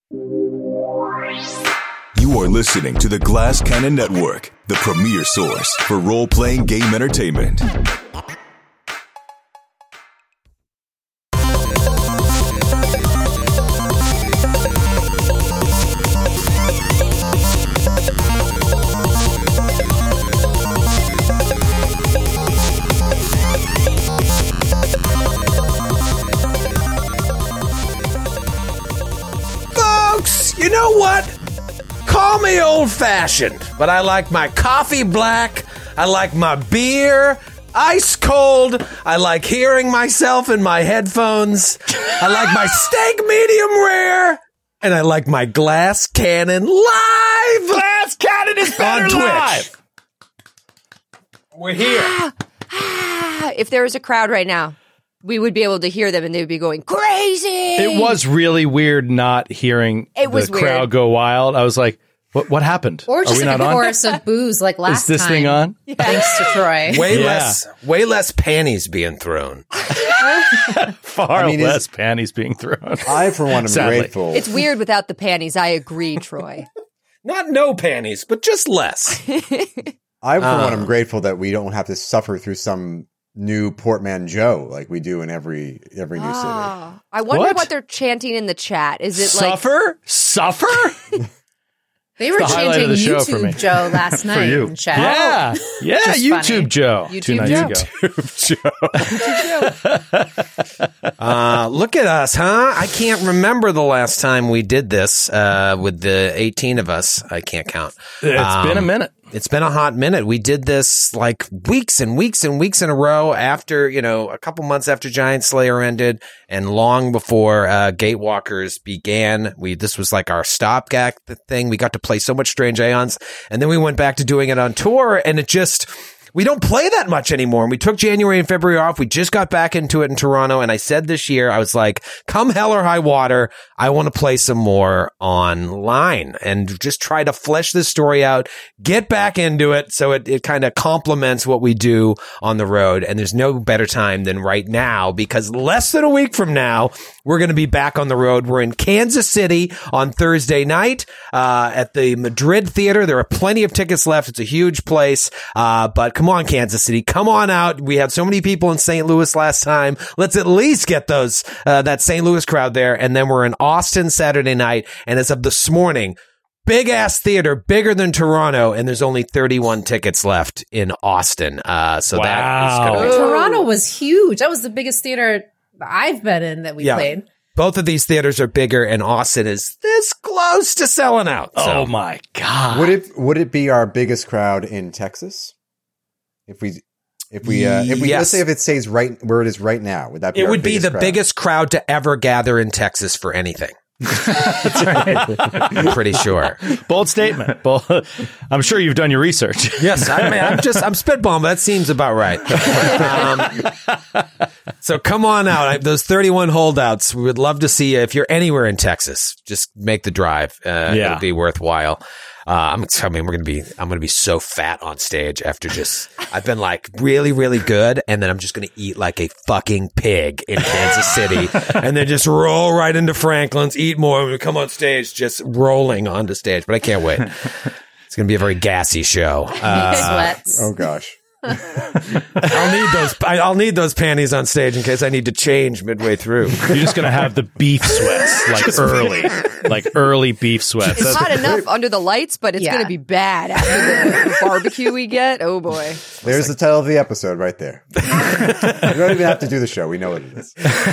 You are listening to the Glass Cannon Network, the premier source for role-playing game entertainment. Folks, you know what? Call me old-fashioned, but I like my coffee black, I like my beer ice cold, I like hearing myself in my headphones, I like my steak medium rare, and I like my Glass Cannon live! Glass Cannon is better on Twitch. live! We're here. If there was a crowd right now, we would be able to hear them and they would be going crazy. It was really weird not hearing the crowd go wild. I was like, what happened? Or just Are we like not a on? chorus of booze like last time. Is this thing on? Yeah. Thanks to Troy. Way less panties being thrown. Far less panties being thrown. I, for one, am grateful. It's weird without the panties. I agree, Troy. Not no panties, but just less. I, for one, am grateful that we don't have to suffer through some new portmanteau like we do in every new city. I wonder what they're chanting in the chat. Is it Suffer? They were chanting YouTube Joe last night in chat. Yeah, YouTube funny. Joe. YouTube 2 nights ago. Look at us, huh? I can't remember the last time we did this with the 18 of us. I can't count. It's been a minute. It's been a hot minute. We did this like weeks and weeks and weeks in a row after, a couple months after Giant Slayer ended and long before Gatewalkers began. This was like our stopgap thing. We got to play so much Strange Aeons, and then we went back to doing it on tour, and we don't play that much anymore. And we took January and February off. We just got back into it in Toronto. And I said this year, I was like, come hell or high water, I want to play some more online and just try to flesh this story out, get back into it. So it kind of complements what we do on the road. And there's no better time than right now, because less than a week from now, we're going to be back on the road. We're in Kansas City on Thursday night at the Madrid Theater. There are plenty of tickets left. It's a huge place. But come on, Kansas City. Come on out. We had so many people in St. Louis last time. Let's at least get that St. Louis crowd there. And then we're in Austin Saturday night. And as of this morning, big ass theater, bigger than Toronto. And there's only 31 tickets left in Austin. That is going to be Toronto was huge. That was the biggest theater I've been in that we played. Both of these theaters are bigger, and Austin is this close to selling out. Oh my God. Would it be our biggest crowd in Texas? If we let's say if it stays right where it is right now, would that be? It would be the biggest crowd to ever gather in Texas for anything. That's right. I'm pretty sure. Bold statement. I'm sure you've done your research. Yes, I'm spitballing, but that seems about right. So come on out. Those 31 holdouts, we would love to see you. If you're anywhere in Texas, just make the drive. It would be worthwhile. I'm going to be so fat on stage after I've been like really, really good. And then I'm just going to eat like a fucking pig in Kansas City and then just roll right into Franklin's, eat more, and come on stage, just rolling onto stage. But I can't wait. It's going to be a very gassy show. Sweats. Oh gosh. I'll need those panties on stage in case I need to change midway through. You're just going to have the beef sweats, early beef sweats. It's hot enough under the lights, but it's going to be bad after the barbecue we get. Oh boy. There's the title of the episode right there. You don't even have to do the show. We know what it is.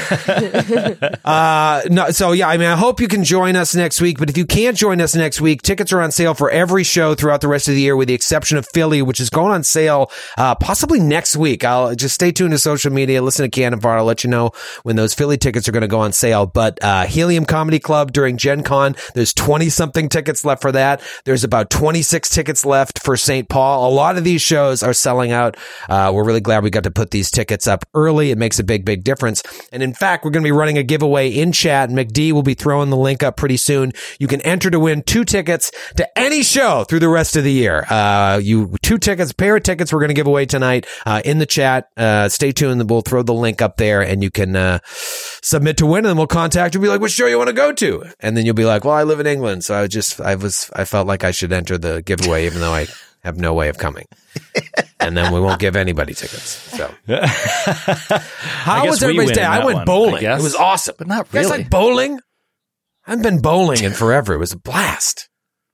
I hope you can join us next week, but if you can't join us next week, tickets are on sale for every show throughout the rest of the year with the exception of Philly, which is going on sale possibly next week. I'll just stay tuned to social media, listen to Cannon Fodder. I'll let you know when those Philly tickets are going to go on sale. But Helium Comedy Club during Gen Con, there's 20-something tickets left for that. There's about 26 tickets left for St. Paul. A lot of these shows are selling out. We're really glad we got to put these tickets up early. It makes a big, big difference. And in fact, we're going to be running a giveaway in chat. McD will be throwing the link up pretty soon. You can enter to win 2 tickets to any show through the rest of the year. 2 tickets, a pair of tickets we're going to give giveaway tonight in the chat. Stay tuned. We'll throw the link up there and you can submit to win, and then we'll contact you and be like, which show you want to go to? And then you'll be like, well, I live in England, so I felt like I should enter the giveaway even though I have no way of coming. And then we won't give anybody tickets. So how was everybody's day? I went bowling. It was awesome. But not really. You guys like bowling? I haven't been bowling in forever. It was a blast.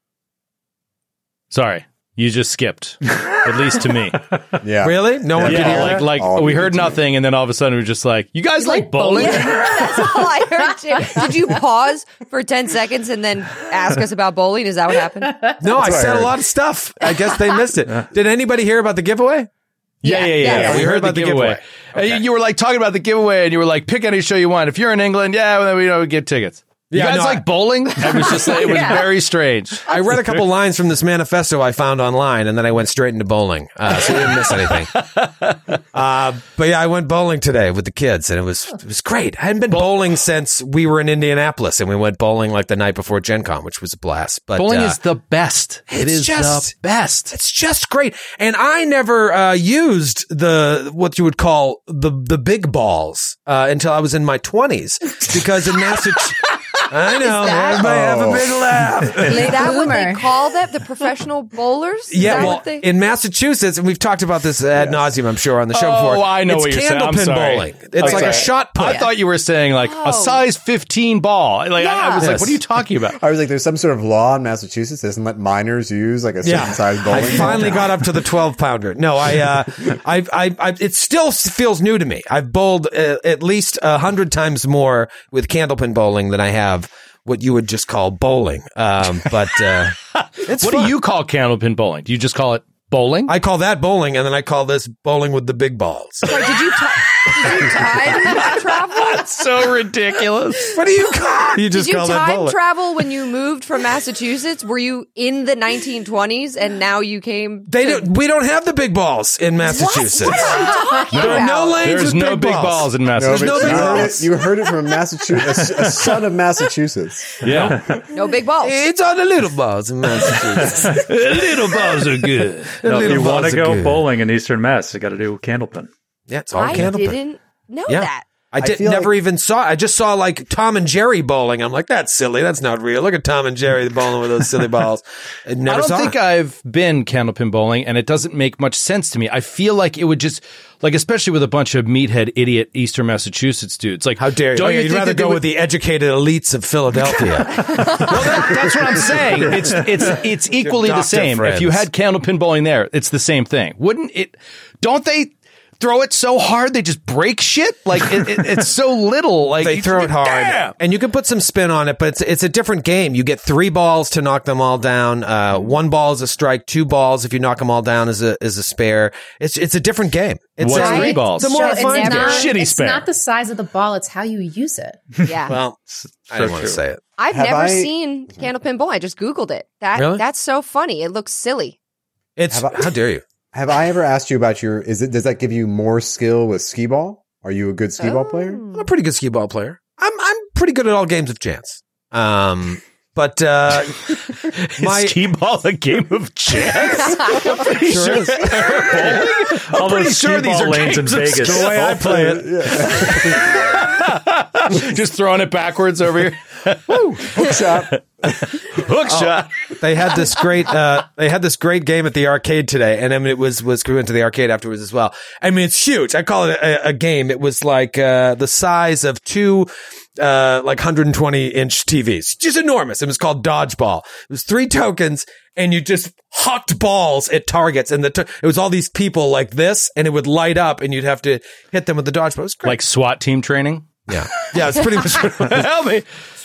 Sorry. You just skipped, at least to me. Yeah. Really? No one could hear that? Like we heard nothing, and then all of a sudden we were just like, you guys like bowling? That's all I heard, Jim. Did you pause for 10 seconds and then ask us about bowling? Is that what happened? No, I said a lot of stuff. I guess they missed it. Did anybody hear about the giveaway? Yeah. We heard about the giveaway. Okay. You were like talking about the giveaway, and you were like, pick any show you want. If you're in England, then we get tickets. You guys like bowling? It was just it was very strange. I read a couple lines from this manifesto I found online, and then I went straight into bowling. So we didn't miss anything. But yeah, I went bowling today with the kids, and it was great. I hadn't been bowling since we were in Indianapolis, and we went bowling like the night before Gen Con, which was a blast. But bowling is the best. It is the best. It's just great. And I never used what you would call the big balls until I was in my 20s, because in Massachusetts. I know. Everybody have a big laugh. Is that what they call them? The professional bowlers? Yeah, well, in Massachusetts, and we've talked about this ad nauseum, I'm sure, on the show before. Oh, I know what you're saying. I'm candlepin sorry. bowling. It's like a shot put. I thought you were saying like a size 15 ball. Like I was like, what are you talking about? I was like, there's some sort of law in Massachusetts that doesn't let minors use like a certain size bowling. I finally got up to the 12-pounder. No, it still feels new to me. I've bowled at least 100 times more with candlepin bowling than I have what you would just call bowling. But it's what fun. do you call candlepin bowling? Do you just call it bowling? I call that bowling, and then I call this bowling with the big balls. Sorry, did you time travel? That's so ridiculous. What do you call? You just did you call that time bowling. travel when you moved from Massachusetts? Were you in the 1920s and now you came? We don't have the big balls in Massachusetts. What are you talking There are about? no lanes There's with no big balls in Massachusetts. There's no big balls. You heard it from a son of Massachusetts. Yeah. No big balls. It's on the little balls in Massachusetts. Little balls are good. No, if you want to go bowling in Eastern Mass, you got to do candlepin. Yeah, it's all I candlepin. didn't know that. I never even saw. I just saw like Tom and Jerry bowling. I'm like, that's silly. That's not real. Look at Tom and Jerry bowling with those silly balls. I don't think I've been candlepin bowling, and it doesn't make much sense to me. I feel like it would just, like, especially with a bunch of meathead idiot Eastern Massachusetts dudes. Like, how dare you? Don't you'd rather go with the educated elites of Philadelphia. That's what I'm saying. It's equally the same. friends. If you had candlepin bowling there, it's the same thing. Wouldn't it? Don't they throw it so hard they just break shit? Like it's so little. Like they throw it hard, and you can put some spin on it, but it's a different game. You get 3 balls to knock them all down. 1 ball is a strike. 2 balls, if you knock them all down, is a spare. It's a different game. It's What's 3 balls? The more refined game. Shitty spare. It's not the size of the ball; it's how you use it. Yeah. Well, I didn't want to say it. I've never seen candlepin bowling. I just Googled it. Really? That's so funny. It looks silly. How dare you? Have I ever asked you about does that give you more skill with skee ball? Are you a good skee ball player? I'm a pretty good skee ball player. I'm pretty good at all games of chance. But my skee ball a game of chance? I'm pretty sure sure. All those skee ball lanes in Vegas. The way I play it. Just throwing it backwards over here. Woo, hook shot. Hook shot. They had this great game at the arcade today, and I mean it was we went to the arcade afterwards as well. I mean it's huge. I call it a game. It was like the size of 2 like 120-inch TVs, just enormous. It was called Dodgeball. It was 3 tokens, and you just hucked balls at targets, and it was all these people like this, and it would light up, and you'd have to hit them with the dodgeball. It was great. Like SWAT team training. Yeah, it's pretty much. Help me.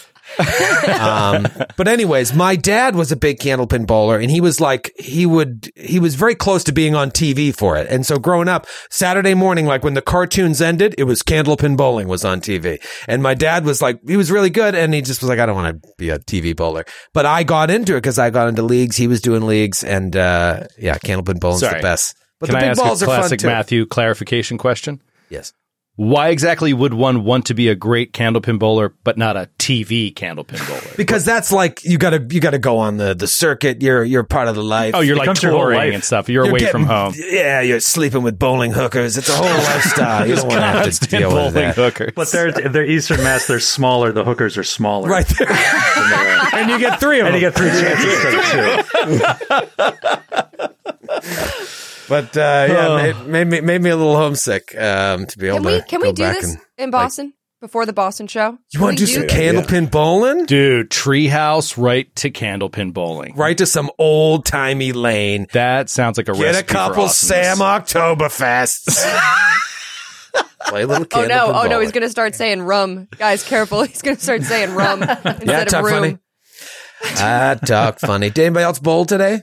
But anyways, my dad was a big candlepin bowler, and he was very close to being on TV for it. And so growing up, Saturday morning, like when the cartoons ended, it was candlepin bowling was on TV. And my dad was like, he was really good, and he just was like, I don't want to be a TV bowler. But I got into it because I got into leagues. He was doing leagues, and candlepin bowling's the best. But Can the big I ask balls a are fun classic too. Matthew clarification question? Yes. Why exactly would one want to be a great candlepin bowler, but not a TV candlepin bowler? Because that's like you gotta go on the circuit. You're part of the life. Oh, you're like becomes your whole touring life. and stuff. You're away from home. Yeah, you're sleeping with bowling hookers. It's a whole lifestyle. You don't want to have to deal with that. Hookers. But if they're Eastern Mass, they're smaller. The hookers are smaller. Right there. And you get 3 of them. And you get 3 chances instead of 2. But made me a little homesick to be able to Can go we do back this and, in Boston before the Boston show? You want to do some candlepin bowling? Dude, treehouse right to candlepin bowling. Right to some old-timey lane. That sounds like a Get recipe a couple for Sam Oktoberfests. Play a little candlepin Oh no, bowling. he's going to start saying rum. Guys, careful. He's going to start saying rum instead talk of room. funny. Talk funny. Did anybody else bowl today?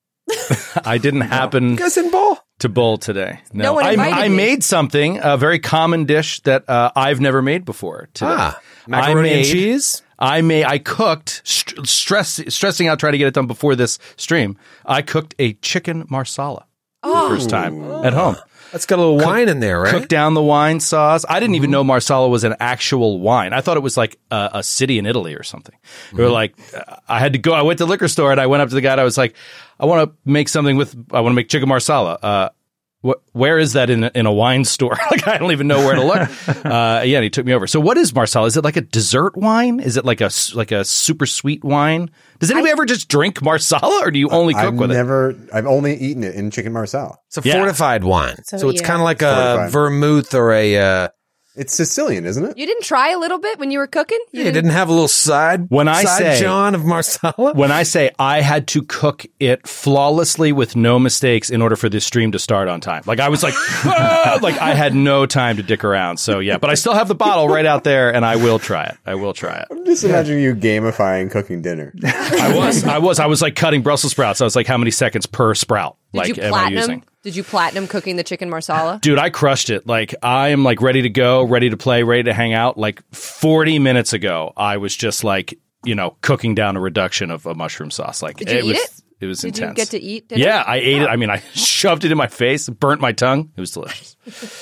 I didn't happen You guys didn't bowl? to bowl today. No one invited I me. made something, a very common dish that I've never made before today. Macaroni and cheese? I cooked, stressing out trying to get it done before this stream. I cooked a chicken marsala for the first time at home. That's got a little wine in there, right? Cooked down the wine sauce. I didn't even know marsala was an actual wine. I thought it was like a city in Italy or something. They were like, I had to go. I went to the liquor store and I went up to the guy and I was like, I want to make chicken marsala. Where is that in a wine store? Like, I don't even know where to look. And he took me over. So what is marsala? Is it like a dessert wine? Is it like a super sweet wine? Does anybody ever just drink marsala, or do you only cook with it? I've only eaten it in chicken marsala. It's a fortified wine. So it's kind of like a Fortified. vermouth or a... It's Sicilian, isn't it? You didn't try a little bit when you were cooking? You didn't have a little side John of marsala? When I say I had to cook it flawlessly with no mistakes in order for this stream to start on time. Like I was like, like I had no time to dick around. So yeah, but I still have the bottle right out there and I will try it. I'm just imagining you gamifying cooking dinner. I was like cutting Brussels sprouts. I was like, how many seconds per sprout? Did you platinum cooking the chicken marsala? Dude, I crushed it. Like, I am like ready to go, ready to play, ready to hang out. Like 40 minutes ago, I was just like, cooking down a reduction of a mushroom sauce. Like, Did you eat it? It was Did intense. you get to eat dinner? Yeah, I ate it. I mean, I shoved it in my face, burnt my tongue. It was delicious.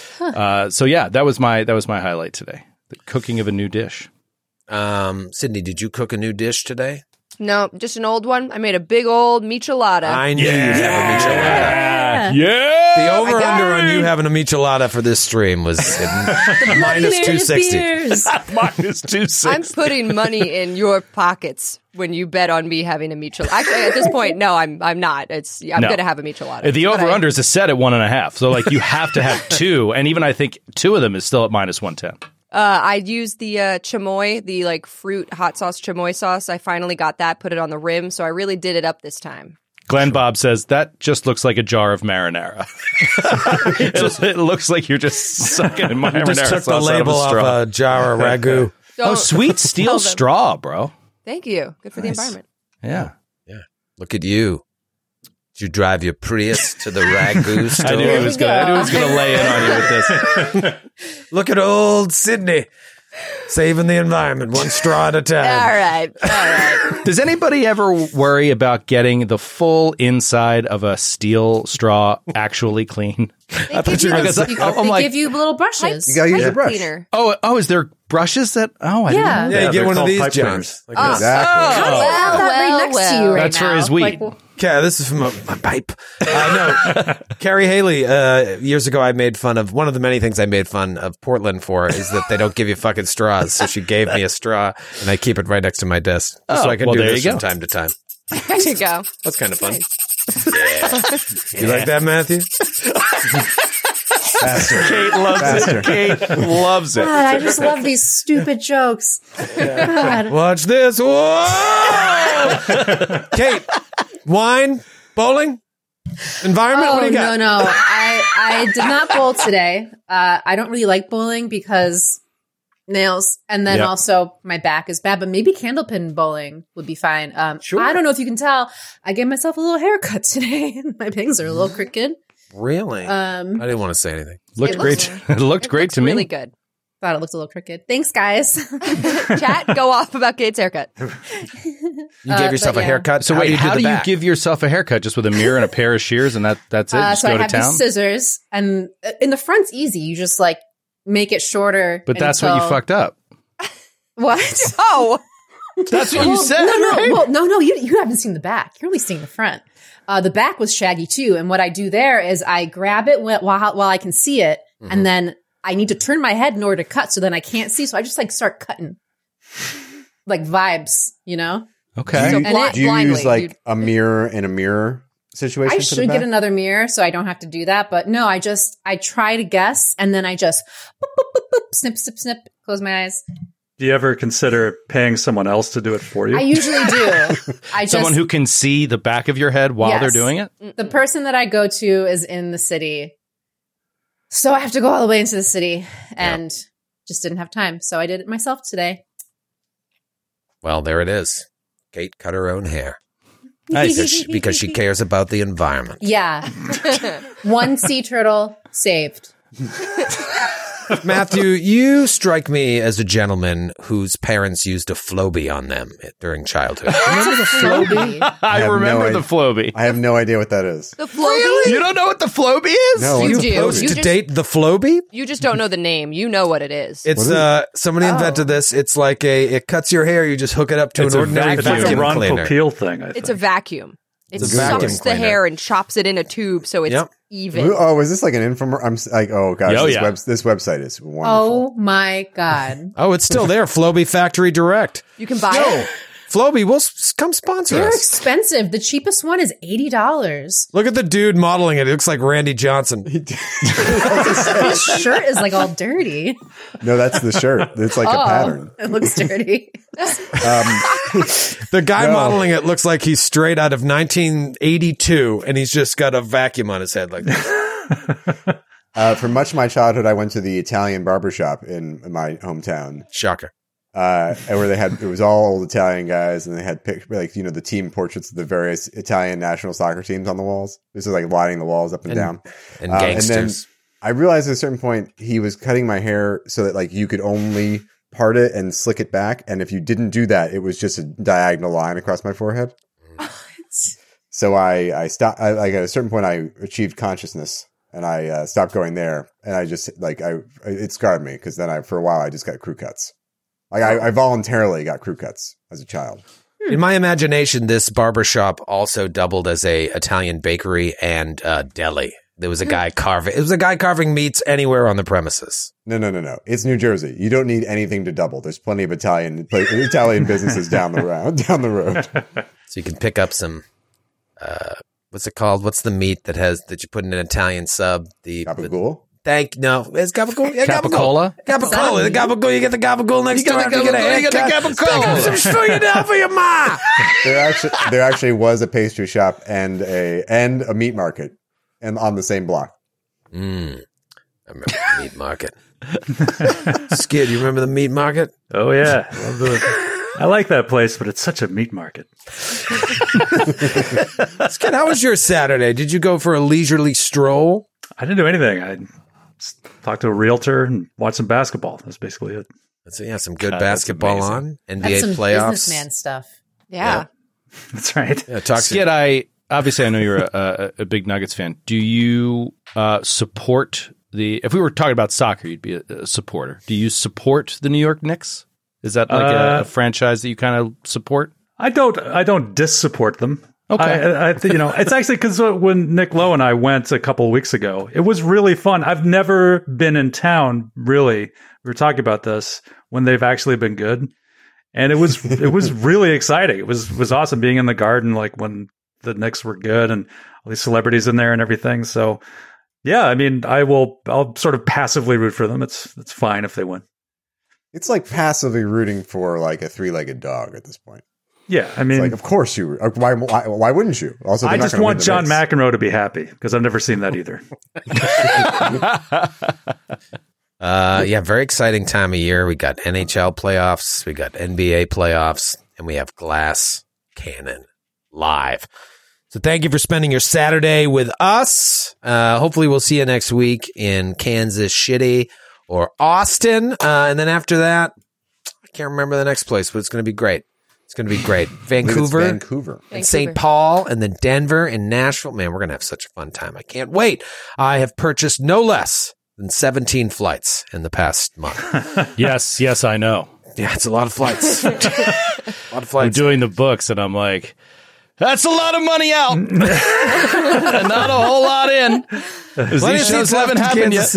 So yeah, that was my highlight today. The cooking of a new dish. Sydney, did you cook a new dish today? No, just an old one. I made a big old michelada. I knew you'd have a michelada. Yeah. The over-under on you having a michelada for this stream was minus 260. Minus 260. I'm putting money in your pockets when you bet on me having a michelada. Actually, at this point, no, I'm not. I'm going to have a michelada. The over-under is set at 1.5. So like you have to have 2. And even I think 2 of them is still at minus 110. I used the chamoy, the like fruit hot sauce chamoy sauce. I finally got that, put it on the rim. So I really did it up this time. Glenn Bob says, that just looks like a jar of marinara. It looks like you're just sucking in marinara You just took the sauce label out of a straw. off a jar of ragu. Oh, sweet steel straw, bro. Thank you. Good for the environment. Yeah. Look at you. Did you drive your Prius to the ragu store? I knew he was going to lay in on you with this. Look at old Sydney. Saving the environment one straw at a time. All right. Does anybody ever worry about getting the full inside of a steel straw actually clean? They give you little brushes. You gotta use a brush. Cleaner. Oh, is there brushes that? Oh, I didn't know. Yeah, you get one of these, pipe John. cleaners. Exactly. have that right next to you right That's now. for his weed. Yeah, this is from a pipe. No, Carrie Haley, years ago, I made fun of one of the many things I made fun of Portland for is that they don't give you fucking straws. So she gave me a straw, and I keep it right next to my desk so I can do there this you from go. time to time. There you go. That's kind of fun. Yeah. You like that, Matthew? Kate loves it. Kate loves it. God, I just love these stupid jokes. God. Watch this. Whoa! Kate, wine, bowling, environment. What do you got? No. I did not bowl today. I don't really like bowling because nails, and then also my back is bad. But maybe candlepin bowling would be fine. Sure. I don't know if you can tell. I gave myself a little haircut today. My bangs are a little crooked. Really? I didn't want to say anything. Looked great. It looked great to me. Really good. Thought it looked a little crooked. Thanks, guys. Chat, go off about Kate's haircut. You gave yourself a haircut. So wait, how do you give yourself a haircut? Just with a mirror and a pair of shears, and that's it? Just so go I to have town. these scissors, and in the front's easy. You just like make it shorter. But that's what you fucked up. What? Oh, That's what you said. No. You haven't seen the back. You're only seeing the front. The back was shaggy too. And what I do there is I grab it while I can see it. Mm-hmm. And then I need to turn my head in order to cut. So then I can't see. So I just like start cutting like vibes, you know? Okay. Do you use like a mirror in a mirror situation? I should get another mirror so I don't have to do that. But no, I try to guess and then I just boop, boop, boop, boop, snip, snip, snip, close my eyes. Do you ever consider paying someone else to do it for you? I usually do. Someone who can see the back of your head while they're doing it? The person that I go to is in the city. So I have to go all the way into the city and just didn't have time. So I did it myself today. Well, there it is. Kate cut her own hair. Nice. Because she cares about the environment. Yeah. One sea turtle saved. Matthew, you strike me as a gentleman whose parents used a Flowbee on them during childhood. Remember the Flowbee? I remember the Flowbee. I have no idea what that is. The Flowbee? You don't know what the Flowbee is? No, You what's do. a Flowbee? You To just- date the Flowbee? You just don't know the name. You know what it is. It's somebody invented this. It's like it cuts your hair. You just hook it up to It's an a ordinary vacuum. It's like a vacuum Ron cleaner. Popeil thing, I think. It's a vacuum. It It's a vacuum sucks the cleaner. hair and chops it in a tube so it's even. Oh, is this like an infomercial? I'm like, oh gosh, this website is wonderful. Oh my God. Oh, it's still there. Flowbee Factory Direct. You can buy it. Flowbee, will come sponsor They're us. expensive. The cheapest one is $80. Look at the dude modeling it. It looks like Randy Johnson. His shirt is like all dirty. No, that's the shirt. It's like a pattern. It looks dirty. The guy modeling it looks like he's straight out of 1982, and he's just got a vacuum on his head like this. For much of my childhood, I went to the Italian barbershop in my hometown. Shocker. And where it was all old Italian guys, and they had the team portraits of the various Italian national soccer teams on the walls. This is like lining the walls up and down. And gangsters. And then I realized at a certain point he was cutting my hair so that like you could only part it and slick it back, and if you didn't do that, it was just a diagonal line across my forehead. So I stopped. Like at a certain point, I achieved consciousness, and I stopped going there. And I just it scarred me because then for a while I just got crew cuts. Like I voluntarily got crew cuts as a child. In my imagination, this barbershop also doubled as a Italian bakery and deli. There was a guy carving. It was a guy carving meats anywhere on the premises. No. It's New Jersey. You don't need anything to double. There's plenty of Italian businesses down the road. So you can pick up some. What's it called? What's the meat that you put in an Italian sub? The gabagool. It's gabagool. Yeah, Capicola? Gabagool. The gabagool. You get the gabagool next door after you get a haircut. Pick up some sugar down for your ma. There actually was a pastry shop and a meat market, and on the same block. I remember the meat market. Skid, you remember the meat market? Oh, yeah. I like that place, but it's such a meat market. Skid, how was your Saturday? Did you go for a leisurely stroll? I didn't do anything. I talked to a realtor and watched some basketball. That's basically it. Some good basketball on. NBA That's some playoffs. businessman stuff. Yeah. That's right. Yeah, Skid, I know you're a big Nuggets fan. Do you support if we were talking about soccer, you'd be a supporter. Do you support the New York Knicks? Is that like a franchise that you kind of support? I don't dis-support them. Okay. It's actually because when Nick Lowe and I went a couple of weeks ago, it was really fun. I've never been in town, really. We were talking about this when they've actually been good. And it was really exciting. It was awesome being in the Garden, like when the Knicks were good and all these celebrities in there and everything. So yeah, I mean, I'll sort of passively root for them. It's fine if they win. It's like passively rooting for like a three-legged dog at this point. Yeah, I mean, it's like, of course you. Why wouldn't you? Also, I just want John McEnroe to be happy because I've never seen that either. Very exciting time of year. We got NHL playoffs, we got NBA playoffs, and we have Glass Cannon live. So thank you for spending your Saturday with us. Hopefully we'll see you next week in Kansas City or Austin. And then after that, I can't remember the next place, but it's going to be great. It's going to be great. Vancouver. And St. Paul, and then Denver and Nashville. Man, we're going to have such a fun time. I can't wait. I have purchased no less been 17 flights in the past month. Yes, I know. Yeah, it's a lot of flights. I'm doing the books, and I'm like, that's a lot of money out. And not a whole lot in. These shows haven't happened yet.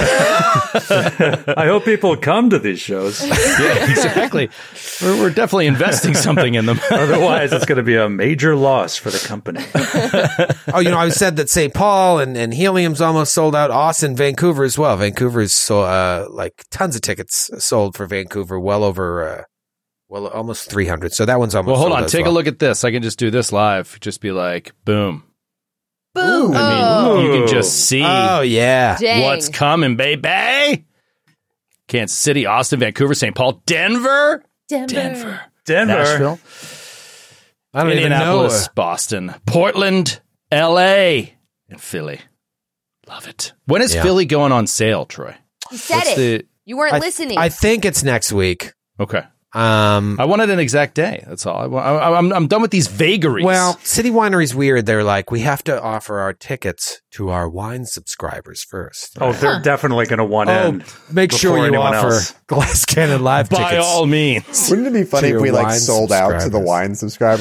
I hope people come to these shows. Yeah, exactly. We're definitely investing something in them. Otherwise, it's going to be a major loss for the company. Oh, I said that St. Paul and Helium's almost sold out. Austin, Vancouver as well. Vancouver's tons of tickets sold for Vancouver, well over almost 300. So that one's almost Well, hold sold on. as Take well. a look at this. I can just do this live. Just be like, boom. Boom. I mean, you can just see Oh, yeah. Dang. what's coming, baby. Kansas City, Austin, Vancouver, St. Paul, Denver, Denver. Nashville, I don't even know. Indianapolis, Boston, Portland, LA, and Philly. Love it. When is Yeah. Philly going on sale, Troy? You said What's it. You weren't listening. I think it's next week. Okay. I wanted an exact day. That's all. I'm done with these vagaries. Well, City Winery's weird. They're like, we have to offer our tickets to our wine subscribers first. Oh, they're definitely going to want in. Make sure before you anyone offer else. Glass Cannon Live by tickets. all means. Wouldn't it be funny To if we your like wine sold out to the subscribers. wine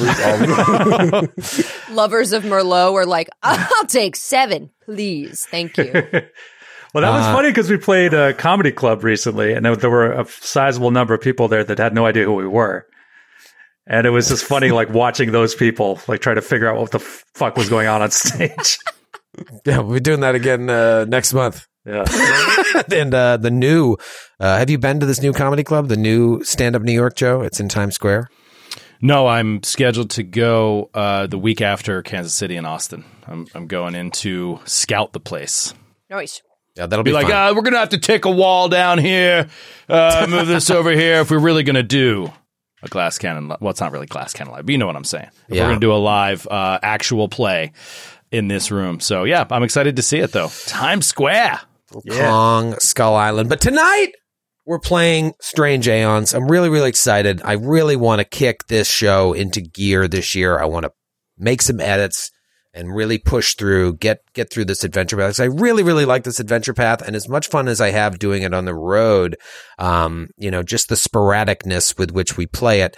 subscribers? Lovers of Merlot were like, I'll take 7, please. Thank you. Well, that was funny because we played a comedy club recently, and there were a sizable number of people there that had no idea who we were. And it was just funny, like watching those people like try to figure out what the fuck was going on stage. Yeah, we'll be doing that again next month. Yeah. And the new, have you been to this new comedy club? The new Stand Up New York, Joe? It's in Times Square. No, I'm scheduled to go the week after Kansas City and Austin. I'm going in to scout the place. Nice. Yeah, that'll Be be like, fun. we're going to have to take a wall down here, move this over here if we're really going to do a Glass Cannon. Well, it's not really Glass Cannon Live, but you know what I'm saying. If Yeah. we're going to do a live actual play in this room. So, yeah, I'm excited to see it, though. Times Square. Kong, Skull Island. But tonight, we're playing Strange Aeons. I'm really, really excited. I really want to kick this show into gear this year. I want to make some edits and really push through, get through this adventure path. 'Cause I really, really like this adventure path, and as much fun as I have doing it on the road, just the sporadicness with which we play it,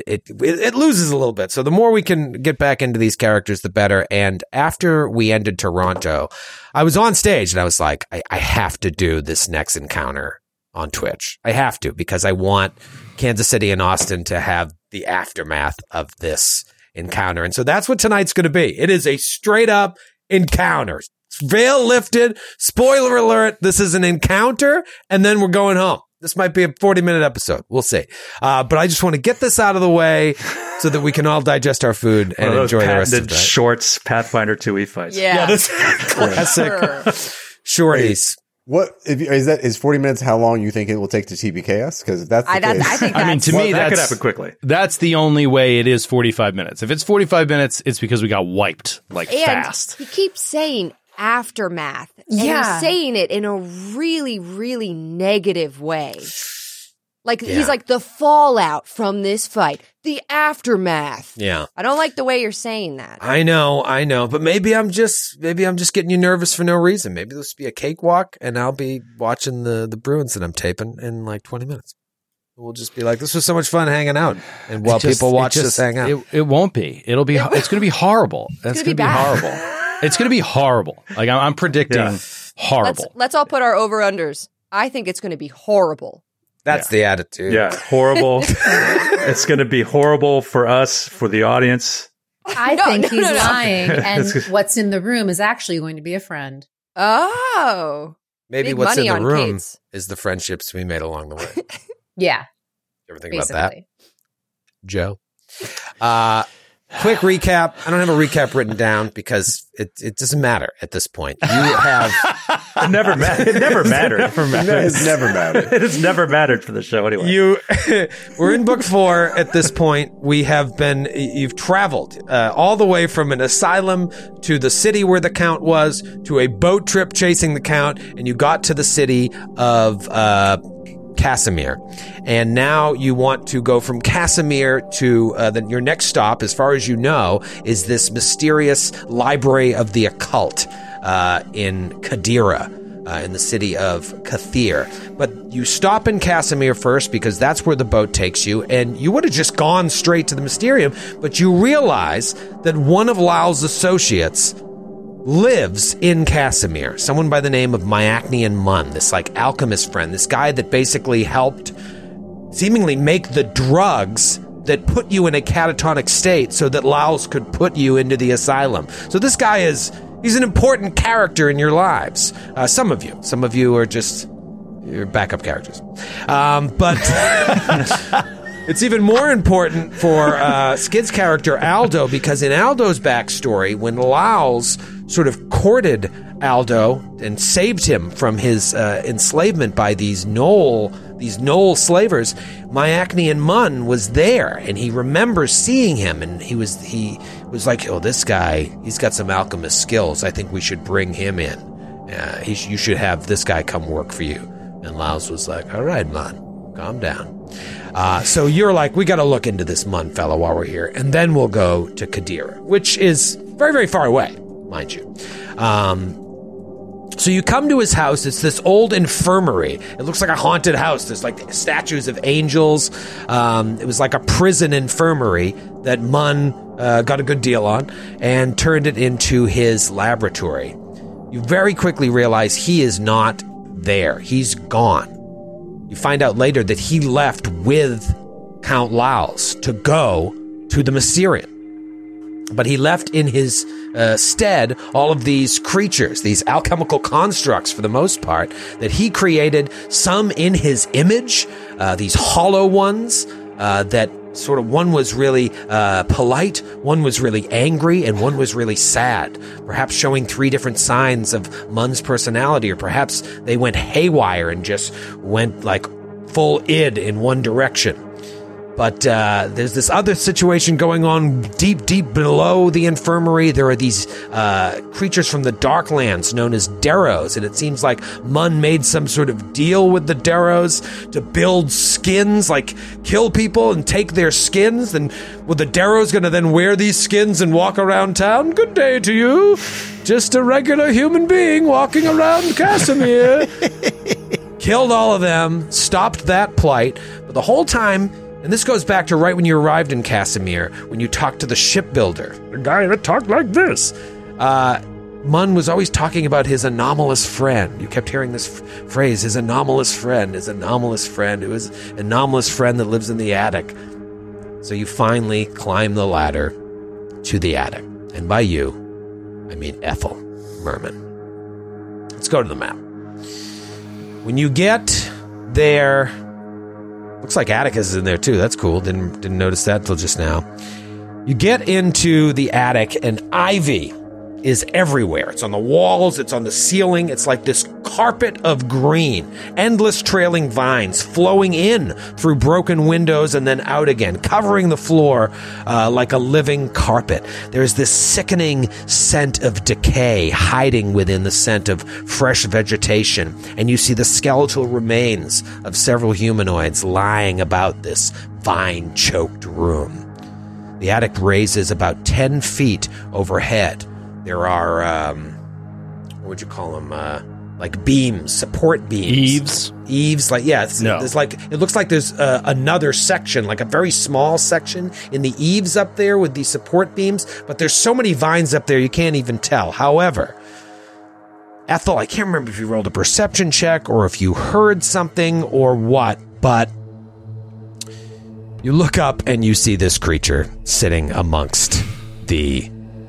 it loses a little bit. So the more we can get back into these characters, the better. And after we ended Toronto, I was on stage and I was like, I have to do this next encounter on Twitch. I have to, because I want Kansas City and Austin to have the aftermath of this encounter. And so that's what tonight's going to be. It is a straight up encounter. Veil lifted. Spoiler alert. This is an encounter, and then we're going home. This might be a 40-minute episode. We'll see. But I just want to get this out of the way so that we can all digest our food and enjoy the rest of patented the night. shorts Pathfinder 2e fights. Yeah. This classic shorties. What is 40 minutes? How long you think it will take to TBK us? Because if that's the case, I think I mean, that's to me, That could that's happen quickly. That's the only way it is 45 minutes. If it's 45 minutes, it's because we got wiped and fast. he keeps saying aftermath. And Yeah. he's saying it in a really, really negative way. Like, he's like, the fallout from this fight, the aftermath. Yeah. I don't like the way you're saying that. I know, but maybe I'm just getting you nervous for no reason. Maybe this will be a cakewalk, and I'll be watching the Bruins that I'm taping in like 20 minutes. We'll just be like, this was so much fun hanging out, and while people watch us hang out, It won't be. It's going to be horrible. That's gonna going to be be bad. horrible. It's going to be horrible. Like I'm predicting horrible. Let's all put our over-unders. I think it's going to be horrible. that's the attitude. Yeah, horrible. It's going to be horrible for us, for the audience. I No, think no, he's no, no. lying, and It's- what's in the room is actually going to be a friend. Oh. Maybe Big what's in money the on room Kate's. is the friendships we made along the way. Yeah, You ever think about that, basically. Joe? Quick recap. I don't have a recap written down because it doesn't matter at this point. You have It never mattered. It never mattered. it's never mattered. It has never mattered for the show anyway. we're in book 4 at this point. You've traveled all the way from an asylum to the city where the Count was, to a boat trip chasing the Count, and you got to the city of Casimir. And now you want to go from Casimir to your next stop, as far as you know, is this mysterious library of the occult in Kadira. in the city of Kathir. But you stop in Casimir first because that's where the boat takes you, and you would have just gone straight to the Mysterium, but you realize that one of Lao's associates lives in Casimir, someone by the name of Myacnean Mun, this like alchemist friend, this guy that basically helped seemingly make the drugs that put you in a catatonic state so that Laos could put you into the asylum. So this guy he's an important character in your lives. Some of you are just your backup characters. But it's even more important for Skid's character Aldo, because in Aldo's backstory, when Laos sort of courted Aldo and saved him from his enslavement by these Knoll slavers, Myacnean Mun was there, and he remembers seeing him, and he was like, oh, this guy, he's got some alchemist skills. I think we should bring him in. You should have this guy come work for you. And Laos was like, all right, Mun, calm down. So you're like, we got to look into this Mun fellow while we're here, and then we'll go to Qadira, which is very, very far away, mind you. So you come to his house. It's this old infirmary. It looks like a haunted house. There's like statues of angels. It was like a prison infirmary that Mun got a good deal on and turned it into his laboratory. You very quickly realize he is not there. He's gone. You find out later that he left with Count Laos to go to the Mysterium. But he left in his stead all of these creatures, these alchemical constructs for the most part, that he created, some in his image, these hollow ones that sort of, one was really polite, one was really angry, and one was really sad, perhaps showing three different signs of Mun's personality, or perhaps they went haywire and just went like full id in one direction. But there's this other situation going on deep, deep below the infirmary. There are these creatures from the Darklands known as Deros, and it seems like Mun made some sort of deal with the Deros to build skins, like kill people and take their skins. And were the Deros going to then wear these skins and walk around town? Good day to you. Just a regular human being walking around Casimir. Killed all of them, stopped that plight. But the whole time... And this goes back to right when you arrived in Casimir, when you talked to the shipbuilder, the guy that talked like this. Mun was always talking about his anomalous friend. You kept hearing this phrase, his anomalous friend, his anomalous friend. It was an anomalous friend that lives in the attic. So you finally climb the ladder to the attic. And by you, I mean Ethel Merman. Let's go to the map. When you get there... Looks like Atticus is in there too. That's cool. Didn't notice that until just now. You get into the attic and ivy is everywhere. It's on the walls. It's on the ceiling. It's like this carpet of green. Endless trailing vines flowing in through broken windows and then out again, covering the floor like a living carpet. There's this sickening scent of decay hiding within the scent of fresh vegetation. And you see the skeletal remains of several humanoids lying about this vine-choked room. The attic raises about 10 feet overhead. There are, what would you call them? Like beams, support beams. Eaves, like, yeah. There's like, it looks like there's another section, like a very small section in the eaves up there with these support beams, but there's so many vines up there you can't even tell. However, Ethel, I can't remember if you rolled a perception check or if you heard something or what, but you look up and you see this creature sitting amongst the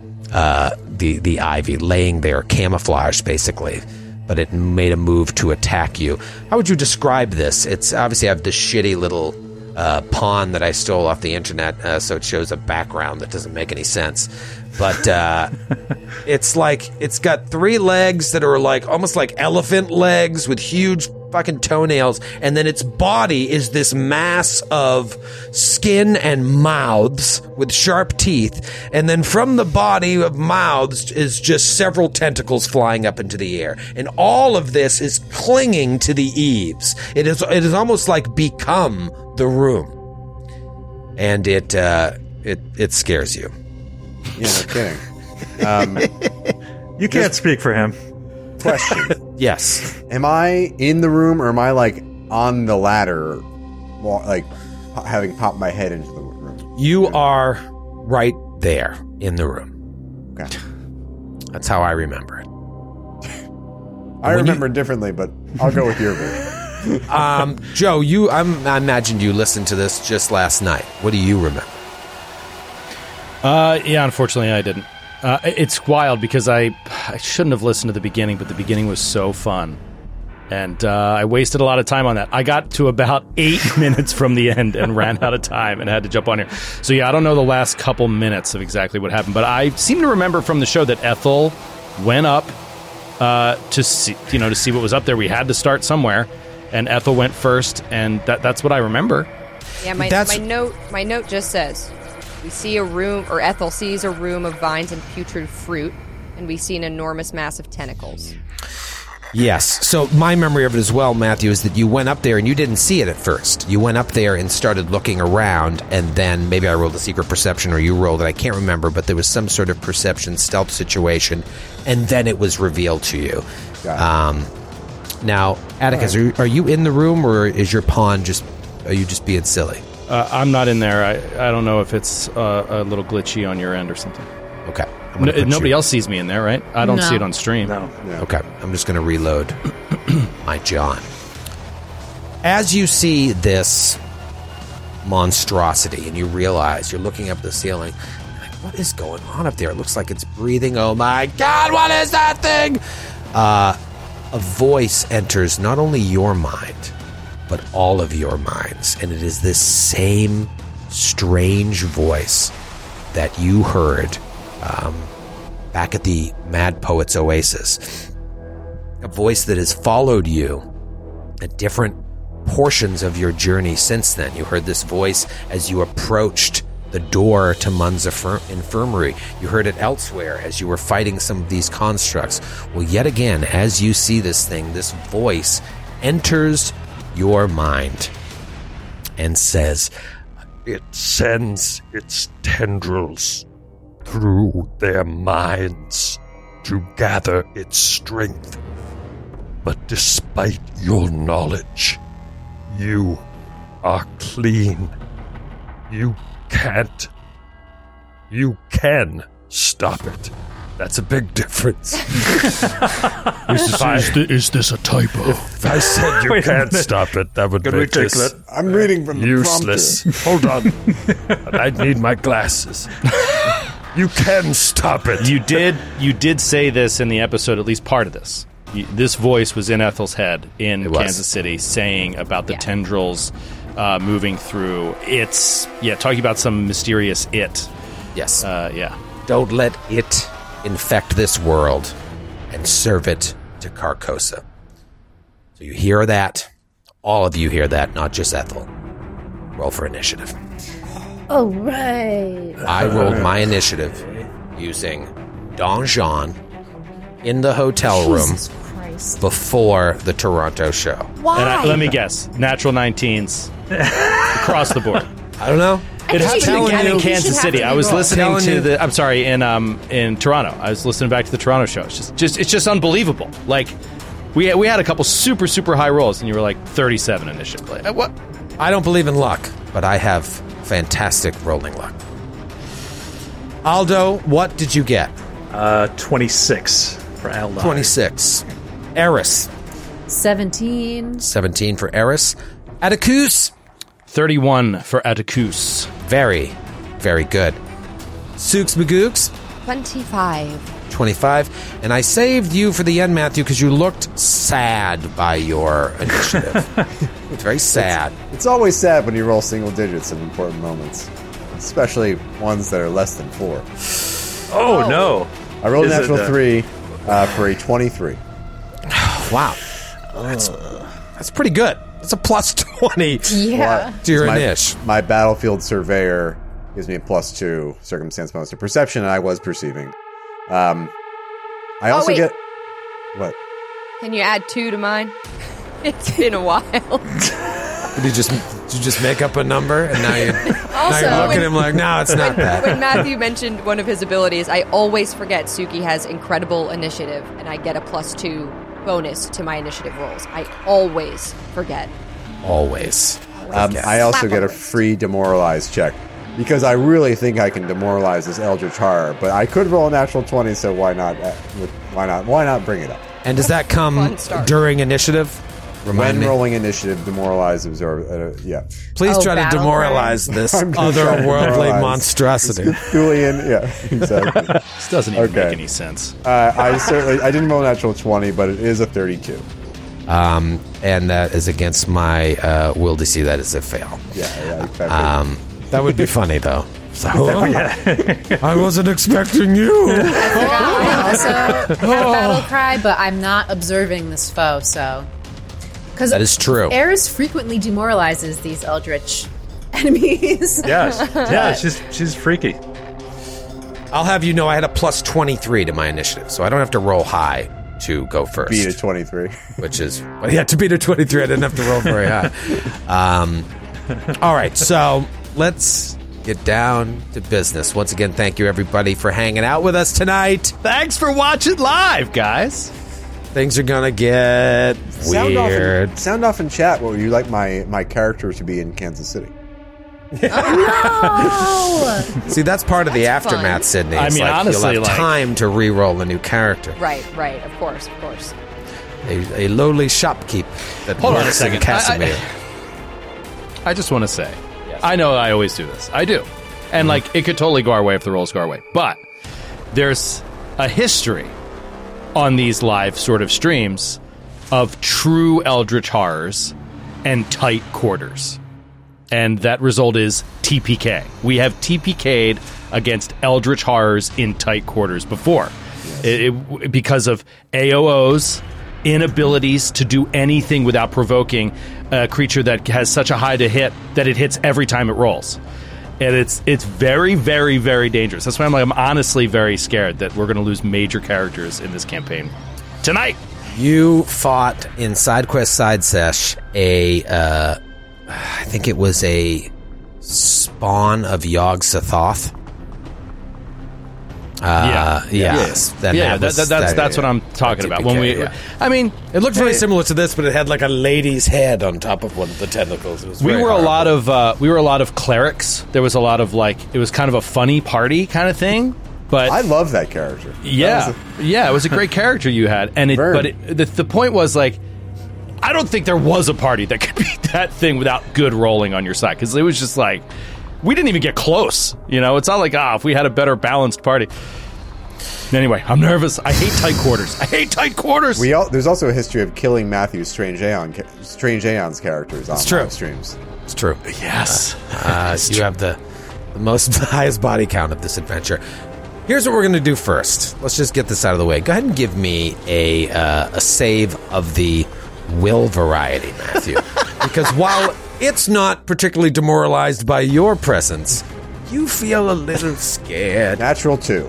ivy, laying there, camouflaged basically, but it made a move to attack you. How would you describe this? It's obviously I have this shitty little pawn that I stole off the internet, so it shows a background that doesn't make any sense. But it's like it's got three legs that are like almost like elephant legs with huge fucking toenails, and then its body is this mass of skin and mouths with sharp teeth, and then from the body of mouths is just several tentacles flying up into the air, and all of this is clinging to the eaves. It is almost like become the room, and it scares you. Yeah, no kidding. You can't speak for him. Question. Yes. Am I in the room or am I like on the ladder, like having popped my head into the room? You are right there in the room. Okay. That's how I remember it. I remember it differently, but I'll go with your version. Joe, I imagined you listened to this just last night. What do you remember? Yeah, unfortunately, I didn't. It's wild because I shouldn't have listened to the beginning, but the beginning was so fun. And I wasted a lot of time on that. I got to about 8 minutes from the end and ran out of time and had to jump on here. So yeah, I don't know the last couple minutes of exactly what happened, but I seem to remember from the show that Ethel went up to see what was up there. We had to start somewhere, and Ethel went first, and that's what I remember. Yeah, my note just says we see a room, or Ethel sees a room of vines and putrid fruit, and we see an enormous mass of tentacles. Yes. So my memory of it as well, Matthew, is that you went up there and you didn't see it at first. You went up there and started looking around, and then maybe I rolled a secret perception or you rolled it. I can't remember, but there was some sort of perception stealth situation, and then it was revealed to you. Now, Atticus, are you in the room, or is your pawn are you just being silly? I'm not in there. I don't know if it's a little glitchy on your end or something. Okay. Nobody else sees me in there, right? I don't see it on stream. No. Okay, I'm just going to reload my John. As you see this monstrosity and you realize you're looking up the ceiling, you're like, what is going on up there? It looks like it's breathing. Oh my God, what is that thing? A voice enters not only your mind, but all of your minds. And it is this same strange voice that you heard back at the Mad Poets Oasis. A voice that has followed you at different portions of your journey since then. You heard this voice as you approached the door to Mun's infirmary. You heard it elsewhere as you were fighting some of these constructs. Well, yet again, as you see this thing, this voice enters your mind and says, "It sends its tendrils through their minds to gather its strength. But despite your knowledge, you are clean. You can stop it. That's a big difference." Is this a typo? If I said you can't stop it, that would make this I'm reading from the useless. Hold on. I need my glasses. You can stop it. You did say this in the episode, at least part of this. This voice was in Ethel's head in Kansas City saying about the tendrils moving through. Talking about some mysterious it. yes, Yeah. don't let it infect this world and serve it to Carcosa. So you hear that. All of you hear that, not just Ethel. Roll for initiative. All right. I rolled my initiative using Don Juan in the hotel room Jesus Christ. before the Toronto show. Why? And let me guess. Natural 19s across the board. I don't know. It happened again in You Kansas should City. have I was to listening Telling to you. the. I'm sorry, in Toronto. I was listening back to the Toronto show. It's just unbelievable. Like we had a couple super high rolls, and you were like 37 initially. What? I don't believe in luck, but I have fantastic rolling luck. Aldo, what did you get? 26 for Aldon. 26. Eris, 17. 17 for Eris. Atticus, 31 for Atticus. very, very good. Sooks Magooks, 25. 25. And I saved you for the end, Matthew, because you looked sad by your initiative. It's very sad. It's always sad when you roll single digits in important moments, especially ones that are less than 4. Oh, no. I rolled a Is it, natural 3 for a 23. Wow. That's pretty good. It's a plus 20 Yeah. to your my, initiative. my battlefield surveyor gives me a +2 circumstance bonus to perception, and I was perceiving. I also wait. get what? Can you add 2 to mine? It's been a while. Did you just make up a number and now you're Also, looking at him like, no, it's not that. When Matthew mentioned one of his abilities, I always forget Suki has incredible initiative, and I get a +2 bonus to my initiative rolls. I always forget. Always. I also get a free demoralize check because I really think I can demoralize this Eldritch Horror, but I could roll a natural 20, so why not bring it up? And does that come Fun start. during initiative? Remind When me. rolling initiative, demoralize, absorb, yeah. Please try to battle demoralize this I'm gonna try to otherworldly demoralize monstrosity. Julian, yeah, exactly. This doesn't even Okay. make any sense. I didn't roll a natural 20, but it is a 32. And that is against my will DC. That is a fail. Yeah. That would be funny, though. So, I wasn't expecting you. I also have a battle cry, but I'm not observing this foe, so. Because That is true. Eris frequently demoralizes these eldritch enemies. Yeah, she's freaky. I'll have you know I had a plus 23 to my initiative, so I don't have to roll high to go first. Beat a 23. Which is, well, yeah, to beat a 23, I didn't have to roll very high. All right, so let's get down to business. Once again, thank you, everybody, for hanging out with us tonight. Thanks for watching live, guys. Things are going to get weird. Sound off in chat what would you like my character to be in Kansas City. See, that's part of the That's aftermath, fun. Sydney. I It's mean, like honestly, you'll have like- time to re-roll a new character. Right, of course. A lowly shopkeep that Hold on a works in second. Casimir. I just want to say, I know I always do this. I do. And, like, it could totally go our way if the rolls go our way. But there's a history on these live sort of streams of true Eldritch Horrors and tight quarters. And that result is TPK. We have TPK'd against Eldritch Horrors in tight quarters before. Because of AOO's inabilities to do anything without provoking a creature that has such a high to hit that it hits every time it rolls. And it's very, very, very dangerous. That's why I'm honestly very scared that we're going to lose major characters in this campaign tonight. You fought in SideQuest Side Sesh I think it was a spawn of Yogg Sothoth. Yes. That's what I'm talking about. When we, I mean, it looked very similar to this, but it had like a lady's head on top of one of the tentacles. It was we very were a horrible. lot of clerics. There was a lot of it was kind of a funny party kind of thing. But I love that character. It was a great character you had, and the point was I don't think there was a party that could beat that thing without good rolling on your side, because it was just we didn't even get close. It's not like if we had a better balanced party. Anyway, I'm nervous. I hate tight quarters. There's also a history of killing Matthew Strange Aeon's characters on live streams. It's true. Yes. You have the highest body count of this adventure. Here's what we're going to do first. Let's just get this out of the way. Go ahead and give me a save of the will variety, Matthew. Because while it's not particularly demoralized by your presence, you feel a little scared. Natural 2.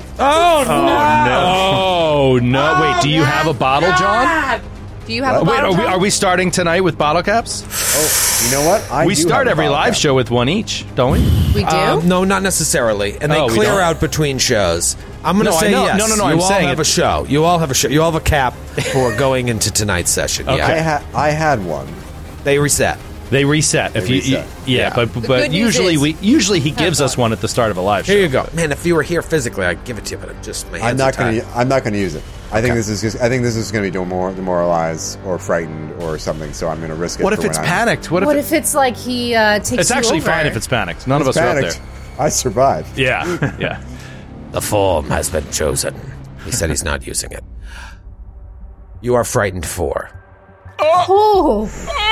Oh no! Wait, do you have a bottle, John? Do you have a Wait, bottle? are we starting tonight with bottle caps? Oh, you know what? We start every live show with one each, don't we? We do? No, not necessarily. And they Oh, we clear don't? out between shows. I'm going to No, say I know. yes. No, You I'm all saying have it- a show. You all have a show. You all have a cap for going into tonight's session. Okay. Yeah. I had one. They reset. They reset. If you, reset. yeah, but good news usually is- he gives us one at the start of a live show. Here you go. Man, if you were here physically, I'd give it to you, but I'm just my hands are tied. I'm not going to use it. I think this is going to be demoralized or frightened or something. So I'm going to risk it. What if for it's when panicked? What if it's like he takes It's actually you over? fine if it's panicked. None of us I'm are up panicked. I survived. there. Yeah, yeah. The form has been chosen. He said he's not using it. You are frightened 4. Oh,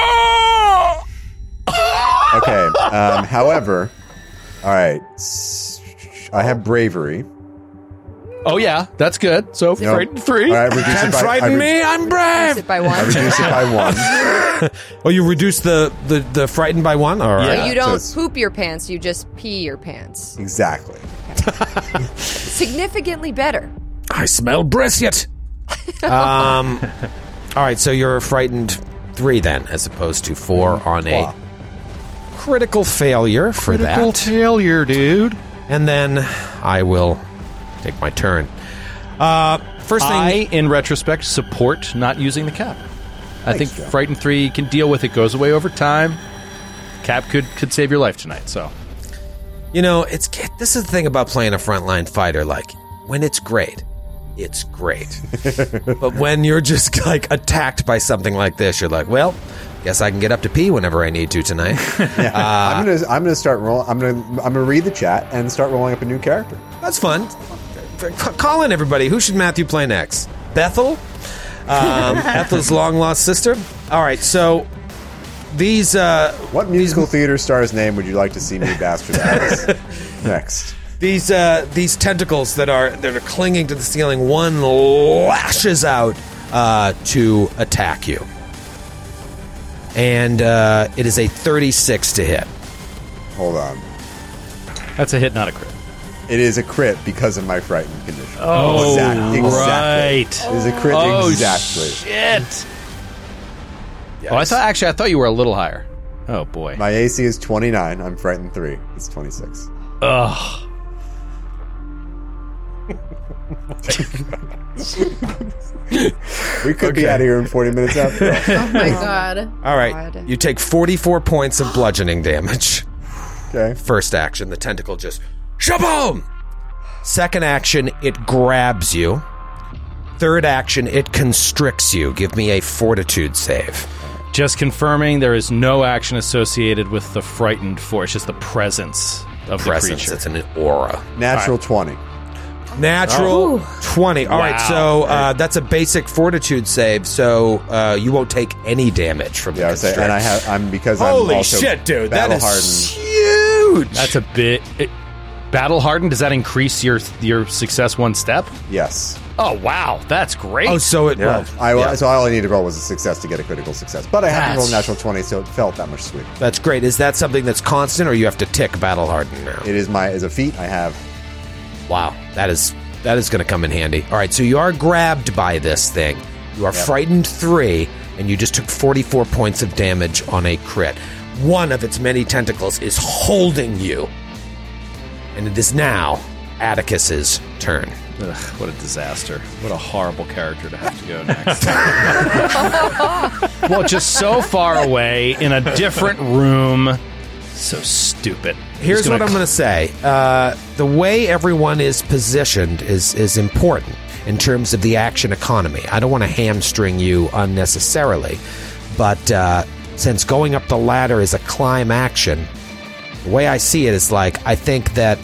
Okay. However, all right. I have bravery. Oh yeah, that's good. So No. frightened 3. All right, reduce Can't it by, frighten me. I'm Reduce brave. it by I one. reduce it by 1. Oh, you reduce the frightened by 1? All right. Yeah. You don't so it's- poop your pants, you just pee your pants. Exactly. Significantly better. I smell brisket. All right, so you're frightened 3 then, as opposed to 4 on a Wow. critical failure for Critical that. failure, dude. And then I will take my turn. First thing, I, in retrospect, support not using the cap. I think Joe. Frightened 3 can deal with it, goes away over time. Cap could save your life tonight, so. this is the thing about playing a frontline fighter. Like, when it's great, it's great. But when you're just, like, attacked by something like this, you're like, well, guess I can get up to pee whenever I need to tonight. I'm gonna start rolling. I'm gonna read the chat and start rolling up a new character. That's fun. Call in, everybody. Who should Matthew play next? Bethel? Ethel's long-lost sister? All right, so these... What musical theater star's name would you like to see me bastardize next? These tentacles that are clinging to the ceiling, one lashes out to attack you. And it is a 36 to hit. Hold on. That's a hit, not a crit. It is a crit because of my frightened condition. Oh, exactly. right. It is a crit exactly. Shit. Oh, I thought you were a little higher. Oh, boy. My AC is 29. I'm frightened 3. It's 26. Ugh. We could be out of here in 40 minutes after all. Oh my god. All right, you take 44 points of bludgeoning damage. Okay. First action, the tentacle just shaboom. Second action, it grabs you. Third action, it constricts you. Give me a fortitude save. Just confirming there is no action associated with the frightened force, just the presence of the Presence, creature. it's an aura. Natural 20. Natural 20. All right, Wow. so that's a basic fortitude save, so you won't take any damage from Yeah, I the would say, constrict. and I'm Holy also shit, dude, that battle is hardened. huge. That's a bit... battle hardened, does that increase your success one step? Yes. Oh, wow. That's great. Oh, so it... Yeah. Well, So all I need to roll was a success to get a critical success. But I have to roll That's- natural 20, so it felt that much sweeter. that's great. Is that something that's constant, or you have to tick battle harden now? It is as a feat I have. Wow, that is going to come in handy. All right, so you are grabbed by this thing. You are frightened 3, and you just took 44 points of damage on a crit. One of its many tentacles is holding you, and it is now Atticus's turn. Ugh, what a disaster. What a horrible character to have to go next. Well, just so far away in a different room. So stupid. Here's what I'm going to say. The way everyone is positioned is important in terms of the action economy. I don't want to hamstring you unnecessarily, but since going up the ladder is a climb action, the way I see it is like, I think that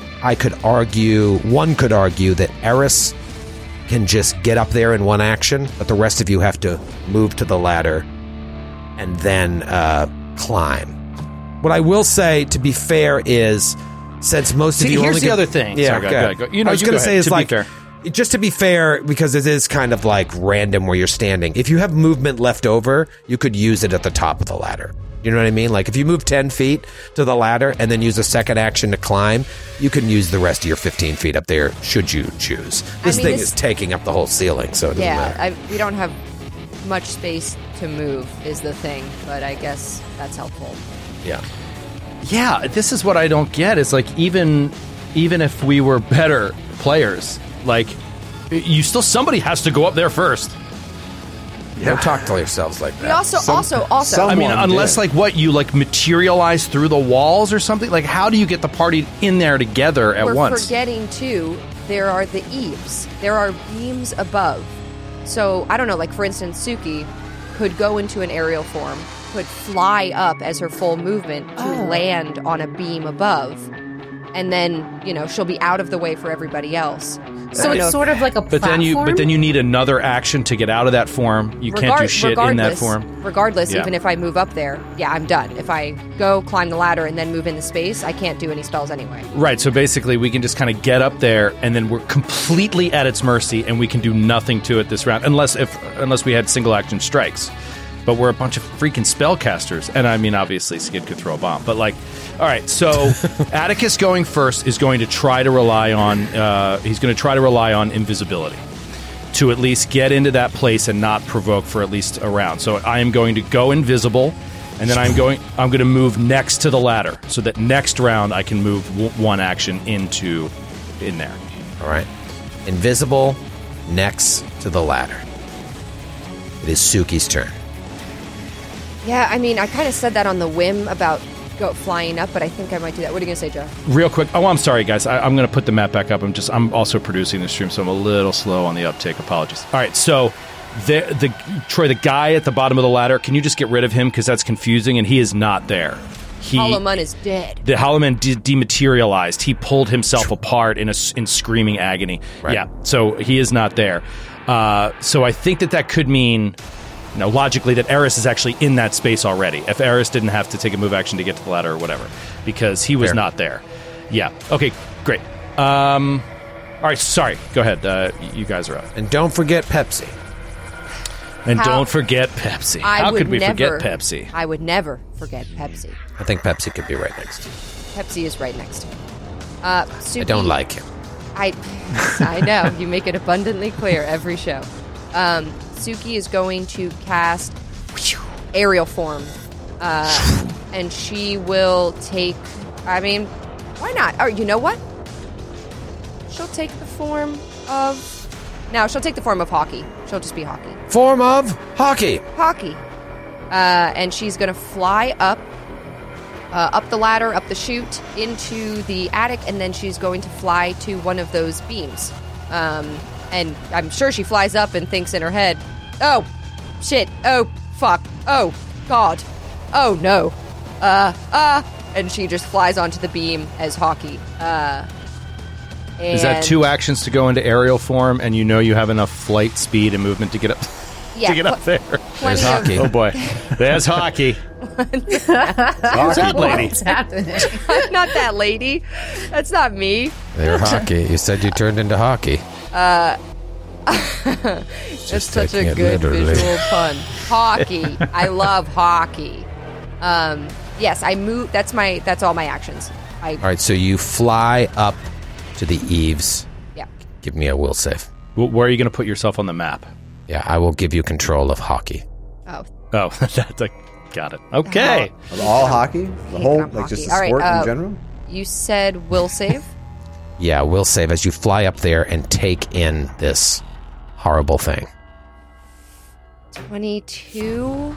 one could argue that Eris can just get up there in one action, but the rest of you have to move to the ladder and then climb. What I will say, to be fair, is since most of you here's only the other thing. Yeah, Sorry, go ahead. I was going to say is to be like, fair. just to be fair, because it is kind of like random where you're standing. If you have movement left over, you could use it at the top of the ladder. You know what I mean? Like if you move 10 feet to the ladder and then use a second action to climb, you can use the rest of your 15 feet up there should you choose. This thing is taking up the whole ceiling, so it doesn't matter. We don't have much space to move is the thing, but I guess that's helpful. Yeah. Yeah, this is what I don't get. It's like even if we were better players, like somebody has to go up there first. Don't talk to yourselves like that. We also. I mean, unless did. like what you like materialize through the walls or something. Like, how do you get the party in there together at We're once? forgetting too. There are the eaves. There are beams above. So I don't know. Like for instance, Suki could go into an aerial form, could fly up as her full movement to land on a beam above, and then she'll be out of the way for everybody else. So it's sort of like a But platform? then you need another action to get out of that form. You can't do shit in that form. Regardless, Yeah. even if I move up there, I'm done. If I go climb the ladder and then move into space, I can't do any spells anyway. Right, so basically we can just kind of get up there and then we're completely at its mercy and we can do nothing to it this round unless we had single action strikes. But we're a bunch of freaking spellcasters. And I mean, obviously Skid could throw a bomb, but like, all right, so Atticus going first is going to try to rely on invisibility to at least get into that place and not provoke for at least a round. So I am going to go invisible, and then I'm going to move next to the ladder so that next round I can move one action in there. All right. Invisible, next to the ladder. It is Suki's turn. Yeah, I mean, I kind of said that on the whim about flying up, but I think I might do that. What are you going to say, Joe? Real quick. Oh, I'm sorry, guys. I'm going to put the map back up. I'm also producing the stream, so I'm a little slow on the uptake. Apologies. All right, so Troy, the guy at the bottom of the ladder, can you just get rid of him? Because that's confusing, and he is not there. Hollow Man is dead. The Hollow Man dematerialized. He pulled himself apart in screaming agony. Right. Yeah, so he is not there. So I think that could mean, logically, that Eris is actually in that space already. If Eris didn't have to take a move action to get to the ladder or whatever, because he was not there. Yeah. Okay. Great. All right. Sorry. Go ahead. You guys are up. And don't forget Pepsi. Don't forget Pepsi. How could we forget Pepsi? I would never forget Pepsi. I think Pepsi could be right next to you. Pepsi is right next to him. Suki, I don't like him. I know. You make it abundantly clear every show. Suki is going to cast aerial form. And she will take... I mean, why not? Oh, you know what? She'll take the form of... No, she'll take the form of Hockey. She'll just be Hockey. Form of Hockey. Hockey. And she's going to fly up the ladder, up the chute, into the attic, and then she's going to fly to one of those beams. And I'm sure she flies up and thinks in her head, oh, shit, oh, fuck, oh, God, oh, no, and she just flies onto the beam as Hockey. Is that 2 actions to go into aerial form, and you have enough flight speed and movement to get up? Yeah, to get up there. There's Hockey. Oh boy, there's Hockey. What's that lady? What's happening? I'm not that lady. That's not me. They're Hockey. You said you turned into Hockey. That's such a good visual pun. Hockey. I love hockey. Yes, I move. That's all my actions. All right, so you fly up to the eaves. Yeah. Give me a will save. Where are you going to put yourself on the map? Yeah, I will give you control of Hockey. Oh, that's got it. Okay. Of all hockey? The whole, like hockey. just the All right, sport in general? you said will save? Yeah, will save as you fly up there and take in this horrible thing. 22?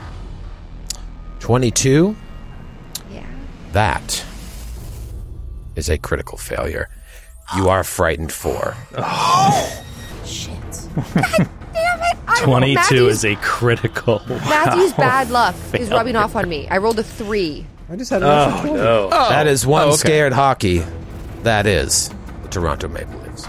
22? Yeah. That is a critical failure. You are frightened 4. Shit. God damn it. 22 is a critical. Matthew's bad luck is rubbing off on me. I rolled a 3. I just had enough control. No. That is one scared Hockey. That is the Toronto Maple Leafs.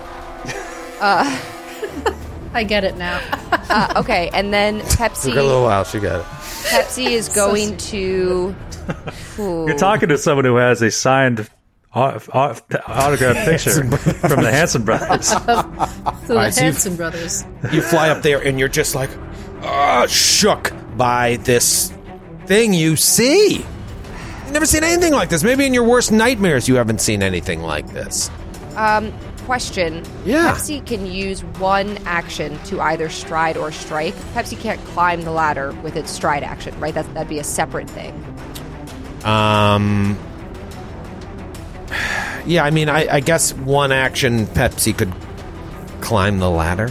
I get it now. Okay, and then Pepsi. Took a little while. She got it. Pepsi is going to. You're talking to someone who has a signed autographed picture from the Hanson brothers. So the Hanson brothers. You fly up there and you're just like, shook by this thing you see. You've never seen anything like this. Maybe in your worst nightmares you haven't seen anything like this. Question. Yeah. Pepsi can use one action to either stride or strike. Pepsi can't climb the ladder with its stride action, right? That'd be a separate thing. Yeah, I mean, I guess one action Pepsi could climb the ladder.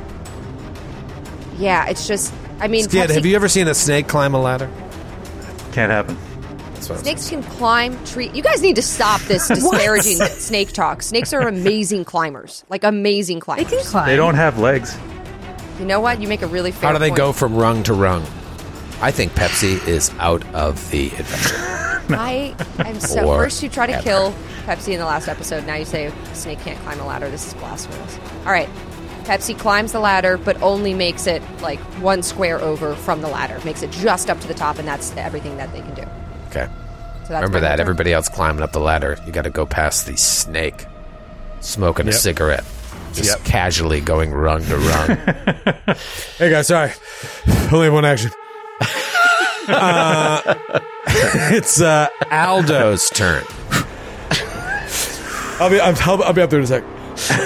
Yeah, it's just, I mean, Skid, Pepsi, have you ever seen a snake climb a ladder? Can't happen. snakes can climb trees. You guys need to stop this disparaging snake talk. Snakes are amazing climbers, like amazing They climbers. can climb. They don't have legs. You know what? You make a really fair How do they point. go from rung to rung? I think Pepsi is out of the adventure. I am so. Or First, you try to ever. kill Pepsi in the last episode. Now you say a snake can't climb a ladder. This is blasphemous. All right. Pepsi climbs the ladder, but only makes it like one square over from the ladder. Makes it just up to the top, and that's everything that they can do. Okay. So that's Remember my that. turn. Everybody else climbing up the ladder. You got to go past the snake, smoking a cigarette, just casually going rung to rung. Hey guys, sorry, only have one action. It's Aldo's turn. I'll be up there in a sec.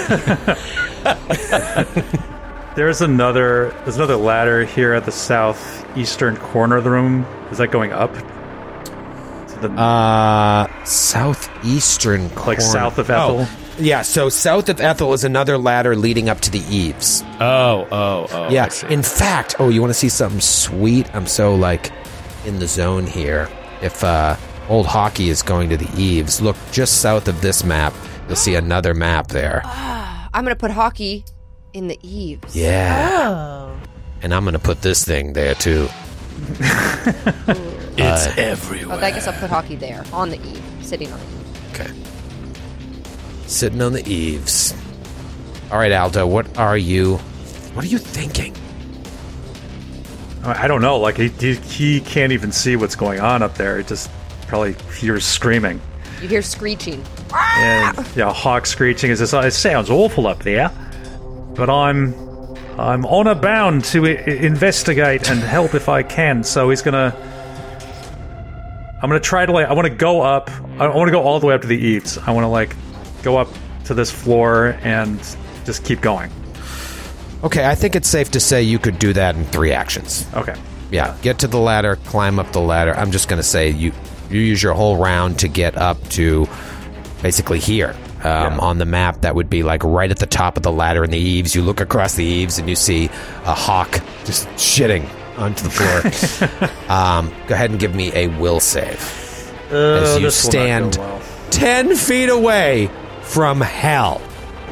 There's another ladder here at the southeastern corner of the room. Is that going up? To the, Southeastern corner. like south of Ethel? Yeah, so south of Ethel is another ladder leading up to the eaves. Oh. Yeah. I see. In fact, you want to see something sweet? I'm so in the zone here. If old Hockey is going to the eaves, look just south of this map. You'll see another map there. I'm going to put Hockey in the eaves. Yeah. Oh. And I'm going to put this thing there too. It's everywhere. Oh, I guess I'll put Hockey there, on the eve, sitting on the eve. Okay. Sitting on the eaves. All right, Aldo, what are you thinking? I don't know. Like he can't even see what's going on up there. He just probably hears screaming. You hear screeching. And Hawk screeching is it sounds awful up there. But I'm honor bound to investigate and help if I can. So I'm gonna try to I want to go up. I want to go all the way up to the eaves. I want to go up to this floor and just keep going. Okay, I think it's safe to say you could do that in 3 actions. Okay. Yeah, get to the ladder, climb up the ladder. I'm just going to say you use your whole round to get up to basically here. On the map, that would be right at the top of the ladder in the eaves. You look across the eaves and you see a hawk just shitting onto the floor. Go ahead and give me a will save. As you stand 10 feet away from hell.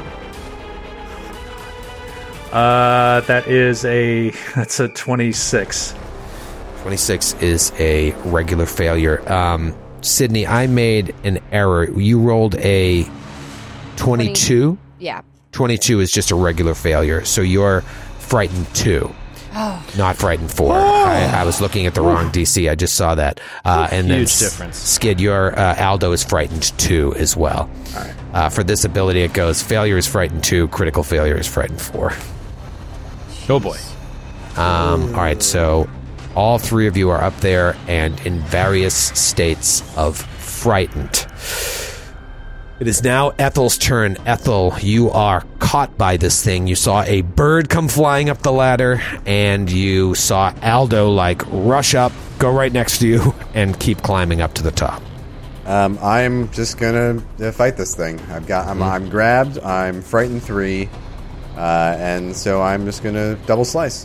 That's a 26. 26 is a regular failure. Sydney, I made an error. You rolled a 22? Yeah. 22 is just a regular failure, so you're frightened 2. Not frightened 4. I was looking at the wrong DC. I just saw that. And then Huge difference. Skid, your Aldo is frightened 2 as well. All right. For this ability, it goes failure is frightened 2, critical failure is frightened 4. Oh boy. All right, so all 3 of you are up there and in various states of frightened. It is now Ethel's turn. Ethel, you are caught by this thing. You saw a bird come flying up the ladder, and you saw Aldo rush up, go right next to you, and keep climbing up to the top. I'm just gonna fight this thing. I'm grabbed. I'm frightened 3, and so I'm just gonna double slice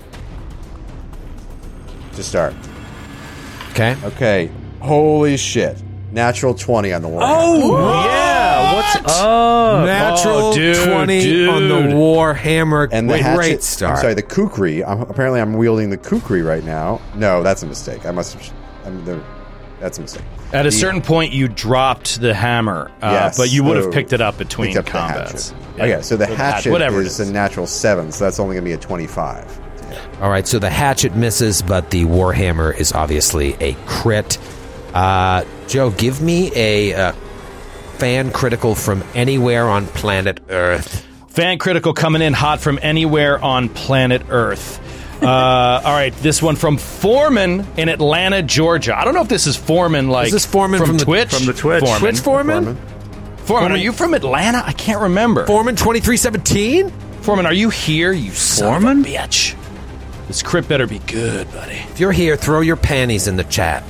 to start. Okay. Okay. Holy shit! Natural 20 on the wall. Oh yeah. What's up? Natural 20 on the Warhammer. And the hatchet, great start. I'm sorry, the kukri. Apparently, I'm wielding the kukri right now. No, that's a mistake. That's a mistake. At a certain point, you dropped the hammer, Yes, but you would have so picked it up between picked up the combats. hatchet. Okay, so the hatchet whatever it is a natural 7, so that's only going to be a 25. All right, so the hatchet misses, but the Warhammer is obviously a crit. Joe, give me a fan critical from anywhere on planet Earth. Fan critical coming in hot from anywhere on planet Earth. All right, this one from Foreman in Atlanta, Georgia. I don't know if this is Foreman Is this Foreman from Twitch? From the Twitch. Foreman. Twitch Foreman? Foreman, are you from Atlanta? I can't remember. Foreman 2317? Foreman, are you here? You son of a bitch. This crit better be good, buddy. If you're here, throw your panties in the chat.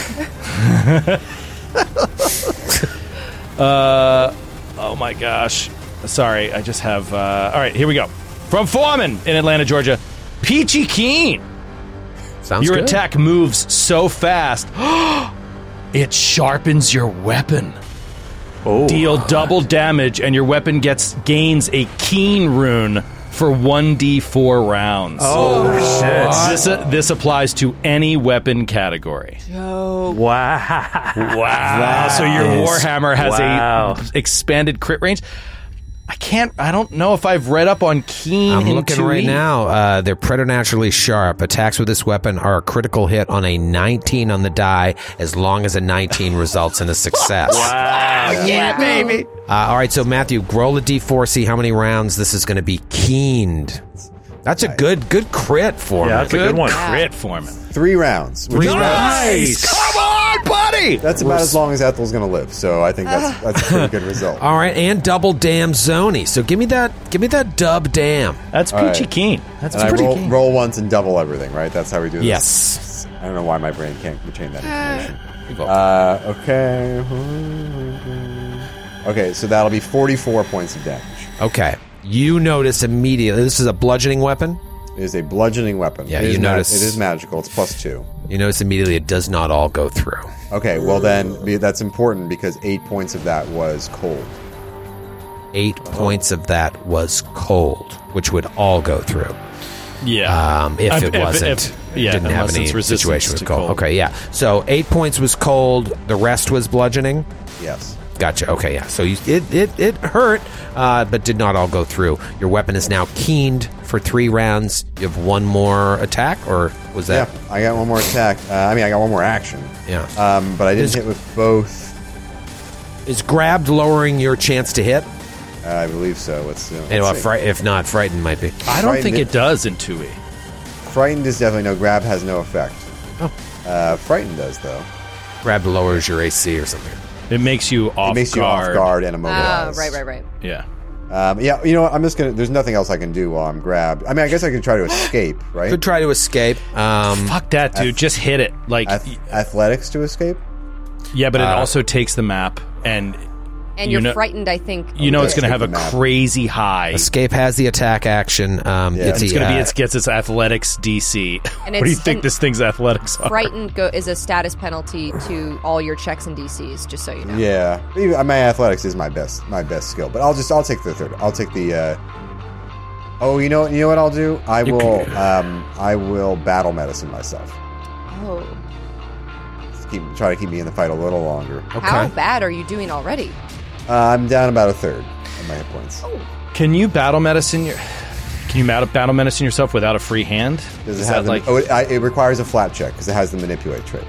Oh my gosh. Sorry, I just have... all right, here we go. From Foreman in Atlanta, Georgia. Peachy Keen. Sounds Your good. attack moves so fast, it sharpens your weapon. Oh. Deal double damage, and your weapon gains a Keen rune for 1d4 rounds. Oh, shit. This applies to any weapon category. Wow. Wow. So your Warhammer has a expanded crit range. I don't know if I've read up on Keen. I'm in looking 2E. right now. They're preternaturally sharp. Attacks with this weapon are a critical hit on a 19 on the die, as long as a 19 results in a success. Wow. Yeah, baby. All right, so Matthew, roll a d4, see how many rounds this is going to be keened. That's a good crit for Yeah, me. that's a good one. Crit, Foreman. 3 rounds. Which is Nice. Come on, buddy. That's about as long as Ethel's going to live, so I think that's a pretty good result. All right, and double damn Zoni. So give me that dub damn. That's All Peachy right. Keen. That's And I pretty roll, keen. roll once and double everything, right? That's how we do this? Yes. I don't know why my brain can't retain that information. You're Okay. Okay, so that'll be 44 points of damage. Okay. You notice immediately. This is a bludgeoning weapon. It is a bludgeoning weapon. Yeah, it you notice. It is magical. It's +2. You notice immediately it does not all go through. Okay, well then that's important because 8 points of that was cold. 8 points of that was cold, which would all go through. Yeah. If it wasn't, didn't have unless any it's resistance situation with to cold. Okay, yeah. So 8 points was cold. The rest was bludgeoning. Yes. Gotcha. Okay, yeah. So it hurt, but did not all go through. Your weapon is now keened for 3 rounds. You have one more attack, or was that? Yeah, I got one more attack. I got one more action. Yeah. But I didn't hit with both. Is grabbed lowering your chance to hit? I believe so. Let's see. If not, frightened might be. I don't think it does in 2E. Frightened is definitely no. Grab has no effect. Oh. Frightened does though. Grab lowers your AC or something. It makes you off guard. It makes you off guard and immobilized. Right. Yeah. Yeah, you know what? I'm just gonna. There's nothing else I can do while I'm grabbed. I mean, I guess I could try to escape, right? Could try to escape. Fuck that, dude. Just hit it. Like athletics to escape. Yeah, but it also takes the map, and you're frightened, I think. You know it's going to have a crazy high. Escape has the attack action. It's going to be. It gets its athletics DC. And what do you think this thing's athletics are? Frightened is a status penalty to all your checks and DCs. Just so you know. Yeah, my athletics is my best skill. But I'll take the third. I'll take the. Oh, you know what I'll do? I will battle medicine myself. Oh. Try to keep me in the fight a little longer. Okay. How bad are you doing already? I'm down about a third of my hit points. Oh. Can you battle medicine yourself without a free hand? Does it have it requires a flat check because it has the manipulate trait.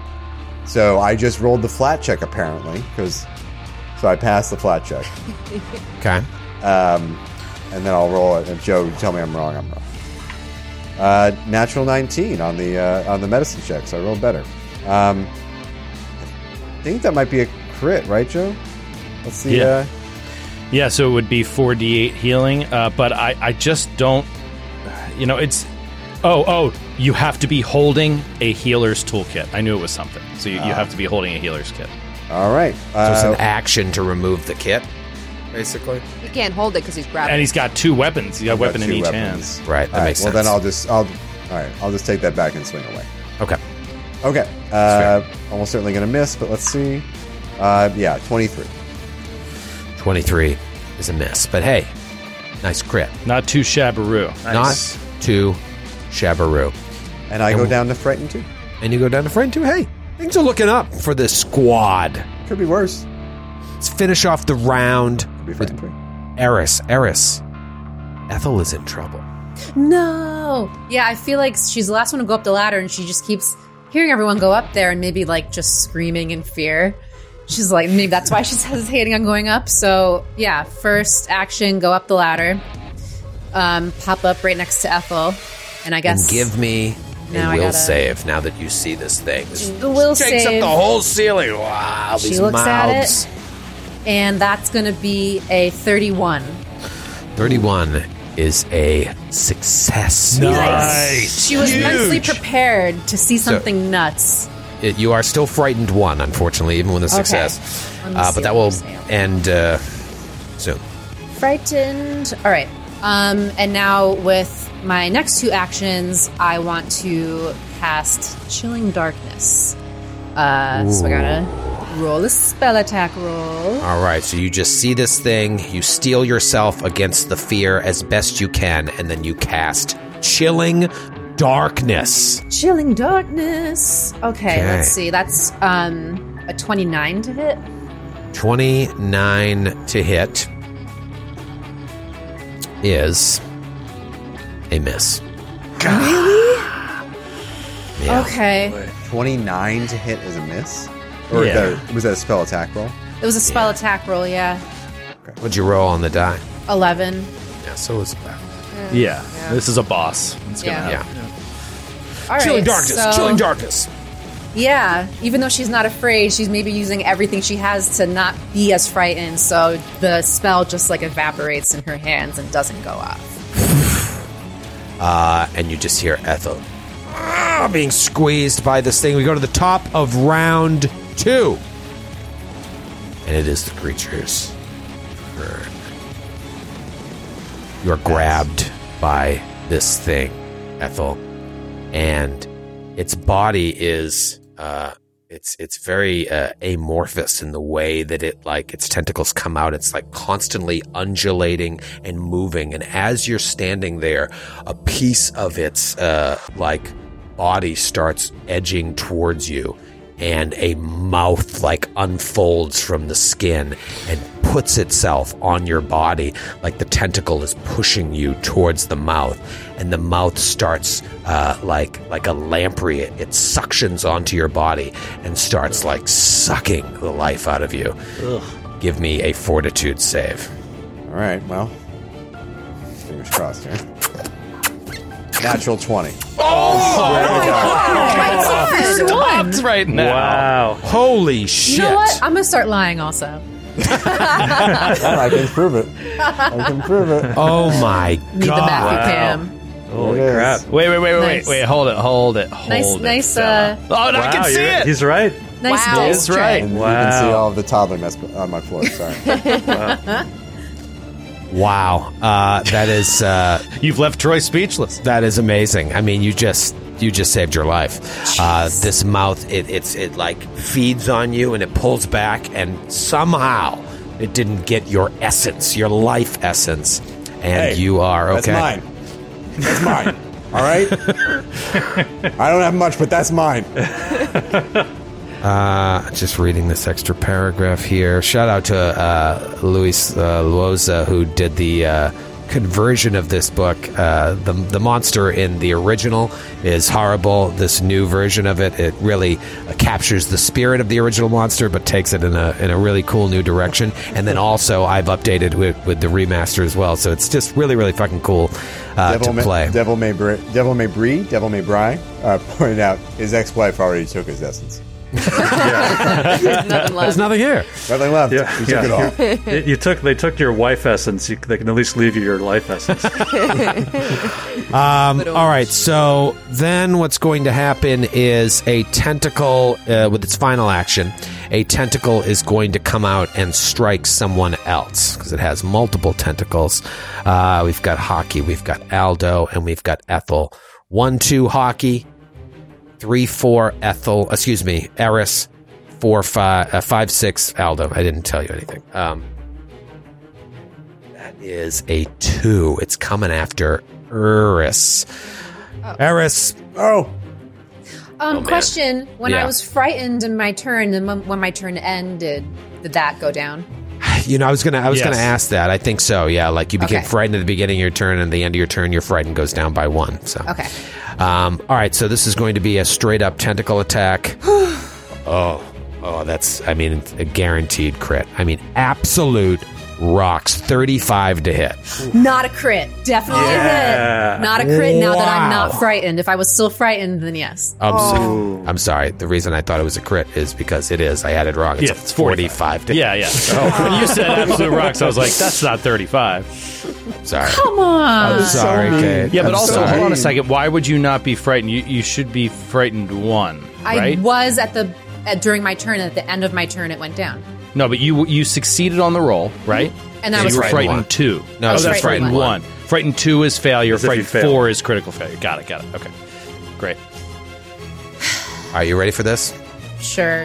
So I just rolled the flat check apparently so I passed the flat check. Okay. And then I'll roll it. If Joe, tell me I'm wrong. I'm wrong. Natural 19 on the medicine check, so I rolled better. I think that might be a crit, right, Joe? Let's see. Yeah, so it would be 4d8 healing, but I just don't... it's... Oh, you have to be holding a healer's toolkit. I knew it was something. So you have to be holding a healer's kit. All right. So it's an action to remove the kit, basically? He can't hold it because he's grabbing. And he's got 2 weapons. He's got a weapon in each hand. Right, that makes sense. Well, then I'll just take that back and swing away. Okay. Almost certainly going to miss, but let's see. 23. 23 is a miss. But hey, nice crit. Not too shabbaroo. Nice. Not too shabbaroo. And I go down to frightened too. And you go down to frightened too. Hey, things are looking up for this squad. Could be worse. Let's finish off the round with Eris. Ethel is in trouble. No. Yeah, I feel like she's the last one to go up the ladder, and she just keeps hearing everyone go up there and maybe just screaming in fear. She's like, maybe that's why she's hesitating on going up. So yeah, first action, go up the ladder, pop up right next to Ethel, and I guess and give me a will save now that you see this thing. The will takes save. up the whole ceiling. Wow, she these looks mouths. at it, and that's going to be a 31. 31 is a success. Nice. She was mentally prepared to see something nuts. You are still frightened 1, unfortunately, even with a success. But that will end soon. Frightened. All right. And now with my next 2 actions, I want to cast Chilling Darkness. So I gotta roll a spell attack roll. All right, so you just see this thing, you steel yourself against the fear as best you can, and then you cast Chilling Darkness. Chilling Darkness. Okay, let's see. That's a 29 to hit. 29 to hit is a miss. Really? Yeah. Okay. 29 to hit is a miss? Or was that a spell attack roll? It was a spell attack roll, yeah. What'd you roll on the die? 11. Yeah, so it's bad. Yeah, this is a boss. It's gonna happen. All right, Chilling Darkness. Chilling Darkness. Yeah, even though she's not afraid, she's maybe using everything she has to not be as frightened, so the spell just evaporates in her hands and doesn't go off. And you just hear Ethel being squeezed by this thing. We go to the top of round 2. and it is the creature's turn. You are grabbed by this thing, Ethel, and its body is it's very amorphous in the way that its tentacles come out. It's like constantly undulating and moving, and as you're standing there, a piece of its body starts edging towards you, and a mouth unfolds from the skin and puts itself on your body, like the tentacle is pushing you towards the mouth, and the mouth starts like a lamprey. It suctions onto your body and starts sucking the life out of you. Ugh. Give me a fortitude save. All right, well, fingers crossed here. Natural 20. Stopped right now. Wow. Holy shit. You know what? I'm going to start lying also. I can prove it. Oh my god. Need the Matthew Cam. Holy crap. Wait. Nice. Hold it. Nice. I can see it. He's right. Nice Wow. dice He's tray. right. And Wow. you can see all of the toddler mess on my floor. Sorry. Wow. That is You've left Troy speechless. that is amazing. I mean, you just saved your life. This mouth, it feeds on you and it pulls back, and somehow it didn't get your essence, your life essence, and Hey, you are okay. That's mine. All right? I don't have much, but that's mine. Just reading this extra paragraph here. Shout out to Luis Luoza, who did the conversion of this book. The monster in the original is horrible. This new version of it really captures the spirit of the original monster, but takes it in a really cool new direction. And then also I've updated with the remaster as well. So it's just really, really fucking cool to play. Devil May Bry pointed out his ex-wife already took his essence. There's nothing left. There's nothing here. Nothing left. Yeah, You took it all. They took your wife essence. They can at least leave you your life essence. All right, so then what's going to happen is a tentacle, with its final action, a tentacle is going to come out and strike someone else, because it has multiple tentacles. We've got Hockey, we've got Aldo, and we've got Ethel. 1-2 Hockey, 3-4 Ethel, Eris, 4-5, 5-6 Aldo. I didn't tell you anything. That is a 2. It's coming after Eris. Eris. Oh. Question. When Yeah. I was frightened in my turn, and when my turn ended, did that go down? You know, I was gonna Yes. ask that. I think so. Yeah, like you became Okay. frightened at the beginning of your turn, and at the end of your turn, your frightened goes down by 1. So Okay. all right. So this is going to be a straight up tentacle attack. Oh, that's. I mean, a guaranteed crit. I mean, absolute rocks. 35 to hit. Not a crit. Definitely a hit. Not a crit now that I'm not frightened. If I was still frightened, then yes. I'm sorry. The reason I thought it was a crit is because it is. I had it wrong. It's Yeah, a it's 45 to hit. Yeah. When you said absolute rocks, I was like, that's not 35. Sorry. Come on. I'm sorry, Kate. Yeah, but I'm also, sorry. hold on a second. Why would you not be frightened? You should be frightened 1, right? I was during my turn. At the end of my turn, it went down. No, but you succeeded on the roll, right? And I So was you were frightened frightened 2. No, I was that's frightened frightened 1. Frightened 2 is failure. As if you Frightened failed. 4 is critical failure. Got it. Okay. Great. Are you ready for this? Sure.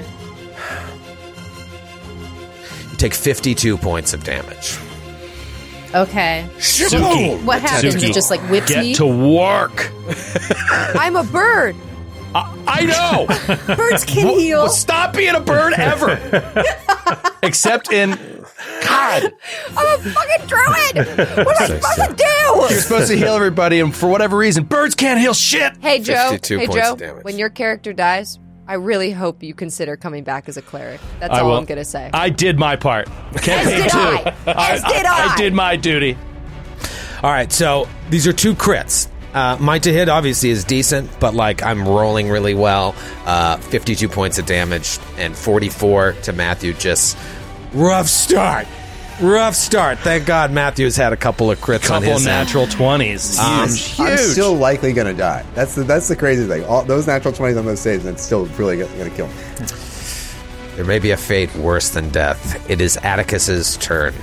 You take 52 points of damage. Okay. Suki. What happens? Suki, It just whips get me. to work. I'm a bird. I know. Birds can heal. Well, stop being a bird ever. Except in God. I'm a fucking druid. What am I supposed to do? You're supposed to heal everybody, and for whatever reason, birds can't heal shit. Hey Joe. 52 Hey points Joe. of damage. When your character dies, I really hope you consider coming back as a cleric. That's I all will. I'm gonna say. I did my part. Campaign did 2. I. As did I. I did my duty. All right, so these are 2 crits. My to hit obviously is decent, but I'm rolling really well. 52 points of damage and 44 to Matthew. Just rough start. Thank God Matthew's had a couple of crits on Couple his end. natural 20s. Huge. I'm still likely going to die. That's the crazy thing. All those natural 20s on those saves, and it's still really going to kill me. There may be a fate worse than death. It is Atticus's turn.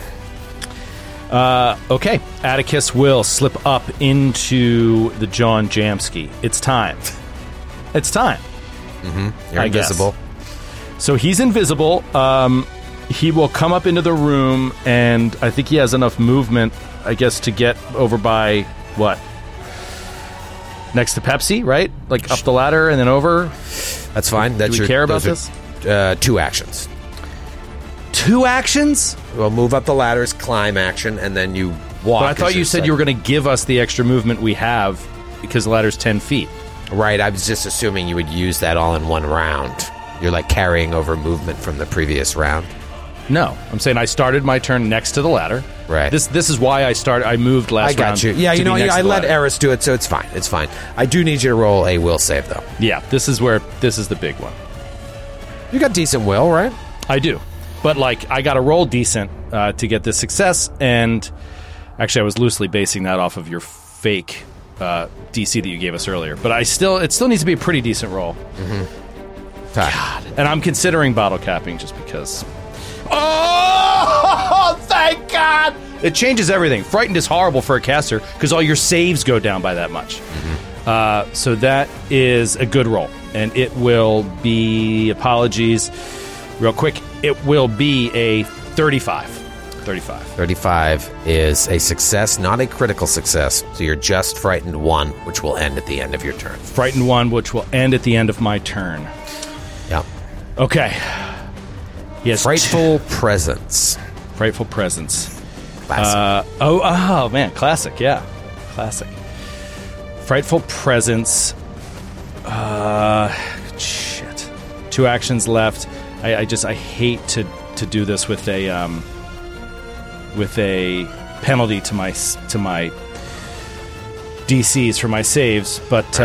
Okay. Atticus will slip up into the John Jamsky. It's time. It's time. You're invisible. So he's invisible. He will come up into the room, and I think he has enough movement, I guess, to get over by, what? Next to Pepsi, right? Like up the ladder and then over? That's fine. That's Do we care about this? 2 actions. 2 actions? Well, move up the ladders, climb action, and then you walk. But I thought you said you were going to give us the extra movement we have because the ladder's 10 feet. Right, I was just assuming you would use that all in one round. You're like carrying over movement from the previous round. No, I'm saying I started my turn next to the ladder. Right. This is why I moved last round. I got you. Yeah, you know, I let Eris do it, so it's fine. It's fine. I do need you to roll a will save, though. Yeah, this is the big one. You got decent will, right? I do. But, like, I got to roll decent to get this success, and actually I was loosely basing that off of your fake DC that you gave us earlier. But it still needs to be a pretty decent roll. God. And I'm considering bottle capping just because... Oh, thank God! It changes everything. Frightened is horrible for a caster because all your saves go down by that much. So that is a good roll. And it will be, apologies, real quick, it will be a 35. 35 is a success, not a critical success. So you're just frightened 1, which will end at the end of your turn. Frightened 1, which will end at the end of my turn. Yep. Okay. Yes. Frightful Presence. Frightful Presence. Classic. Oh, man. Classic, yeah. Classic. Frightful Presence. Shit. 2 actions left. I hate to do this with a penalty to my DCs for my saves, but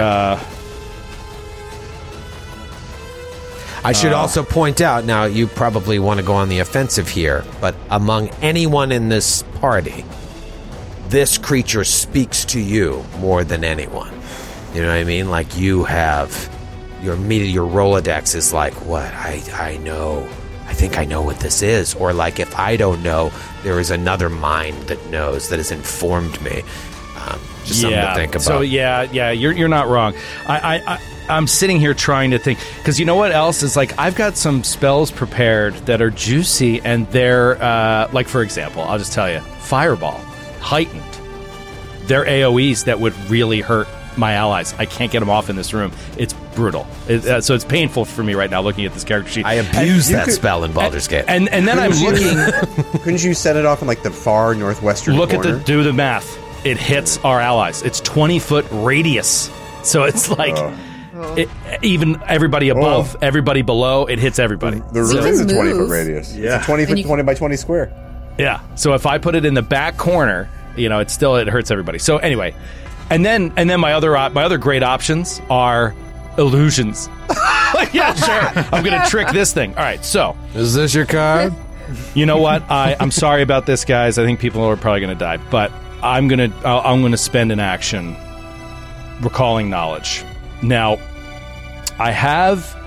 I should also point out, now you probably want to go on the offensive here, but among anyone in this party, this creature speaks to you more than anyone. You know what I mean? Like, you have your Rolodex is like, what? I know. I think I know what this is. Or like, if I don't know, there is another mind that knows, that has informed me. Just something to think about. So yeah, you're not wrong. I'm sitting here trying to think, because you know what else is, like, I've got some spells prepared that are juicy, and they're like, for example, I'll just tell you, Fireball, heightened. They're AoEs that would really hurt my allies. I can't get them off in this room. It's brutal. So it's painful for me right now looking at this character sheet. I abused that spell in Baldur's Gate. And then I'm looking. Couldn't you set it off in like the far northwestern corner? Do the math. It hits our allies. It's 20-foot radius. So it's like even everybody above, everybody below, it hits everybody. The room is a 20-foot radius. Yeah. It's a 20 by 20 square. Yeah. So if I put it in the back corner, it hurts everybody. So anyway, and then my other great options are illusions. Yeah, sure. I'm going to trick this thing. All right. So is this your card? You know what? I'm sorry about this, guys. I think people are probably going to die, but I'm gonna spend an action recalling knowledge. Now, I have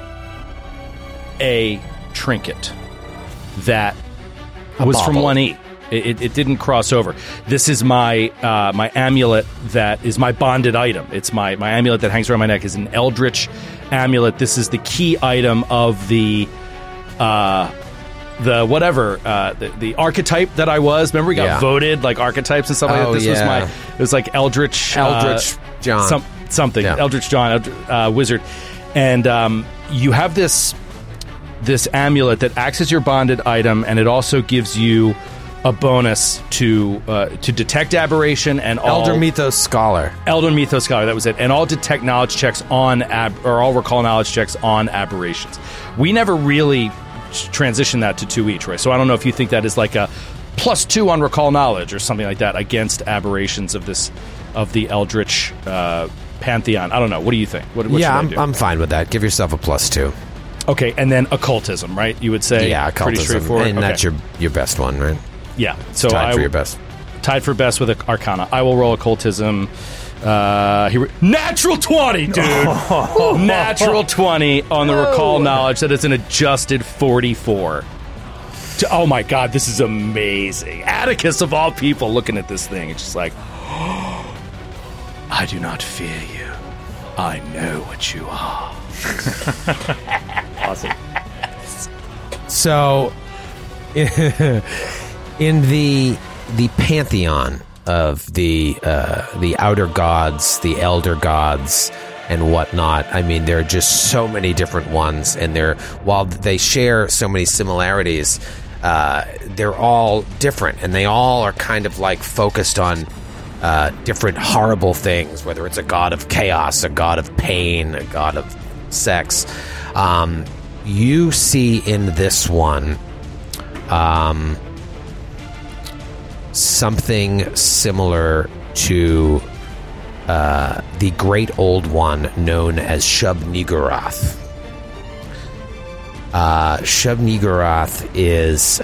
a trinket that was from 1E. It didn't cross over. This is my my amulet that is my bonded item. It's my amulet that hangs around my neck is an Eldritch amulet. This is the key item of the archetype that I was. Remember we got voted like archetypes and stuff like that? This was it was like Eldritch John. Something. Yeah. Eldritch John, wizard. And you have this amulet that acts as your bonded item, and it also gives you a bonus to detect aberration and Elder Mythos Scholar. Elder Mythos Scholar, that was it. And all detect knowledge checks on or all recall knowledge checks on aberrations. We never really transition that to 2 each, right? So I don't know if you think that is like a +2 on recall knowledge or something like that against aberrations of the Eldritch pantheon. I don't know. What do you think? What I'm fine with that. Give yourself a +2. Okay, and then occultism, right? You would say, occultism, pretty straightforward. And that's your best one, right? Yeah. So tied for your best. Tied for best with Arcana. I will roll occultism. Natural 20, dude. Natural 20 on the recall knowledge. That is an adjusted 44. Oh my god, this is amazing. Atticus of all people looking at this thing. It's just like, I do not fear you. I know what you are. Awesome. So, in the pantheon of the outer gods, the elder gods, and whatnot, I mean, there are just so many different ones, and while they share so many similarities, they're all different, and they all are kind of like focused on different horrible things, whether it's a god of chaos, a god of pain, a god of sex. You see in this one something similar to the Great Old One known as Shub-Niggurath. Shub-Niggurath is...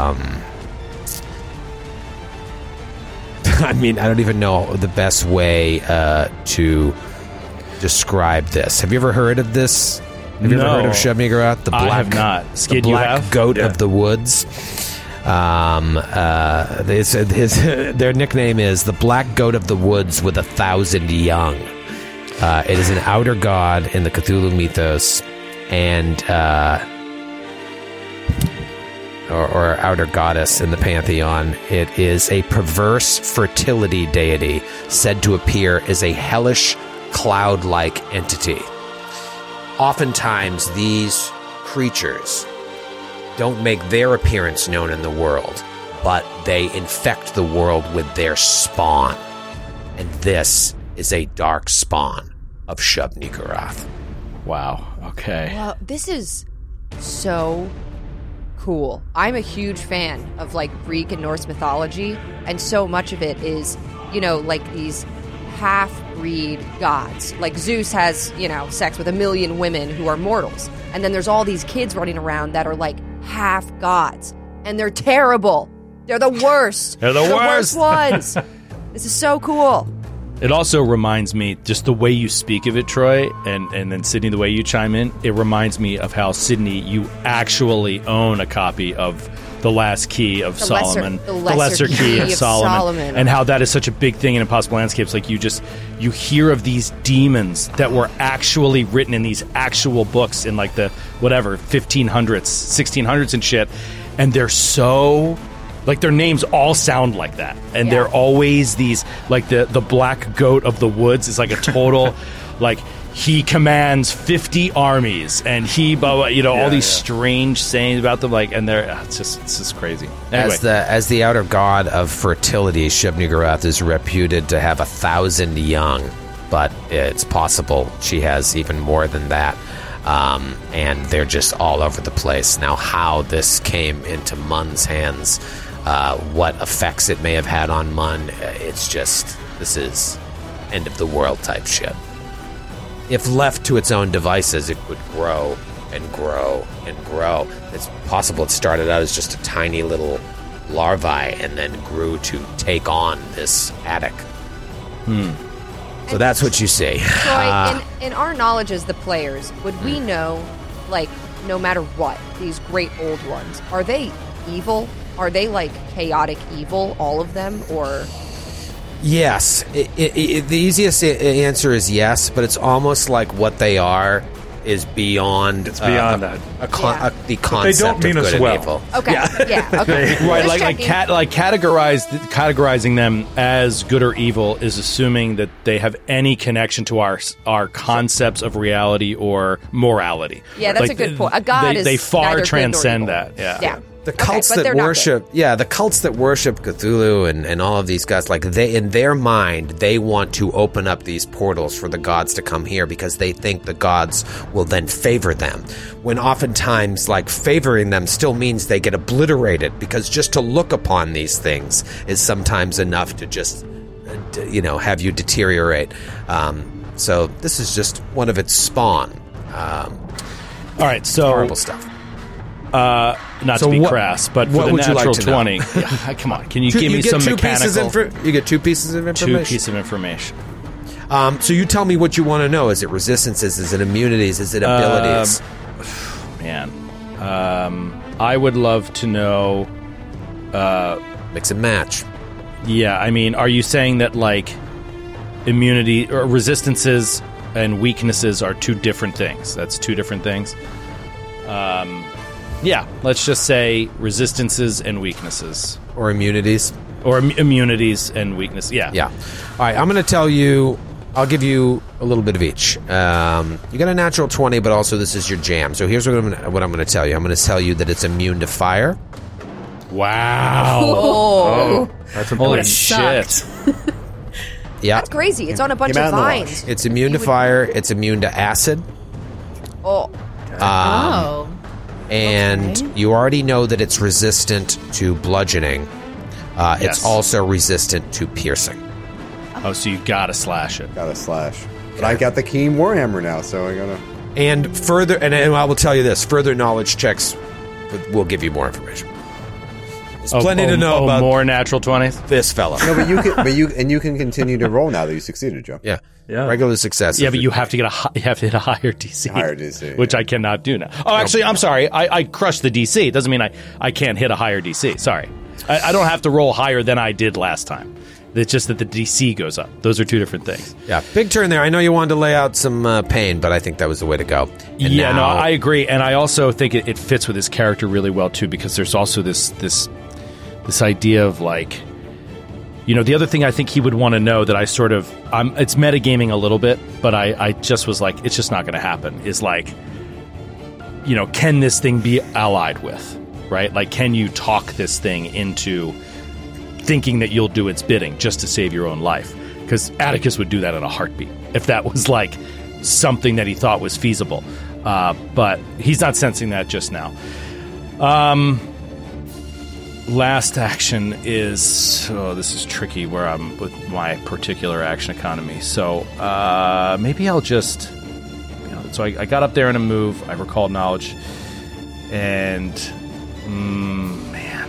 I mean, I don't even know the best way to describe this. Have you ever heard of this? Have you ever heard of Shub-Niggurath? I have not. Skid, the black you have? goat of the woods. Their nickname is the Black Goat of the Woods with 1,000 young. It is an outer god in the Cthulhu mythos, and or outer goddess in the pantheon. It is a perverse fertility deity said to appear as a hellish cloud-like entity. Oftentimes, these creatures don't make their appearance known in the world, but they infect the world with their spawn. And this is a dark spawn of Shub-Niggurath. Wow. Okay. Well, this is so cool. I'm a huge fan of like Greek and Norse mythology, and so much of it is, like these half-breed gods. Like Zeus has, sex with 1 million women who are mortals. And then there's all these kids running around that are like half gods. And they're terrible. They're the worst. They're the worst ones. This is so cool. It also reminds me, just the way you speak of it, Troy, and then Sydney, the way you chime in, it reminds me of how, Sydney, you actually own a copy of The Last Key of Solomon. The Lesser Key of Solomon. And how that is such a big thing in Impossible Landscapes. Like, you hear of these demons that were actually written in these actual books in, like, the, 1500s, 1600s and shit. And they're so... like, their names all sound like that. And they're always these, like, the Black Goat of the Woods is like a total, like, he commands 50 armies, and he, all these strange sayings about them, like, and they're, it's just crazy. Anyway. As the outer god of fertility, Shub-Niggurath is reputed to have 1,000 young, but it's possible she has even more than that. And they're just all over the place. Now, how this came into Mun's hands, what effects it may have had on Mun, this is end of the world type shit. If left to its own devices, it would grow and grow and grow. It's possible it started out as just a tiny little larvae and then grew to take on this attic. So that's what you see. Troy, in our knowledge as the players, would we know, like, no matter what, these great old ones, are they evil? Are they, like, chaotic evil, all of them, or... Yes. The easiest answer is yes, but it's almost like what they are is beyond... It's beyond that. The concept they don't mean of good us and well. evil. Okay, okay. Right, categorizing them as good or evil is assuming that they have any connection to our concepts of reality or morality. Yeah, that's a good point. A god they far neither transcend good nor evil. that. Yeah. The cults but that they're not worship, the cults that worship Cthulhu and all of these guys, like they, in their mind, they want to open up these portals for the gods to come here because they think the gods will then favor them. When oftentimes, like, favoring them still means they get obliterated because just to look upon these things is sometimes enough to just, have you deteriorate. So this is just one of its spawn. All right, so horrible stuff. Not So to be what- crass, but for what the would you like natural to know? 20. Yeah, come on, can you give me some mechanical? You get 2 pieces of information. 2 pieces of information. So you tell me what you want to know. Is it resistances? Is it immunities? Is it abilities? Man, I would love to know. Mix and match. Yeah, I mean, are you saying that like immunity or resistances and weaknesses are 2 different things? That's 2 different things. Yeah, let's just say resistances and weaknesses, Or immunities. or immunities and weaknesses. Yeah, Yeah. All right, I'm going to tell you, I'll give you a little bit of each. You got a natural 20, but also this is your jam. So here's what I'm going to tell you. I'm going to tell you that it's immune to fire. Wow. Oh, That's Holy important. shit. Yeah. That's crazy. It's on a bunch Came of out in the wash. vines. It's immune to fire. It's immune to acid. Oh, oh. And Okay. you already know that it's resistant to bludgeoning. Yes. It's also resistant to piercing. Oh, so you gotta slash it. Got a slash. But I got the Keen Warhammer now, so I gotta. And further, and I will tell you this: further knowledge checks will give you more information. There's plenty to know about more natural 20s. this fella. No, but you can continue to roll now that you succeeded, Joe. Yeah, Yeah. regular success. Yeah, but you have to get you have to hit a higher DC. Higher DC, which yeah. I cannot do now. Oh, actually, I'm sorry. I crushed the DC. It doesn't mean I can't hit a higher DC. Sorry, I don't have to roll higher than I did last time. It's just that the DC goes up. Those are 2 different things. Yeah, big turn there. I know you wanted to lay out some pain, but I think that was the way to go. And Yeah, no, now- I agree, and I also think it fits with his character really well too, because there's also this idea of like, you know, the other thing I think he would want to know that I sort of, it's metagaming a little bit, but I just was like, it's just not going to happen. Is like, you know, can this thing be allied with, right? Like, can you talk this thing into thinking that you'll do its bidding just to save your own life? Because Atticus would do that in a heartbeat if that was like something that he thought was feasible. But he's not sensing that just now. Last action is, this is tricky where I'm with my particular action economy. So maybe I'll just, so I got up there in a move. I recalled knowledge, and man,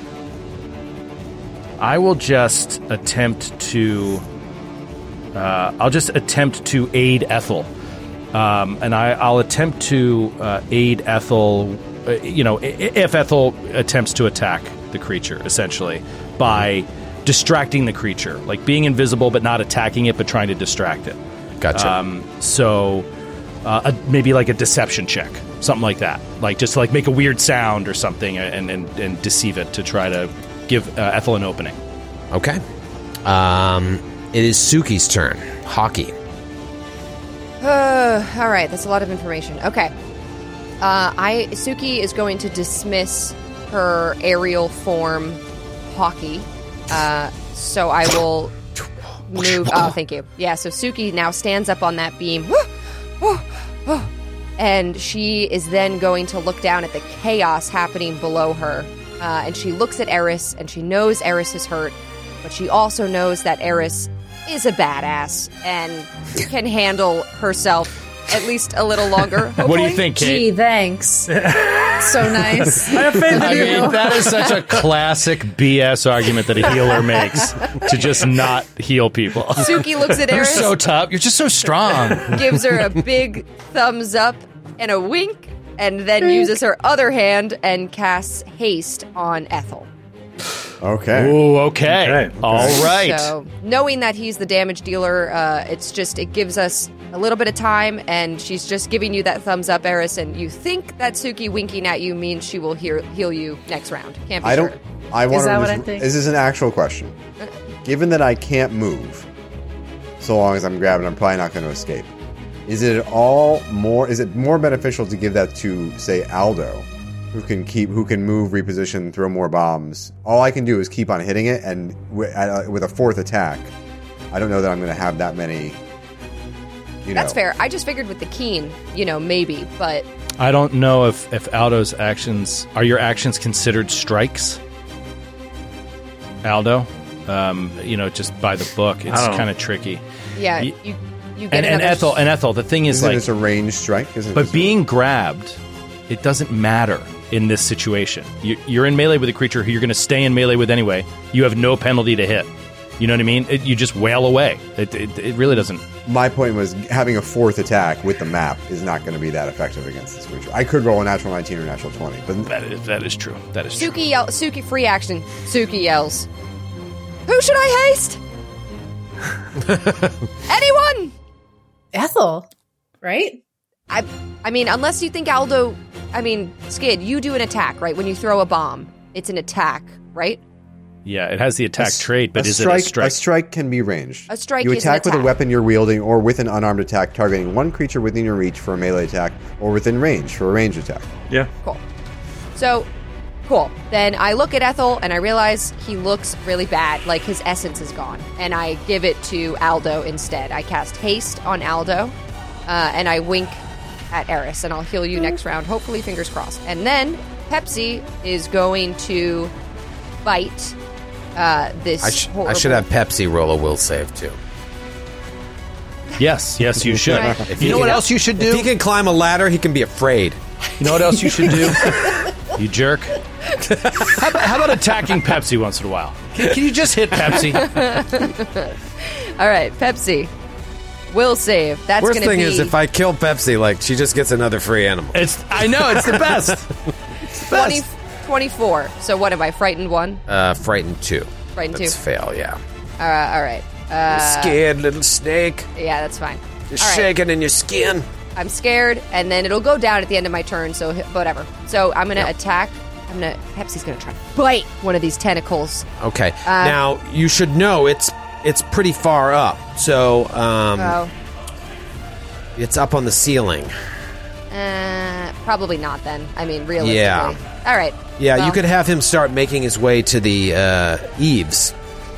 I will just attempt to. I'll just attempt to aid Ethel, and I'll attempt to aid Ethel. If Ethel attempts to attack the creature, essentially by distracting the creature, like being invisible but not attacking it, but trying to distract it. Gotcha. So maybe like a deception check, something like that, like just like make a weird sound or something and deceive it to try to give Ethel an opening. Okay. It is Suki's turn. Hockey. all right. That's a lot of information. Okay. Suki is going to dismiss her aerial form, Hockey. So I will move. Oh, thank you. Yeah. So Suki now stands up on that beam, and she is then going to look down at the chaos happening below her. And she looks at Eris, and she knows Eris is hurt, but she also knows that Eris is a badass and can handle herself at least a little longer. What do you think, Kate? Gee, thanks. So nice. I have faith in I you. mean, that is such a classic BS argument that a healer makes to just not heal people. Suki looks at You're Eris, so tough. You're just so strong. gives her a big thumbs up and a wink, and then uses her other hand and casts haste on Ethel. Okay. Ooh, okay. Okay. All right. So, knowing that he's the damage dealer, it gives us a little bit of time, and she's just giving you that thumbs up, Eris, and you think that Suki winking at you means she will heal you next round. Can't be I sure. don't. I want that to. what I think? This is an actual question. Given that I can't move, so long as I'm grabbing, I'm probably not going to escape. Is it more beneficial to give that to, say, Aldo, who can move, reposition, throw more bombs? All I can do is keep on hitting it, and with a fourth attack, I don't know that I'm going to have that many. That's fair. I just figured with the keen, maybe, but I don't know if Aldo's actions are your actions considered strikes. Aldo, just by the book, it's I don't- kind of tricky. yeah, Y- you get And another Ethel, the thing is Isn't like, it a ranged strike? Isn't it but just a- being grabbed, it doesn't matter in this situation. You're in melee with a creature who you're going to stay in melee with anyway. You have no penalty to hit. You know what I mean? You just wail away. It really doesn't. My point was having a fourth attack with the map is not going to be that effective against this creature. I could roll a natural 19 or natural 20, but That is true. That is true. Suki free action. Suki yells, "Who should I haste? Anyone?" Ethel, right? I mean, unless you think Aldo. I mean, Skid, you do an attack, right? When you throw a bomb, it's an attack, right? Yeah, it has the attack trait, but is it a strike? A strike can be ranged. A strike you is an attack with a attack. weapon you're wielding or with an unarmed attack targeting one creature within your reach for a melee attack or within range for a ranged attack. Yeah. Cool. So, cool. Then I look at Ethel and I realize he looks really bad, like his essence is gone. And I give it to Aldo instead. I cast haste on Aldo, and I wink at Eris, and I'll heal you next round. Hopefully, fingers crossed. And then Pepsi is going to bite this. I should have Pepsi roll a will save too. Yes, you should. Right. You know what else you should do? If he can climb a ladder, he can be afraid. You know what else you should do? You jerk. How about attacking Pepsi once in a while? Can you just hit Pepsi? All right, Pepsi. Will save. That's Worst going to thing be is if I kill Pepsi, like she just gets another free animal. I know, it's the best. 24. So what am I, frightened 1? Frightened 2. Frightened 2. Let's fail, yeah. All right. Scared little snake. Yeah, that's fine. You're All right. shaking in your skin. I'm scared, and then it'll go down at the end of my turn, so whatever. So I'm going to attack. Pepsi's going to try to bite one of these tentacles. Okay. Now, you should know it's pretty far up. So, it's up on the ceiling. Probably not then. I mean, realistically. Yeah. All right. Yeah, Well, you could have him start making his way to the eaves,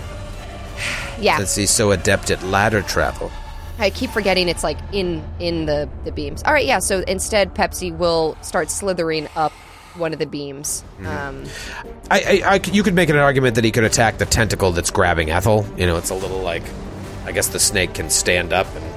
Yeah. since he's so adept at ladder travel. I keep forgetting it's like in the beams. All right, yeah. So instead, Pepsi will start slithering up one of the beams. You could make an argument that he could attack the tentacle that's grabbing Ethel. You know, it's a little like, I guess the snake can stand up and.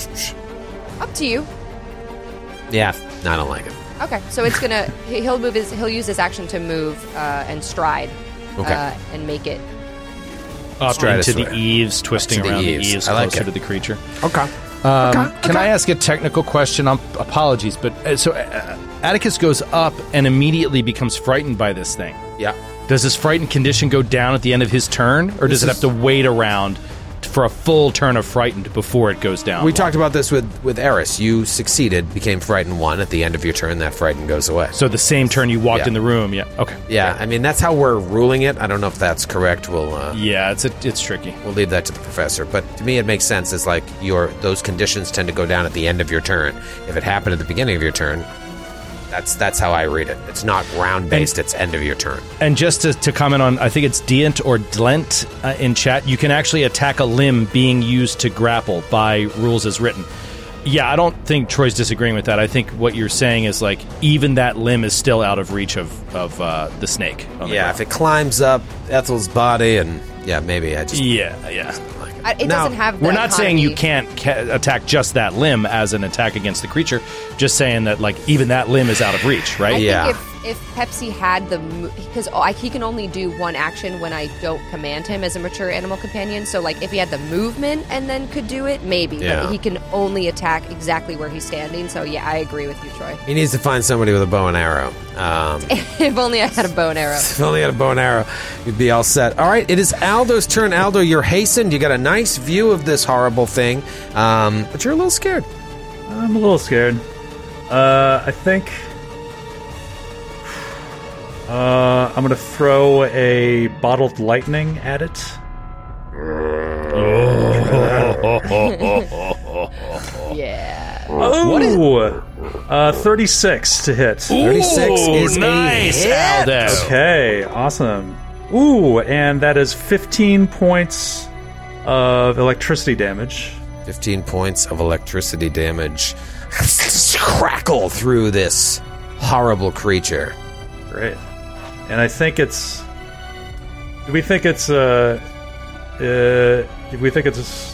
Up to you. Yeah, I don't like it. Okay, so it's gonna he'll use his action to move and stride, Okay. and make it. Up Stride into is the fair. eaves, twisting Up to the around the eaves. eaves I like closer it. to the creature. Okay. Can I ask a technical question? Apologies, but so Atticus goes up and immediately becomes frightened by this thing. Yeah. Does his frightened condition go down at the end of his turn, or does it have to wait around for a full turn of frightened before it goes down? We talked about this with Eris. You succeeded, became frightened 1. At the end of your turn, that frightened goes away. So the same turn you walked Yeah. in the room, yeah. Okay. Yeah, I mean, that's how we're ruling it. I don't know if that's correct. Yeah, it's tricky. We'll leave that to the professor. But to me, it makes sense. It's like those conditions tend to go down at the end of your turn. If it happened at the beginning of your turn, that's how I read it. It's not round-based. It's end of your turn. And just to comment on, I think it's Dient or Dlent in chat, you can actually attack a limb being used to grapple by rules as written. Yeah, I don't think Troy's disagreeing with that. I think what you're saying is like even that limb is still out of reach of the snake. on the Yeah, ground. if it climbs up Ethel's body, and maybe I just Yeah. It Now, doesn't have. The We're not saying you economy. can't attack just that limb as an attack against the creature. Just saying that like even that limb is out of reach, right? I Yeah. think if Pepsi had because he can only do one action when I don't command him as a mature animal companion. So like if he had the movement and then could do it, maybe. Yeah. But he can only attack exactly where he's standing. So yeah, I agree with you, Troy. he needs to find somebody with a bow and arrow. If only I had a bow and arrow. If only had a bow and arrow, you'd be all set. All right, it is Aldo's turn. Aldo, you're hastened. You got a nice view of this horrible thing, but you're a little scared. I'm a little scared. I think I'm going to throw a bottled lightning at it. Yeah. Oh, 36 to hit. 36 is nice, a hit. Aldous. Okay, awesome. Ooh, and that is 15 points of electricity damage. 15 points of electricity damage crackle through this horrible creature. Great. And I think it's... Do we think it's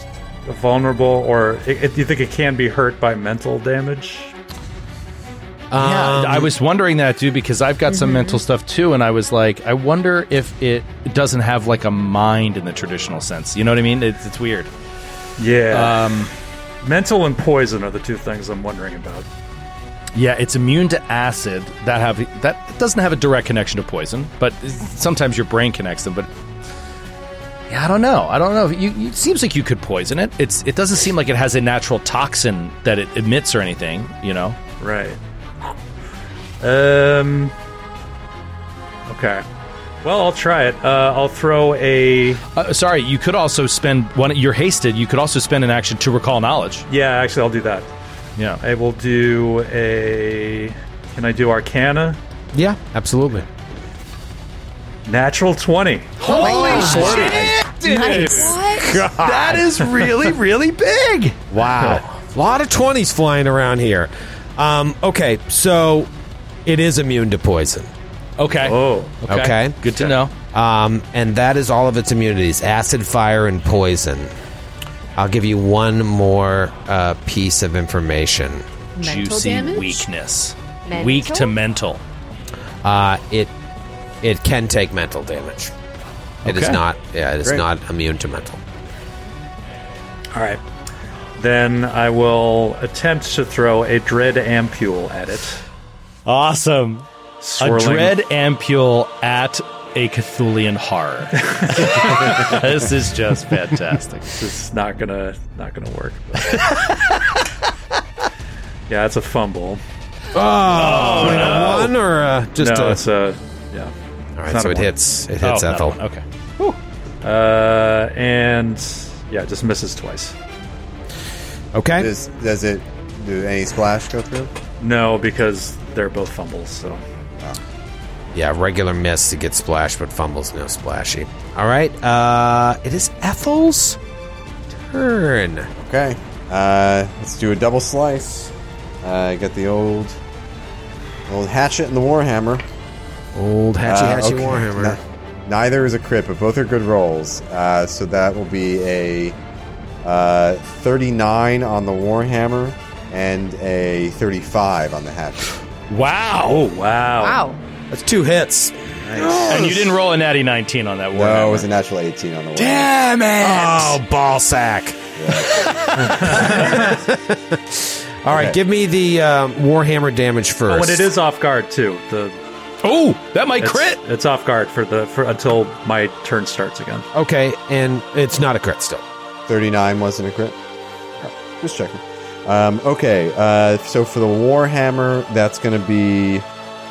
vulnerable, or do you think it can be hurt by mental damage? Yeah, I was wondering that, dude, because I've got some mental stuff too, and I was like, I wonder if it doesn't have like a mind in the traditional sense. You know what I mean? It's weird. Yeah. Mental and poison are the two things I'm wondering about. Yeah, it's immune to acid. That doesn't have a direct connection to poison, but sometimes your brain connects them. But yeah, I don't know. It seems like you could poison it. It doesn't seem like it has a natural toxin that it emits or anything. You know? Right. Okay. Well, I'll try it. I'll throw a... sorry, you could also spend... You're hasted. You could also spend an action to recall knowledge. Yeah, actually, I'll do that. Yeah. I will do a... Can I do Arcana? Yeah, absolutely. Natural 20. Holy shit, dude! Nice. What? That is really, really big. Wow. A lot of 20s flying around here. Okay, so it is immune to poison. Okay. Oh. Okay. Good to know. And that is all of its immunities: acid, fire, and poison. I'll give you one more piece of information. Mental Juicy damage? weakness. Mental? Weak to mental. It can take mental damage. It is Okay. not. Yeah, it is Great. not immune to mental. All right. Then I will attempt to throw a Dread Ampule at it. Awesome. Swirling. A dread ampule at a Cthulian horror. This is just fantastic. This is not gonna work. Yeah, it's a fumble. Oh, one or just No, a... it's a yeah. All right, not so a it one. hits. It hits not Ethel. one. Okay. And yeah, it just misses twice. Okay. Does it do any splash go through? No, because they're both fumbles. So Yeah, regular miss to get splashed, but fumbles no splashy. All right. It is Ethel's turn. Okay. Let's do a double slice. Get the old hatchet and the warhammer. Old Hatchy Okay. Warhammer. Neither is a crit, but both are good rolls. So that will be a 39 on the warhammer and a 35 on the hatchet. Wow. oh wow. Wow. That's 2 hits. And you didn't roll a natty 19 on that one. No, it was a natural 18 on the warhammer. Damn it! Oh, ball sack. All right, Okay. give me the Warhammer damage first. Oh, and it is off guard too. Oh, that might It's, crit. it's off guard for until my turn starts again. Okay, and it's not a crit still. 39 wasn't a crit. Just checking. Okay, so for the warhammer, that's going to be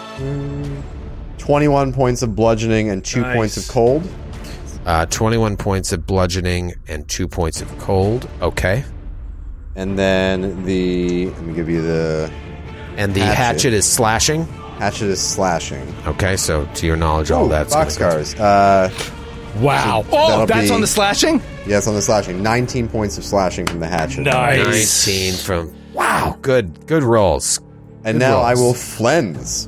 21 points of bludgeoning and 2 Nice. points of cold. 21 points of bludgeoning and 2 points of cold. Okay. And then let me give you the And the hatchet is slashing. hatchet is slashing. Okay, so to your knowledge, all that's gonna go boxcars. Wow. that'll Oh, that's be- on the slashing? Yes, on the slashing. 19 points of slashing from the hatchet. Nice. 19 from... Wow, good rolls. And Good now rolls. I will flens.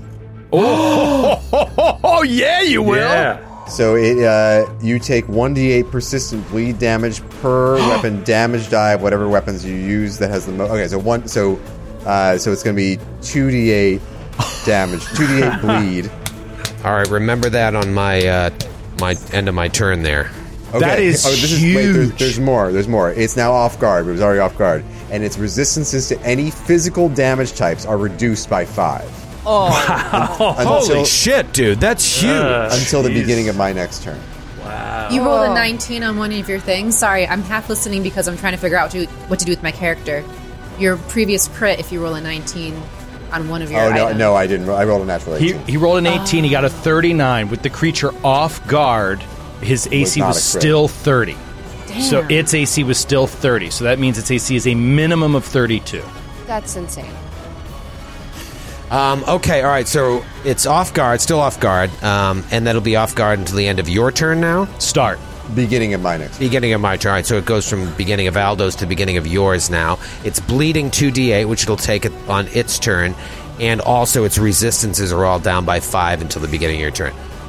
Oh, yeah, you will. Yeah. So you take 1d8 persistent bleed damage per weapon damage die of whatever weapons you use that has the most. Okay, so it's going to be 2d8 damage, 2d8 bleed. All right, remember that on my my end of my turn there. Okay. That is huge. There's more. There's more. It's now off guard. It was already off guard, and its resistances to any physical damage types are reduced by 5 Holy shit, dude, that's huge. until the beginning of my next turn. You rolled a 19 on one of your things. Sorry, I'm half listening because I'm trying to figure out what to do with my character. Your previous crit, if you roll a 19 on one of your items. No, I didn't. I rolled a natural 18. He rolled an 18. He got a 39. With the creature off guard, his AC not was a crit. still 30. Damn. So its AC was still 30. So that means its AC is a minimum of 32. That's insane. Okay, all right, so it's off guard, still off guard, and that'll be off guard until the end of your turn now? Start. Beginning of my next turn. Beginning of my turn. All right, so it goes from beginning of Aldo's to beginning of yours now. It's bleeding 2d8, which it'll take it on its turn, and also its resistances are all down by 5 until the beginning of your turn.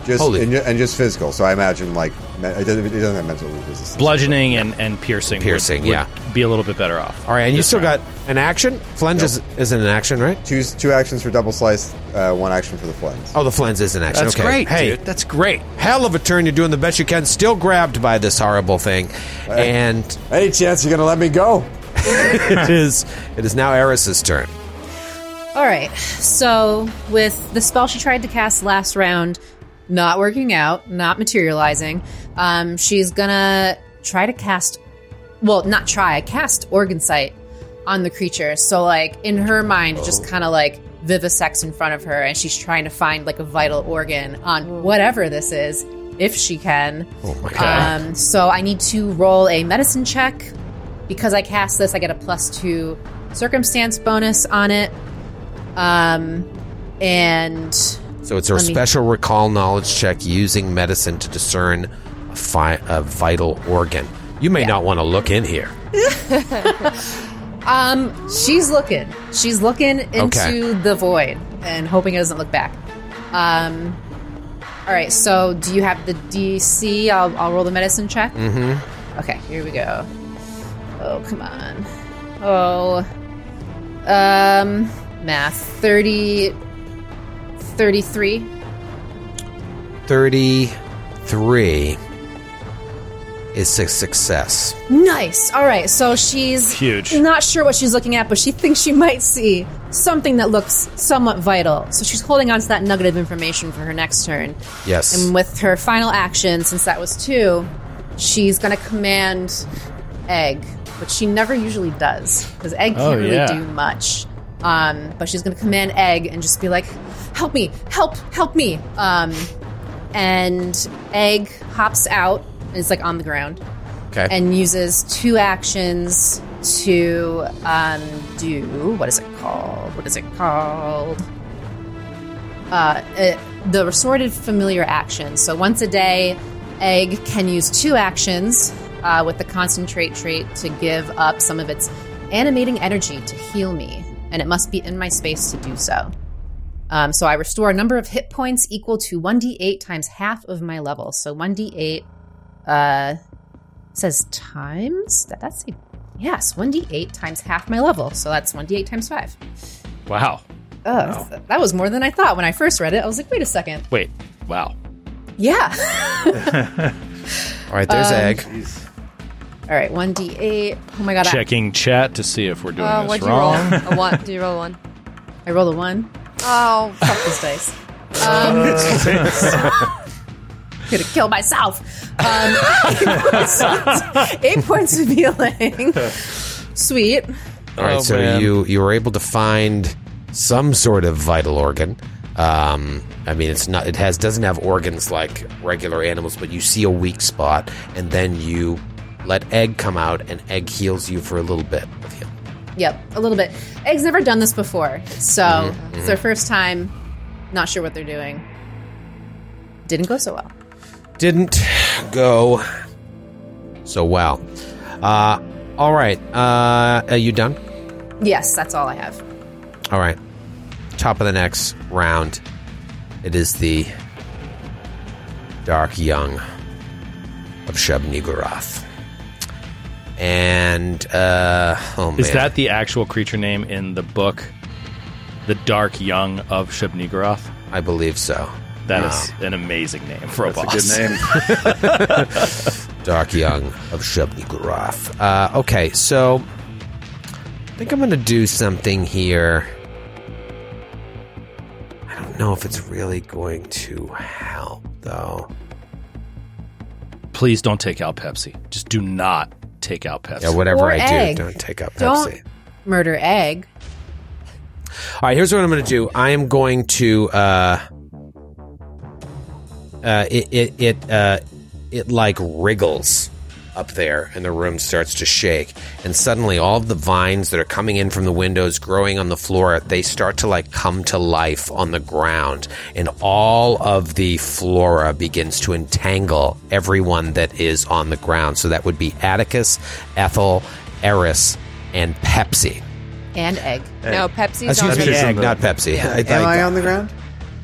and just physical. So I imagine like it doesn't have mental resistance. Bludgeoning and piercing. Piercing, would be a little bit better off. All right, and you still got an action? Flens isn't an action, right? Two actions for double slice, one action for the flens. Oh, the flens is an action. That's okay. great, Hey, dude. That's great. hell of a turn. You're doing the best you can. Still grabbed by this horrible thing. And Any chance you're going to let me go? it is now Eris's turn. All right. So with the spell she tried to cast last round not working out, not materializing, she's gonna try to cast. Well, not try. Cast Organ Sight on the creature. So like in her mind, it just kind of like vivisects in front of her, and she's trying to find like a vital organ on whatever this is, if she can. Oh my god! So I need to roll a medicine check. Because I cast this, I get a +2 circumstance bonus on it. And So it's a special recall knowledge check using medicine to discern a vital organ. You may not want to look in here. she's looking. She's looking into the void and hoping it doesn't look back. All right, so do you have the DC? I'll roll the medicine check. Mm-hmm. Okay, here we go. Oh, come on. Oh. Math. 33. 33 is a success. Nice. All right, so she's huge. Not sure what she's looking at, but she thinks she might see something that looks somewhat vital. So she's holding on to that nugget of information for her next turn. Yes. And with her final action, since that was 2, she's going to command Egg, which she never usually does, because Egg can't really do much. But she's going to command Egg and just be like, help me, help me. And Egg hops out, and it's like on the ground, and uses 2 actions to do, what is it called? The Restorative Familiar action. So once a day, Egg can use 2 actions with the Concentrate trait to give up some of its animating energy to heal me, and it must be in my space to do so. So I restore a number of hit points equal to 1d8 times half of my level. So 1d8 says times? That's a... Yes, 1d8 times half my level. So that's 1d8 times 5. Wow. That was more than I thought when I first read it. I was like, wait a second. Wait. Wow. Yeah. All right, there's Egg. All right, 1d8. Oh my god. Checking chat to see if we're doing this what'd wrong. You roll? A 1? Did you roll a 1? I rolled a 1. Oh, Fuck this dice. Gonna kill myself. 8 points of healing. Sweet. All right, so you were able to find some sort of vital organ. I mean, it doesn't have organs like regular animals, but you see a weak spot, and then you let Egg come out, and Egg heals you for a little bit of healing. Yep, a little bit. Egg's never done this before, so it's their first time. Not sure what they're doing. Didn't go so well. Didn't go so well. All right. Are you done? Yes, that's all I have. All right. Top of the next round. It is the Dark Young of Shub-Niggurath. And, oh man. Is that the actual creature name in the book? The Dark Young of Shub-Niggurath? I believe so. That is an amazing name for a boss. That's a good name. Dark Young of Shub-Niggurath. Okay, so I think I'm going to do something here. I don't know if it's really going to help, though. Please don't take out Pepsi. Just do not take out Pepsi. Yeah, whatever Or I Egg. do, don't take out Pepsi. Don't murder Egg. All right, here's what I'm going to do. I am going to it like wriggles up there, and the room starts to shake, and suddenly all of the vines that are coming in from the windows, growing on the floor, they start to like come to life on the ground, and all of the flora begins to entangle everyone that is on the ground. So that would be Atticus, Ethel, Eris, and Pepsi. And Egg. No, Pepsi's Excuse on me, the Egg, not Pepsi. Am I on the ground?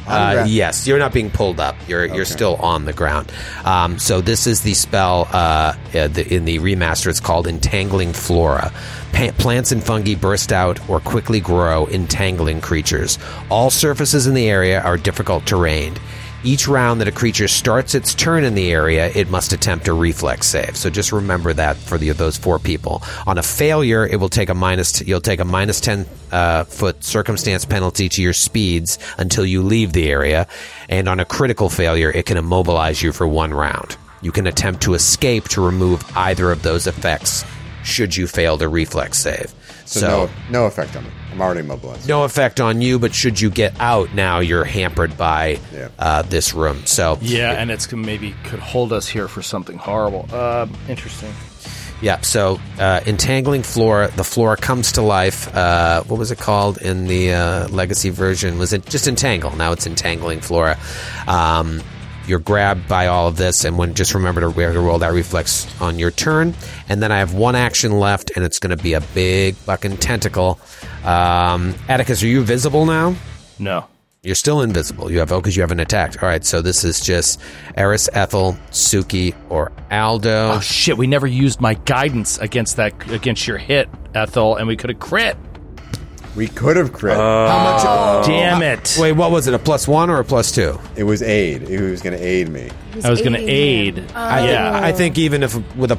Yes, you're not being pulled up. You're still on the ground. So this is the spell in the remaster. It's called Entangling Flora. Plants and fungi burst out or quickly grow, entangling creatures. All surfaces in the area are difficult terrain. Each round that a creature starts its turn in the area, it must attempt a reflex save. So just remember that for those 4 people. On a failure, it will take you'll take a minus 10 foot circumstance penalty to your speeds until you leave the area. And on a critical failure, it can immobilize you for 1 round. You can attempt to escape to remove either of those effects should you fail the reflex save. So no effect on me. I'm already immobilized. No effect on you, but should you get out, now you're hampered by this room. So and it's maybe could hold us here for something horrible. Interesting. Yeah, so Entangling Flora, the flora comes to life. What was it called in the Legacy version? Was it just Entangle? Now it's Entangling Flora. You're grabbed by all of this, and just remember to roll that reflex on your turn. And then I have 1 action left, and it's going to be a big fucking tentacle. Atticus, are you visible now? No. You're still invisible. You have because you haven't attacked. All right, so this is just Eris, Ethel, Suki, or Aldo. Oh shit! We never used my guidance against your hit, Ethel, and we could have crit. We could have crit. How much? Damn it! Wait, what was it? A +1 or a +2? It was aid. He was going to aid me. I was going to aid. I think even if with a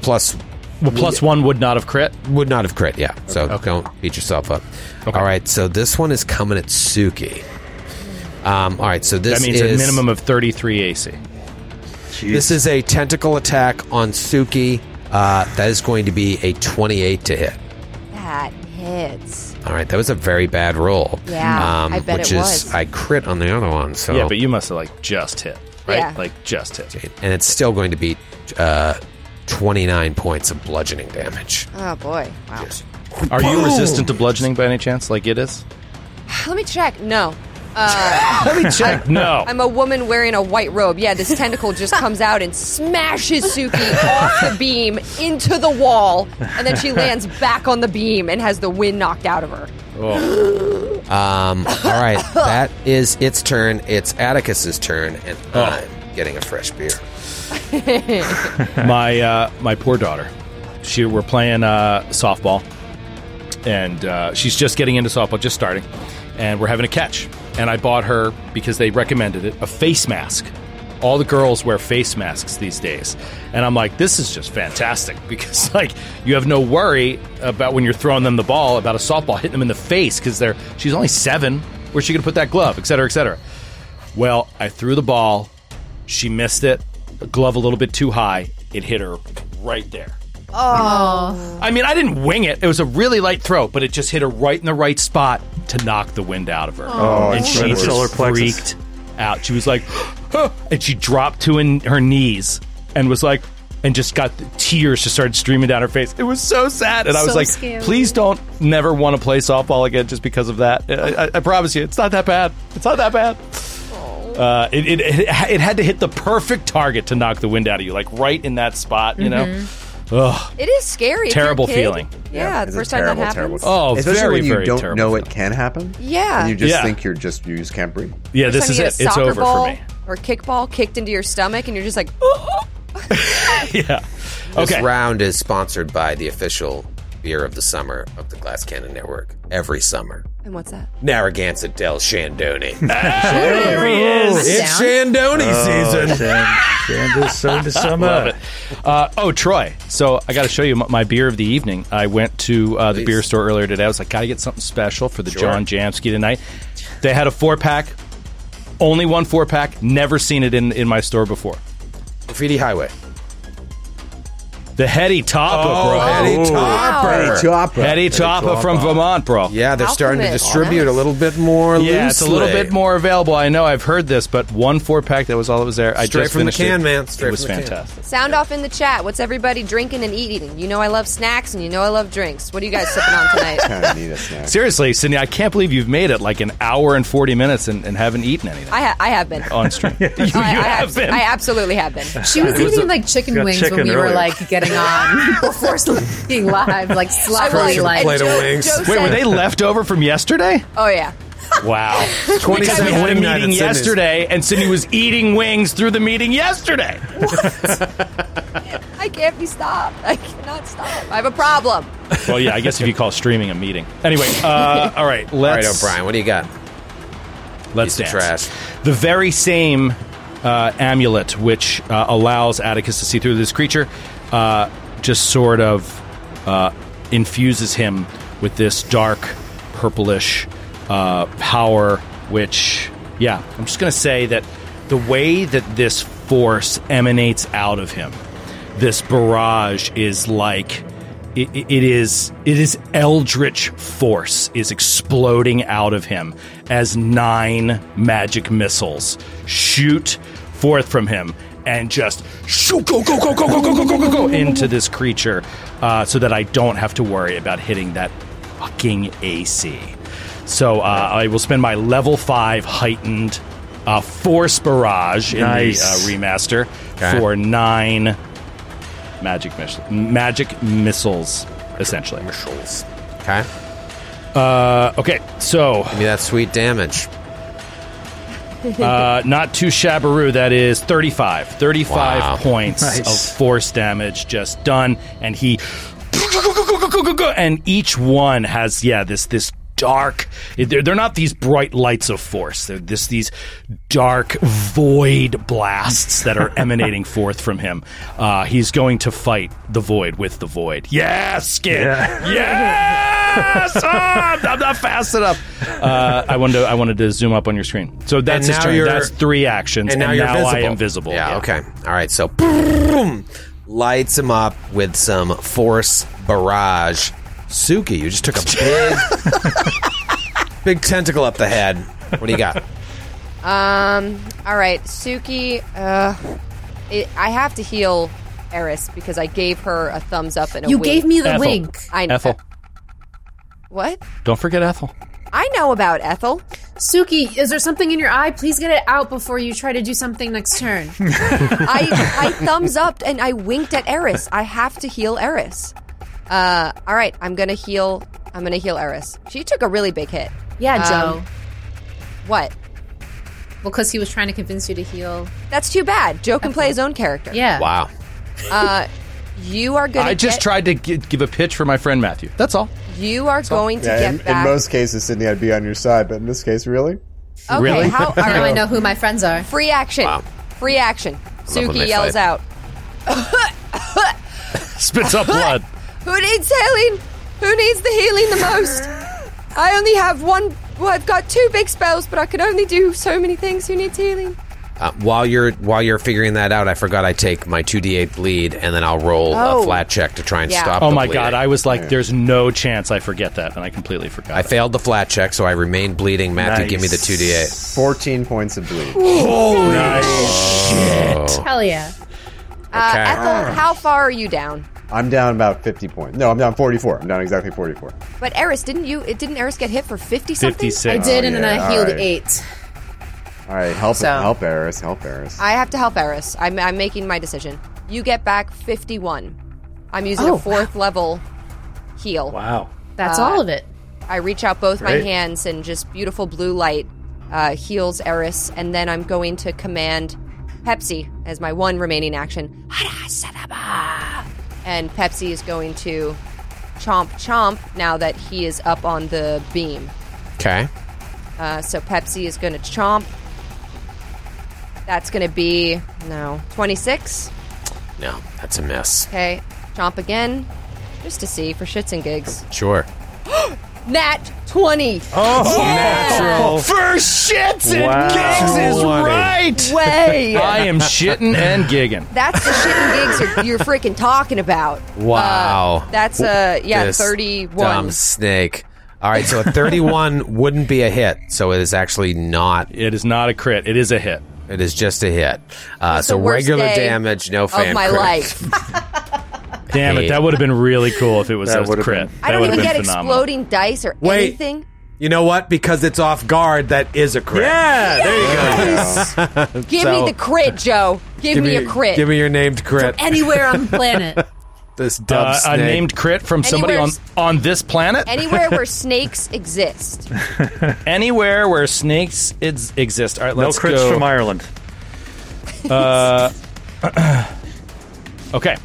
+1 would not have crit. Would not have crit. Yeah. So don't beat yourself up. Okay. All right. So this one is coming at Suki. All right. So this that means a minimum of 33 AC. Jeez. This is a tentacle attack on Suki. That is going to be a 28 to hit. That hits. All right, that was a very bad roll. Yeah, I bet which it is was. I crit on the other one. So Yeah, but you must have just hit, right? Yeah. Just hit. And it's still going to be 29 points of bludgeoning damage. Oh boy! Wow. Are you resistant to bludgeoning by any chance? Like it is? Let me check. No. Let me check. No. I'm a woman wearing a white robe. Yeah, this tentacle just comes out and smashes Suki off the beam into the wall, and then she lands back on the beam and has the wind knocked out of her. Oh. All right, that is its turn. It's Atticus's turn, and I'm getting a fresh beer. My poor daughter. We're playing softball, and she's just getting into softball, just starting, and we're having a catch. And I bought her, because they recommended it, a face mask. All the girls wear face masks these days. And I'm like, this is just fantastic, because you have no worry about when you're throwing them the ball, about a softball hitting them in the face, because she's only 7. Where's she going to put that glove, et cetera, et cetera. Well, I threw the ball. She missed it. The glove a little bit too high. It hit her right there. Oh. I mean, I didn't wing it. It was a really light throw, but it just hit her right in the right spot to knock the wind out of her. Oh, and she just solar plexus. freaked out. She was like, huh, and she dropped to her knees and was like, and just got the tears just started streaming down her face. It was so sad. And I was like, scary. please don't never want to play softball again just because of that. I promise you, it's not that bad. It's not that bad. It had to hit the perfect target to knock the wind out of you, right in that spot, you know? Ugh. It is scary. if Terrible you're a kid. feeling. Yeah, the it's first a time that terrible, happens. terrible. Oh, Especially very, when you very don't terrible know feeling. it can happen. Yeah. And you just Yeah. think you just can't breathe. Yeah, First this time is you get it. a It's soccer over ball for me. or kickball kicked into your stomach, and you're just like, Yeah. This Okay. round is sponsored by the official beer of the summer of the Glass Cannon Network. Every summer. and what's that? Narragansett Del Shandoni. There he is. It's Shandoni season. Love it. Troy. So I got to show you my beer of the evening. I went to the Please. beer store earlier today. I was like, got to get something special for the John Jamsky tonight. They had a 4-pack. Only one 4-pack. Never seen it in my store before. Graffiti Highway. The Hetty Topper, bro. Hetty Topper. Hetty Topper from Vermont, bro. Yeah, they're starting to Alchemist. distribute a little bit more loosely. Yeah, it's a little bit more available. I know, I've heard this, but one 4-pack, that was all that was there. I Straight just from the finished can, it. man. Straight It was from the can. fantastic. Sound off in the chat. What's everybody drinking and eating? You know I love snacks, and you know I love drinks. What are you guys sipping on tonight? Kind of need a snack. Seriously, Cindy, I can't believe you've made it an hour and 40 minutes and haven't eaten anything I have been. on stream. You have been. I absolutely have been. She was eating chicken got wings chicken when we were earlier. getting on before being live, sloppily Plate of wings. Joe Wait, were said- they left over from yesterday? Oh yeah. Wow. 27 We had a wing night meeting at Sydney's. yesterday, and Sydney was eating wings through the meeting yesterday. I can't be stopped. I cannot stop. I have a problem. Well, yeah, I guess if you call streaming a meeting. Anyway, all right, All right, let's O'Brien, what do you got? let's Piece of dance. trash. The very same amulet which allows Atticus to see through this creature just sort of infuses him with this dark, purplish power, which, yeah, I'm just going to say that the way that this force emanates out of him, this barrage is like... It is eldritch force is exploding out of him as 9 magic missiles shoot forth from him and just shoot, go into this creature, so that I don't have to worry about hitting that fucking AC. So I will spend my level 5 heightened force barrage in the remaster for 9 magic missiles, essentially. Okay. Okay, so Give me that sweet damage. not too shabbaroo. That is 35 Wow. points of force damage just done, and he and each one has this dark. They're not these bright lights of force. They're these dark void blasts that are emanating forth from him. He's going to fight the void with the void. Yes, Skid. Yes. I'm not fast enough. I wanted to zoom up on your screen. So that's And his now turn. you're- That's 3 actions, And now you're visible. I am visible. Yeah, okay. All right, so boom, lights him up with some force barrage. Suki, you just took a big tentacle up the head. What do you got? All right, Suki. I have to heal Eris because I gave her a thumbs up and a You wink. gave me the Ethel. wink. I know. Ethel. What? Don't forget Ethel. I know about Ethel. Suki, is there something in your eye? Please get it out before you try to do something next turn. I thumbs up and I winked at Eris. I have to heal Eris. All right, I'm gonna heal Eris. She took a really big hit. Yeah, Joe. What? Well, because he was trying to convince you to heal. That's too bad. Joe can play his own character. Yeah. Wow. You are gonna. I just tried to give a pitch for my friend Matthew. That's all. You are going to Yeah, get in back. most cases, Sydney, I'd be on your side, but in this case, really? Okay, Really? How? All Now I right. know who my friends are. Free action. Wow. Free action. when Suki they yells fight. out. Spits up blood. Who needs healing? Who needs the healing the most? I only have one. Well, I've got 2 big spells, but I can only do so many things. Who needs healing? While you're figuring that out, I forgot I take my 2d8 bleed, and then I'll roll a flat check to try and Yeah. stop Oh the my bleeding. god, I was like, there's no chance I forget that, and I completely forgot. I failed the flat check, so I remain bleeding. Matthew, Nice. give me the 2d8. 14 points of bleed. Hell yeah. Okay. Ethel, how far are you down? I'm down about 50 points. No, I'm down 44. I'm down exactly 44. But Eris, didn't Eris get hit for 50 something? 56. I did, and then yeah, I healed all right. 8. All right, help So- Eris. I have to help Eris. I'm making my decision. You get back 51. I'm using a 4th level heal. Wow. That's all of it. I reach out both my Great. hands and just beautiful blue light heals Eris, and then I'm going to command Pepsi as my one remaining action. And Pepsi is going to chomp now that he is up on the beam. Okay. So Pepsi is going to chomp. That's going to be 26. No, that's a miss. Okay, chomp again, just to see for shits and gigs. Sure. Nat 20. Natural. For shits and Wow. gigs is 20. right. Way. I am shitting and gigging. That's the shit and gigs you're freaking talking about. Wow. That's This 31. Dumb snake. All right, so a 31 wouldn't be a hit, so it is actually not. It is not a crit. It is a hit. It is just a hit. It's So the worst regular day damage, no fan of my crit. life. Damn it. That would have been really cool if it was That a would've crit. been- I That don't would even have get been phenomenal. exploding dice or Wait. anything. You know what? Because it's off guard, that is a crit. Yeah, there you go. Give me the crit, Joe. Give me a crit. Give me your named crit. Anywhere on the planet. This dumb A snake. named crit from somebody on this planet? Anywhere where snakes exist. Anywhere where snakes exist. All right, No let's crits go. from Ireland. Okay.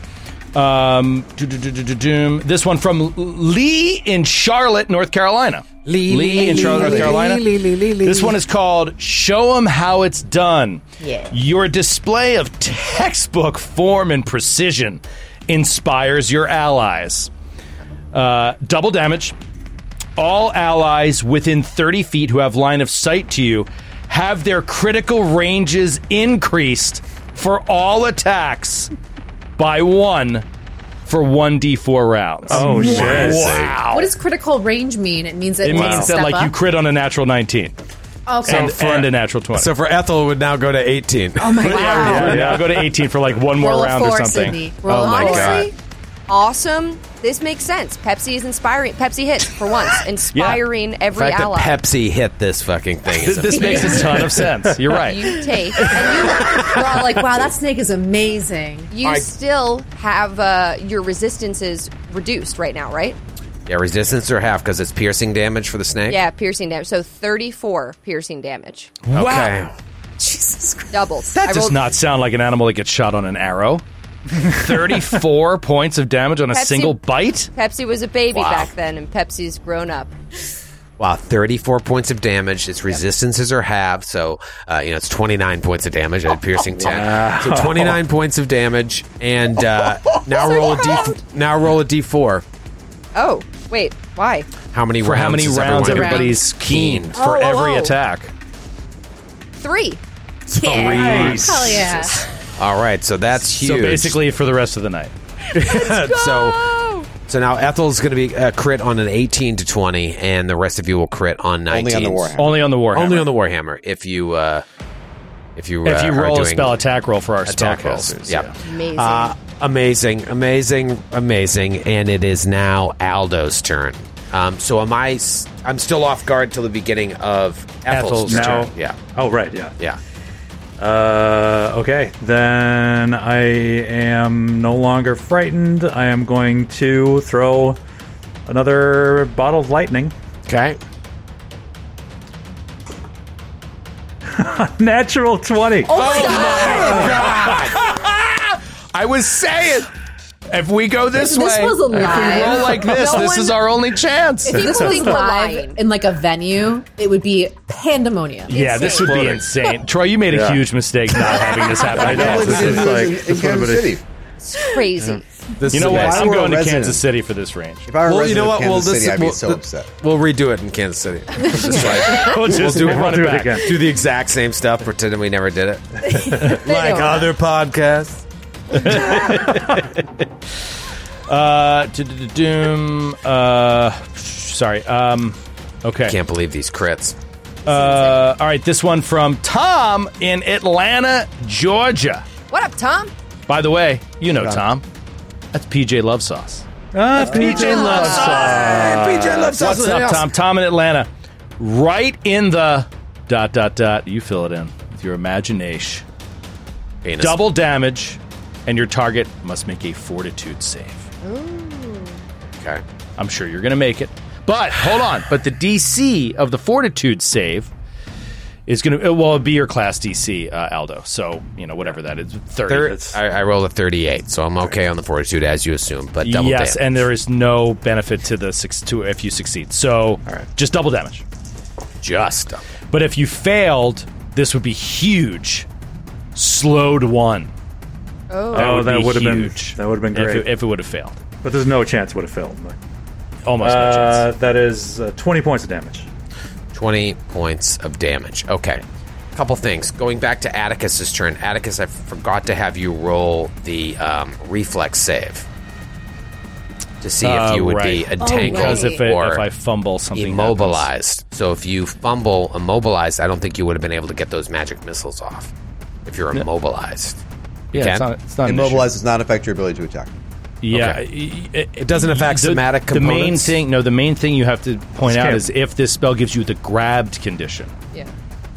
This one from Lee in Charlotte, North Carolina. Lee in Charlotte, North Carolina. This one is called Show 'em How It's Done. Yeah. Your display of textbook form and precision inspires your allies. Double damage. All allies within 30 feet who have line of sight to you have their critical ranges increased for all attacks by 1 for 1d4 rounds. Oh, shit. Wow. What does critical range mean? It means that It takes means a that step like you up? crit on a natural 19 Okay. and a natural 20. So for Ethel, it would now go to 18. Oh my god. Yeah, I'll go to 18 for like one more Roll a round 4, or something. Sydney. Roll Oh a my 4. God. Awesome. This makes sense. Pepsi is inspiring. Pepsi hits for once, inspiring The every fact ally. that Pepsi hit this fucking thing is This makes a ton of sense. You're right. You take, and We're all like, wow, that snake is amazing. you still have your resistances reduced right now, right? Yeah, resistance or half because it's piercing damage for the snake? Yeah, piercing damage. So 34 piercing damage. Okay. Jesus Christ. Doubled. That does not sound like an animal that gets shot on an arrow. 34 points of damage on a Pepsi- single bite? Pepsi was a baby Wow. back then, and Pepsi's grown up. Wow, 34 points of damage. Its resistances are halved, so it's 29 points of damage. I had piercing 10, so 29 points of damage. And now roll a d4. Oh, wait, why? How many For rounds? how many is rounds everyone everybody's keen for Oh, oh, every oh. attack? 3. Yeah. Hell yeah. All right, so that's huge. So basically for the rest of the night. So now Ethel's going to be a crit on an 18 to 20, and the rest of you will crit on 19. Only on the Warhammer. Only on the Warhammer. Only on the Warhammer. If you roll roll a spell attack roll for our attack rolls. spellcasters. Yeah. Amazing. Amazing, and it is now Aldo's turn. So I'm still off guard till the beginning of Ethel's Now- turn. Yeah. Oh, right, yeah. Yeah. Okay, then I am no longer frightened. I am going to throw another bottle of lightning. Okay. Natural 20. Oh my god. I was saying, if we go this This way, was a if we lie. roll like this, No this one- is our only chance. If this was live in like a venue, it would be pandemonium. Yeah, this would be insane. Troy, you made a huge mistake not having this happen. I can't believe we didn't do this in Kansas City. It's crazy. You know what? If I I'm were a going to resident- Kansas City for this range. If I were a Well, you know resident what? of Kansas City, I'd be so upset. We'll redo it in Kansas City. We'll We'll do it again. do the exact same stuff, pretending we never did it. Like other podcasts. Sorry. Okay. Can't believe these crits. All right. This one from Tom in Atlanta, Georgia. What up, Tom? By the way, you know Tom. That's PJ Love Sauce. PJ Love PJ loves What's up, Tom? Tom in Atlanta. Right in the ... You fill it in with your imagination. Penis. Double damage, and your target must make a fortitude save. Okay. I'm sure you're going to make it. But, hold on. But the DC of the fortitude save is going to... Well, it'll be your class DC, Aldo. So, whatever that is. 30. I rolled a 38, so I'm okay on the fortitude as you assume, but double Yes, damage. and there is no benefit to the if you succeed. So, just double damage. Just. But if you failed, this would be huge. Slowed 1. Oh, that would have been huge. that would have been great. If it would have failed. But there's no chance it would have failed. Almost no chance. That is 20 points of damage. 20 points of damage. Okay. Couple things. Going back to Atticus's turn. Atticus, I forgot to have you roll the reflex save to see if you would be right. entangled Because if or I fumble, something immobilized. So if you fumble immobilized, I don't think you would have been able to get those magic missiles off if you're immobilized. Yeah, can? it's not an issue. Immobilize does not affect your ability to attack. Yeah, It doesn't affect somatic The main components? thing, you have to point out can't- is if this spell gives you the grabbed condition. Yeah.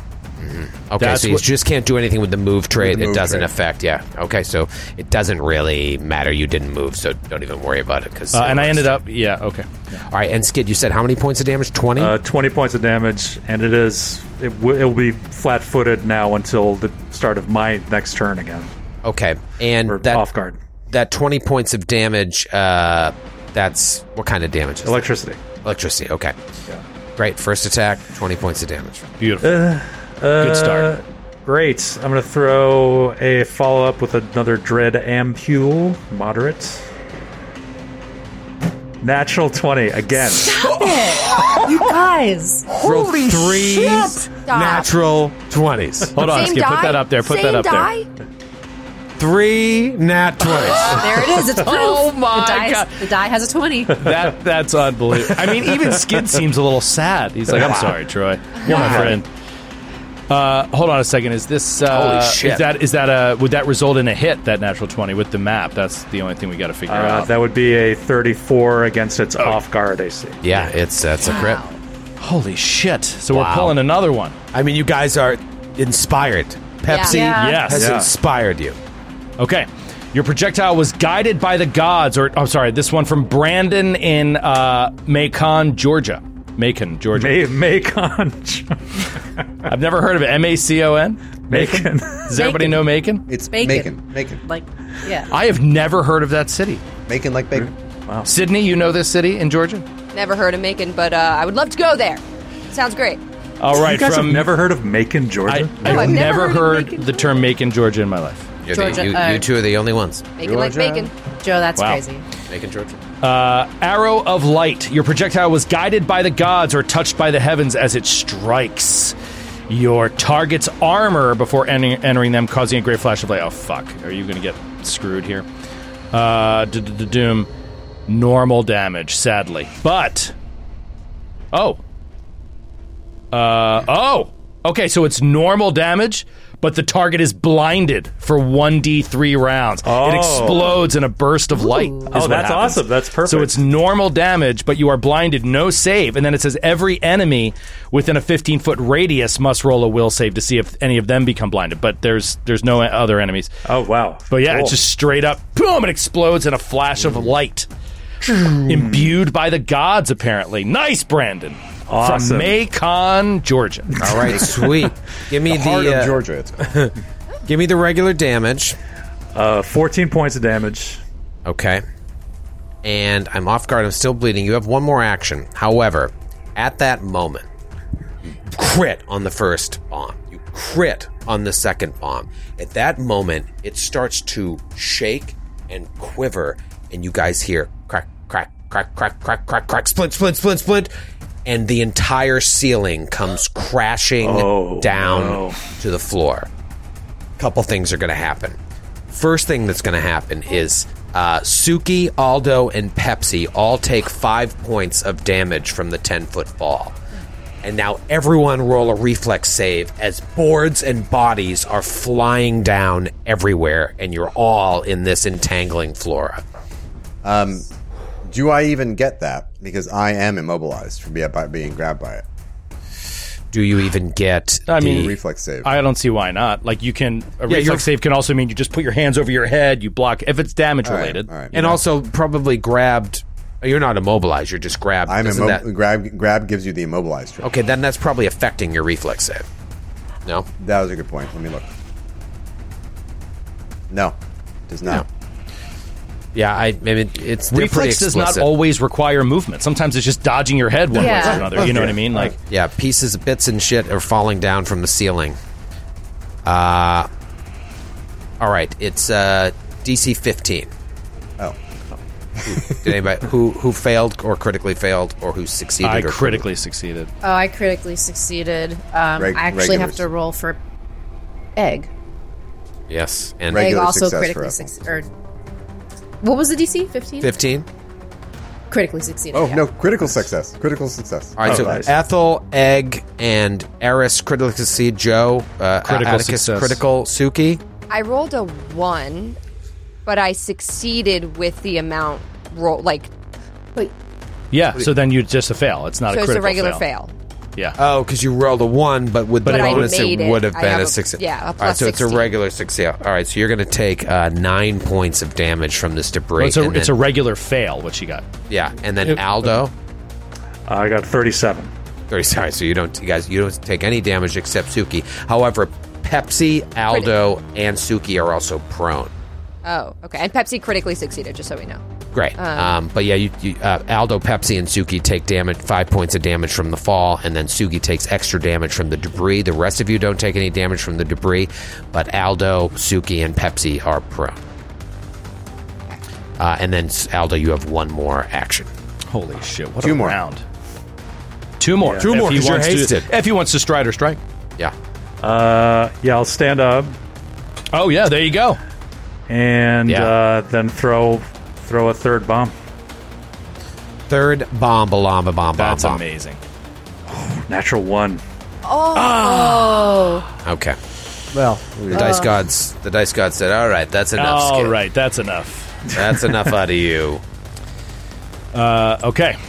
Okay, That's so you what- just can't do anything with the move trait. the It move doesn't trait. affect. Yeah. Okay, so it doesn't really matter. You didn't move, so don't even worry about it. Because and I ended up, okay. All right, and Skid, you said how many points of damage? 20. 20 points of damage, and it'll be flat-footed now until the start of my next turn again, Okay, and or that off guard. that 20 points of damage. That's what kind of damage? Is that? Electricity. Electricity. Okay. Great. First attack, 20 points of damage. Beautiful. Good start. Great. I'm going to throw a follow-up with another Dread Ampule, moderate. Natural 20 again. You guys. Roll 3 natural 20s. Hold on, Same Skip. Put die? that up there. Put Same that up die? there. 3 nat 20s. There it is. It's proof. Oh my God. The die has a 20. That's unbelievable. I mean, even Skid seems a little sad. He's like, I'm sorry, Troy. You're my friend. Hold on a second. Is this Holy shit. Is that would that result in a hit, that natural 20 with the map? That's the only thing we got to figure out. That would be a 34 against its off-guard AC. Yeah, that's a crit. Holy shit. So Wow. we're pulling another one. I mean, you guys are inspired. Pepsi Yeah. Yes. has Yeah. inspired you. Okay. Your projectile was guided by the gods, or, I'm sorry, this one from Brandon in Macon, Georgia. Macon, Georgia. Macon. I've never heard of it. M-A-C-O-N? Macon. Does everybody know Macon? It's Bacon. Macon. Like, yeah. I have never heard of that city. Macon like bacon. Sydney, you know this city in Georgia? Never heard of Macon, but I would love to go there. Sounds great. All right, You guys from have never heard of Macon, Georgia? I've I've never never heard heard of the term Macon, Georgia in my life. Georgia, You two are the only ones. Macon like bacon. Joe, that's Wow. crazy. Making Georgia. Arrow of light. Your projectile was guided by the gods or touched by the heavens as it strikes your target's armor before entering them, causing a great flash of light. Oh, fuck. Are you going to get screwed here? Doom. Normal damage, sadly. But... Okay, so it's normal damage, but the target is blinded for 1d3 rounds. Oh. It explodes in a burst of light. is Oh, what that's happens. awesome. That's perfect. So it's normal damage, but you are blinded, no save. And then it says every enemy within a 15-foot radius must roll a will save to see if any of them become blinded. But there's no other enemies. Oh, wow. But yeah, Cool. it's just straight up, boom, it explodes in a flash of light. Imbued by the gods, apparently. Nice, Brandon. Awesome. From Macon, Georgia. All right, sweet. Give me Heart the of Georgia. It's called. give me the regular damage. 14 points of damage. Okay. And I'm off guard. I'm still bleeding. You have one more action. However, at that moment, you crit on the first bomb. You crit on the second bomb. At that moment, it starts to shake and quiver, and you guys hear crack, crack, crack, crack, crack, crack, crack, split, split, split, split, and the entire ceiling comes crashing down to the floor. Couple things are going to happen. First thing that's going to happen is Suki, Aldo, and Pepsi all take 5 points of damage from the 10-foot fall. And now everyone roll a reflex save as boards and bodies are flying down everywhere, and you're all in this entangling flora. Do I even get that? Because I am immobilized from being grabbed by it. Do you even get I mean, the Reflex save. I don't see why not. Like, you can... A you're- reflex save can also mean you just put your hands over your head, you block... If it's damage related. All right. and also probably grabbed... You're not immobilized, you're just grabbed. I'm Isn't that- grab gives you the immobilized trait. Okay, then that's probably affecting your reflex save. No? That was a good point. Let me look. No, does not. Yeah, I mean, it's they're pretty Reflex does not explicit. always require movement. Sometimes it's just dodging your head one way Yeah. or another. You know what I mean? Like, Yeah, pieces, bits, and shit are falling down from the ceiling. All right, it's DC 15. Oh, Did anybody who failed or critically failed or who succeeded? I or critically succeeded. Oh, I critically succeeded. I actually have regulars. to roll for egg. Yes, and Right. Egg Regular also success critically for succeeded. What was the DC? 15? 15. Critically succeeded. oh yeah. no! Critical success. Critical success. All right, so nice. Ethel, Egg, and Eris critically succeed. Joe, Critical Atticus, success. critical. Suki. I rolled a 1, but I succeeded with the amount roll. Like, Wait, Yeah, so then you just a fail. It's not so a it's critical a regular fail. Yeah. Oh, because you rolled a 1, but with the But I bonus, made it would have I been have a 6. Yeah, a All right, plus so it's a 16. regular 6. Yeah. All right, so you're going to take 9 points of damage from this debris. It's and a then- regular fail, what you got. yeah, and then Aldo. I got 37. Very sorry. So you don't take any damage except Suki. However, Pepsi, Aldo, and Suki are also prone. Oh, okay. And Pepsi critically succeeded, just so we know. Great. But yeah, Aldo, Pepsi, and Suki take damage, 5 points of damage from the fall, and then Suki takes extra damage from the debris. The rest of you don't take any damage from the debris, but Aldo, Suki, and Pepsi are prone. And then Aldo, you have one more action. Holy shit! What 2 a more. round. 2 more. Yeah. 2 more, 'cause you're hasted. If he wants to stride or strike. Yeah. Yeah, I'll stand up Oh yeah, there you go. and Yeah. then throw a third bomb. Third bomb, bomb. That's amazing. Natural 1. Oh. Okay. Well, The dice gods said, "All right, that's enough. All Skid. right, that's enough. That's enough out of you." Okay.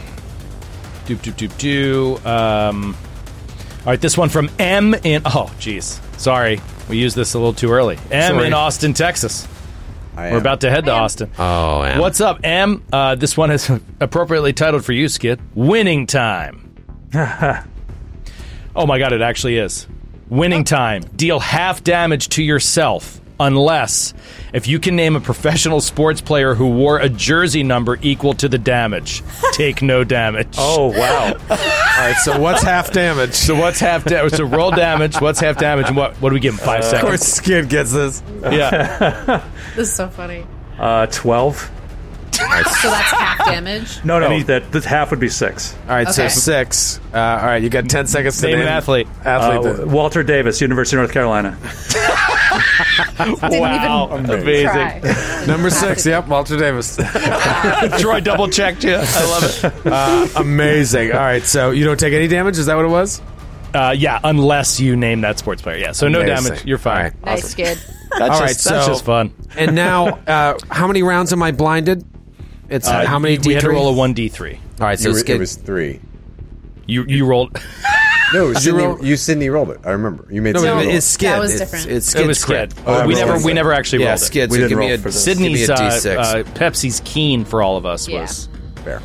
All right, this one from M in... Oh, jeez. Sorry. We used this a little too early. M Sorry. in Austin, Texas. I We're about to head to Austin. Oh, Em. What's up, M? This one is appropriately titled for you, Skid. Winning time. Oh my god, it actually is. Winning time. Deal half damage to yourself unless if you can name a professional sports player who wore a jersey number equal to the damage. Take no damage. Oh, wow. All right, so what's half damage? So what's half damage? So roll damage. What's half damage? And what do we give him? 5 Of seconds. course, Skid gets this. Yeah. This is so funny. 12. So that's half damage. No, And he- that the half would be 6. All right, so Okay. 6. All right, you got 10 seconds to Name an athlete. Walter Davis, University of North Carolina. Didn't Wow. even Amazing. try. Number 6. Yep, Walter Davis. Troy double checked you. I love it. Amazing. All right, so you don't take any damage. Is that what it was? Yeah, unless you name that sports player. Yeah, so no Amazing. damage. You're fine. All right. Nice, Skid. That's All just, right, that's so- just fun. And now, how many rounds am I blinded? It's how many We had to D3? roll a 1d3. All right, so it Skid. was 3. You rolled. No, roll- Sydney rolled it. I remember. You made No, Sydney roll it's it. Skid. That was It's- different. It's It Skid's was Skid. crit. Oh, we I rolled never it. actually Yeah, rolled it. Skid. We So didn't give me roll a for this. Sydney's give me a D6. Pepsi's keen for all of us Yeah. was. Fair.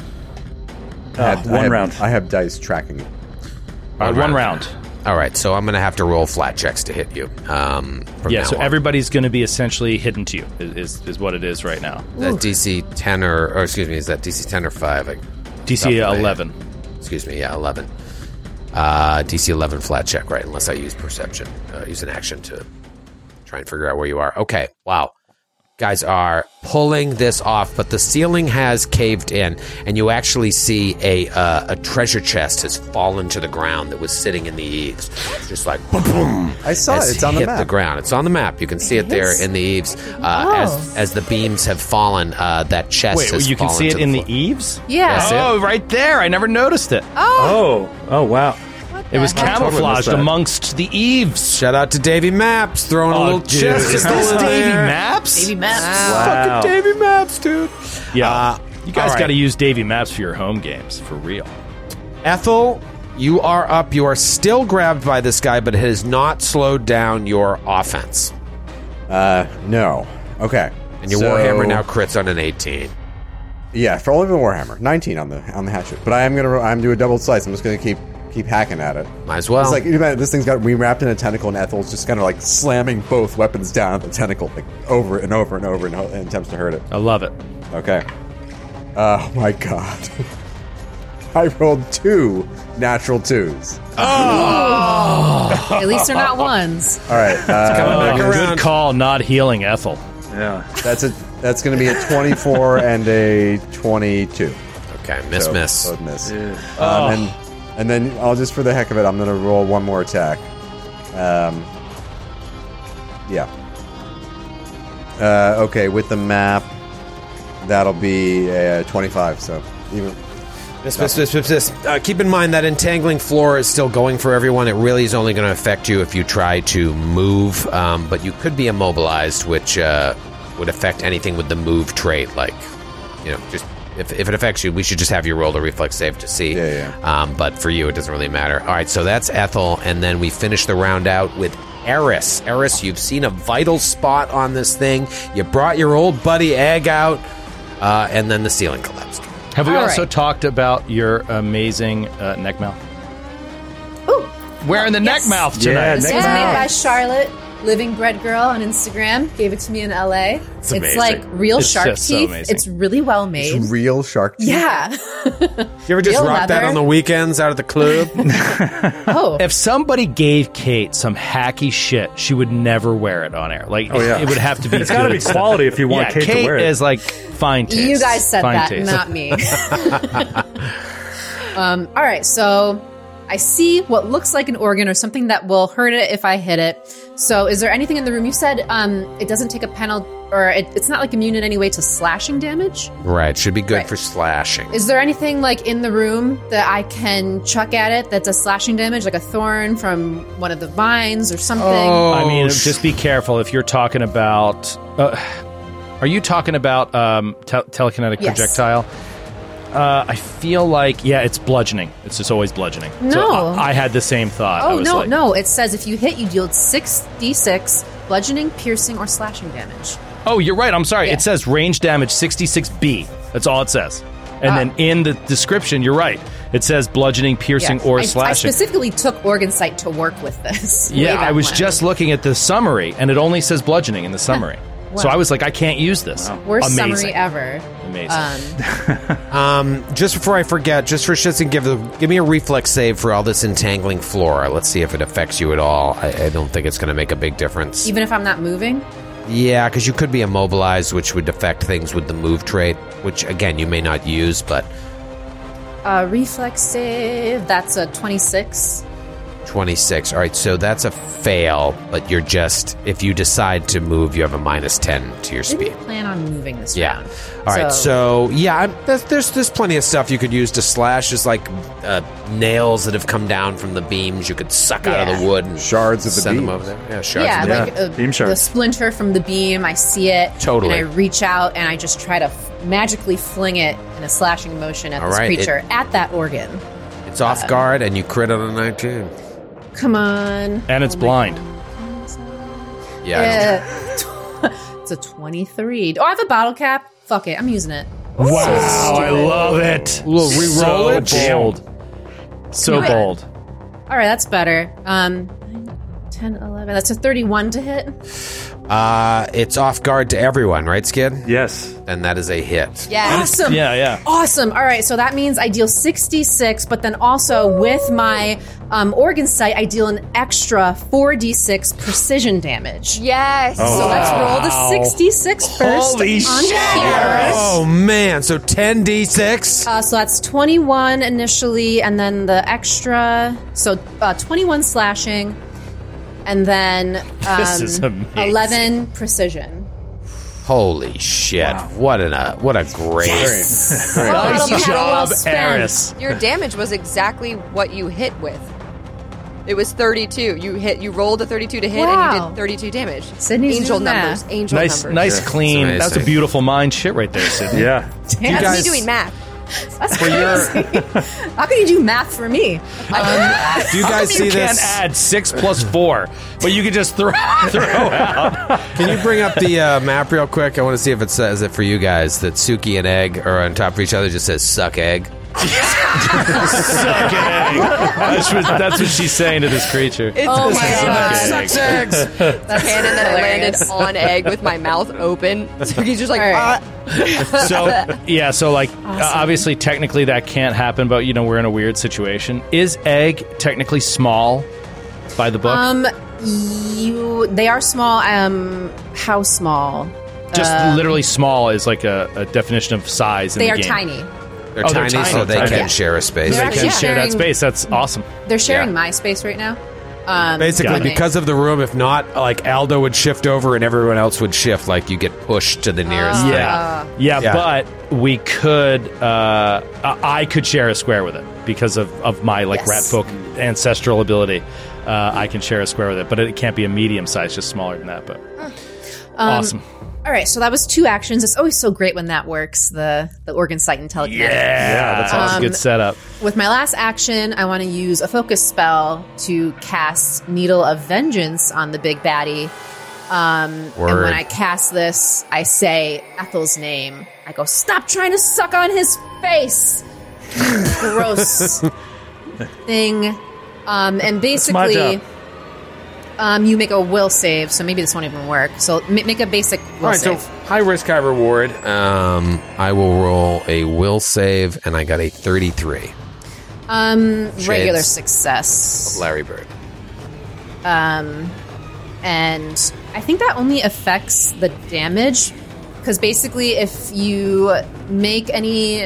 One round. I have dice tracking it. One round. All right, so I'm going to have to roll flat checks to hit you. From Yeah, now so on. everybody's going to be essentially hidden to you. Is what it is right now. That DC 10 or excuse me, is that DC 10 or 5? DC 11. Excuse me, yeah, 11. DC 11 flat check, right? Unless I use perception, use an action to try and figure out where you are. Okay, wow. Guys are pulling this off, but the ceiling has caved in, and you actually see a treasure chest has fallen to the ground that was sitting in the eaves, just like boom, boom. I saw has it. It's on the hit map. the ground. It's on the map. You can see it there in the eaves. As the beams have fallen, that chest Wait, has you can fallen see to it in the floor. eaves? Yeah. That's it. Oh, right there. I never noticed it. Oh, wow. It was totally camouflaged missed that. amongst the eaves. Shout out to Davey Maps throwing a little dude. chest. Is in this there. Davey Maps? Baby Maps. Wow. Fucking Davey Maps, dude. Yeah. You guys all right. got to use Davey Maps for your home games, for real. Ethel, you are up. You are still grabbed by this guy, but it has not slowed down your offense. No. Okay. And your Warhammer now crits on an 18. Yeah, for only the Warhammer. 19 on the hatchet. But I'm gonna do a double slice. I'm just gonna keep hacking at it. Might as well. It's like, you know, this thing's got wrapped in a tentacle, and Ethel's just kind of like slamming both weapons down at the tentacle, like over and over and over in attempts to hurt it. I love it. Okay. Oh my god. I rolled 2 natural 2s. At least they're not ones. All right. back Good around. call, not healing Ethel. Yeah. That's going to be a 24 and a 22. Okay, miss. Both miss. And then I'll just, for the heck of it, I'm going to roll one more attack. Yeah. Okay, with the map, that'll be 25. So even. Miss. Keep in mind that entangling floor is still going for everyone. It really is only going to affect you if you try to move, but you could be immobilized, which would affect anything with the move trait, like, just if it affects you, we should just have you roll a reflex save to see. But for you, it doesn't really matter. All right, so that's Ethel, and then we finish the round out with Eris. Eris, you've seen a vital spot on this thing. You brought your old buddy Egg out, and then the ceiling collapsed. Have we All also right. talked about your amazing neck mouth? Ooh. Wearing the neck mouth tonight. Yeah, This neck was made mouth. by Charlotte, Living Bread Girl on Instagram. Gave it to me in LA. It's amazing. like real It's shark just so teeth. amazing. It's really well made. It's real shark teeth. Yeah. You ever just Real rock that leather. on the weekends out at the club? Oh. If somebody gave Kate some hacky shit, she would never wear it on air. Like, yeah. it would have to be It's got to good be stuff. quality if you want Yeah, Kate Kate to wear it. is like fine taste. You guys said Fine that, taste. not me. All right, so I see what looks like an organ or something that will hurt it if I hit it. So is there anything in the room? You said it doesn't take a penalty, or it's not like immune in any way to slashing damage. Right, should be good Right. for slashing. Is there anything like in the room that I can chuck at it that does slashing damage, like a thorn from one of the vines or something? I mean, just be careful if you're talking about. Are you talking about telekinetic Yes. projectile? I feel like, it's bludgeoning. It's just always bludgeoning. So No. I had the same thought. I Oh, was no, like, no. It says if you hit, you deal 6d6 bludgeoning, piercing, or slashing damage. Oh, you're right. I'm sorry. Yeah. It says range damage 66B. That's all it says. And then in the description, you're right. It says bludgeoning, piercing, Yeah. or I slashing. specifically took Organ Sight to work with this. way Yeah, back I was when. just looking at the summary, and it only says bludgeoning in the summary. So I was like, I can't use this. Worst Amazing. summary ever. Amazing. Just before I forget, just for shits and give me a reflex save for all this entangling flora. Let's see if it affects you at all. I don't think it's going to make a big difference. Even if I'm not moving? Yeah, because you could be immobilized, which would affect things with the move trait, which, again, you may not use, but Reflex save, that's a 26. 26. All right, so that's a fail, but you're just, if you decide to move, you have a minus 10 to your I speed. didn't plan on moving this Yeah. round. All right. So yeah, there's plenty of stuff you could use to slash. There's like nails that have come down from the beams. You could suck out of the wood and Shards of the send them beams. over there. Yeah, shards. Yeah, of the like Beam the shards. splinter from the beam, I see it. Totally. And I reach out and I just try to magically fling it in a slashing motion at All this right, creature, at that organ. It's off guard, and you crit on a 19. Come on. And it's blind. Yeah. It's a 23. Oh, I have a bottle cap. Fuck it. I'm using it. Wow, I love it. We'll re-roll it. Bold. So Do it. bold. All right, that's better. 10, 11. That's a 31 to hit. It's off guard to everyone, right, Skid? Yes. And that is a hit. Yeah. Awesome. Yeah. Awesome. All right, so that means I deal 66, but then also with my organ sight, I deal an extra 4d6 precision damage. Yes. So let's roll the 66 first. Holy on shit. Paris. Oh man! So 10d6. So that's 21 initially, and then the extra. So 21 slashing, and then This is amazing. 11 precision. Holy shit! What a great. Nice Little job, well spent. Eris. Your damage was exactly what you hit with. It was 32. You rolled a 32 to hit, and Wow. you did 32 damage. Sydney's Angel doing numbers. math. Angel Nice, numbers. nice, clean. It's That's a amazing. beautiful mind shit right there, Sydney. Yeah. Damn, That's guys- me doing math. that's crazy. How can you do math for me? Do you guys see You can't this? add 6 plus 4, but you can just throw out. Can you bring up the map real quick? I want to see if it says it for you guys that Suki and Egg are on top of each other. It just says "suck egg." Suck egg. That's what she's saying to this creature. Oh my god. Sucks eggs. That's canon that I landed on egg with my mouth open. So he's just like, All right. So obviously, technically that can't happen, but we're in a weird situation. Is egg technically small by the book? They are small. How small? Just literally small is like a definition of size. They in are the game. tiny. They're Oh, they're tiny, so tiny. they Tiny. can Yeah. share a space. They're They actually can share that sharing- space. That's awesome. They're sharing Yeah. my space right now. Basically, Got it. because of the room, if not, like Aldo would shift over and everyone else would shift. Like you get pushed to the nearest thing. Yeah, Yeah. but we could. I could share a square with it because of my Yes. rat folk ancestral ability. I can share a square with it, but it can't be a medium size, just smaller than that. But Awesome. All right, so that was 2 actions. It's always so great when that works, the organ sight and telekinetic. Yeah, that's a good setup. With my last action, I want to use a focus spell to cast Needle of Vengeance on the big baddie. And when I cast this, I say Ethel's name. I go, "Stop trying to suck on his face, you gross thing." And basically, you make a will save, so maybe this won't even work. So make a basic will save. So high risk, high reward. I will roll a will save, and I got a 33. Regular success. Larry Bird. And I think that only affects the damage, because basically if you make any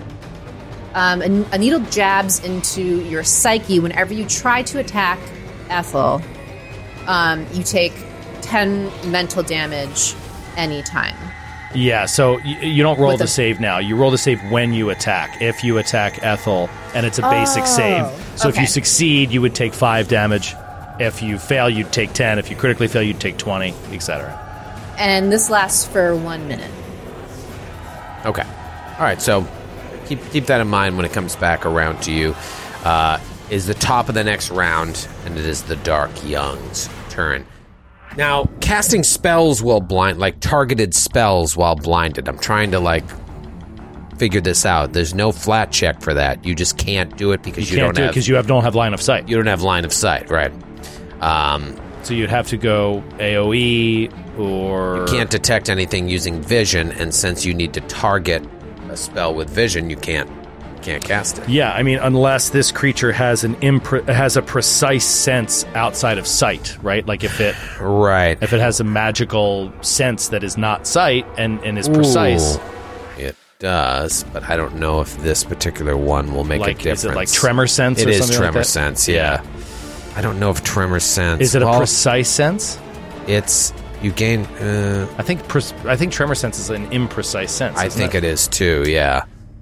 a needle jabs into your psyche whenever you try to attack Ethel, you take 10 mental damage anytime. Yeah, so you don't roll the save now. You roll the save when you attack. If you attack Ethel, and it's a basic save. So if you succeed, you would take 5 damage. If you fail, you'd take 10. If you critically fail, you'd take 20, etc. And this lasts for 1 minute. Okay. All right, so keep that in mind when it comes back around to you. Is the top of the next round, and it is the Dark Young's turn. Now, casting spells while blind, like targeted spells while blinded. I'm trying to, figure this out. There's no flat check for that. You just can't do it because you don't have... because you don't have line of sight. You don't have line of sight, right. So you'd have to go AoE or... You can't detect anything using vision, and since you need to target a spell with vision, you can't cast it. Yeah, I mean, unless this creature has has a precise sense outside of sight, right? Like if it has a magical sense that is not sight and is precise. It does, but I don't know if this particular one will make a difference. Is it like tremor sense? It or is something tremor like that? sense. Yeah. I don't know if tremor sense. Is it a precise sense? It's you gain. I think tremor sense is an imprecise sense. I think it is too. Yeah.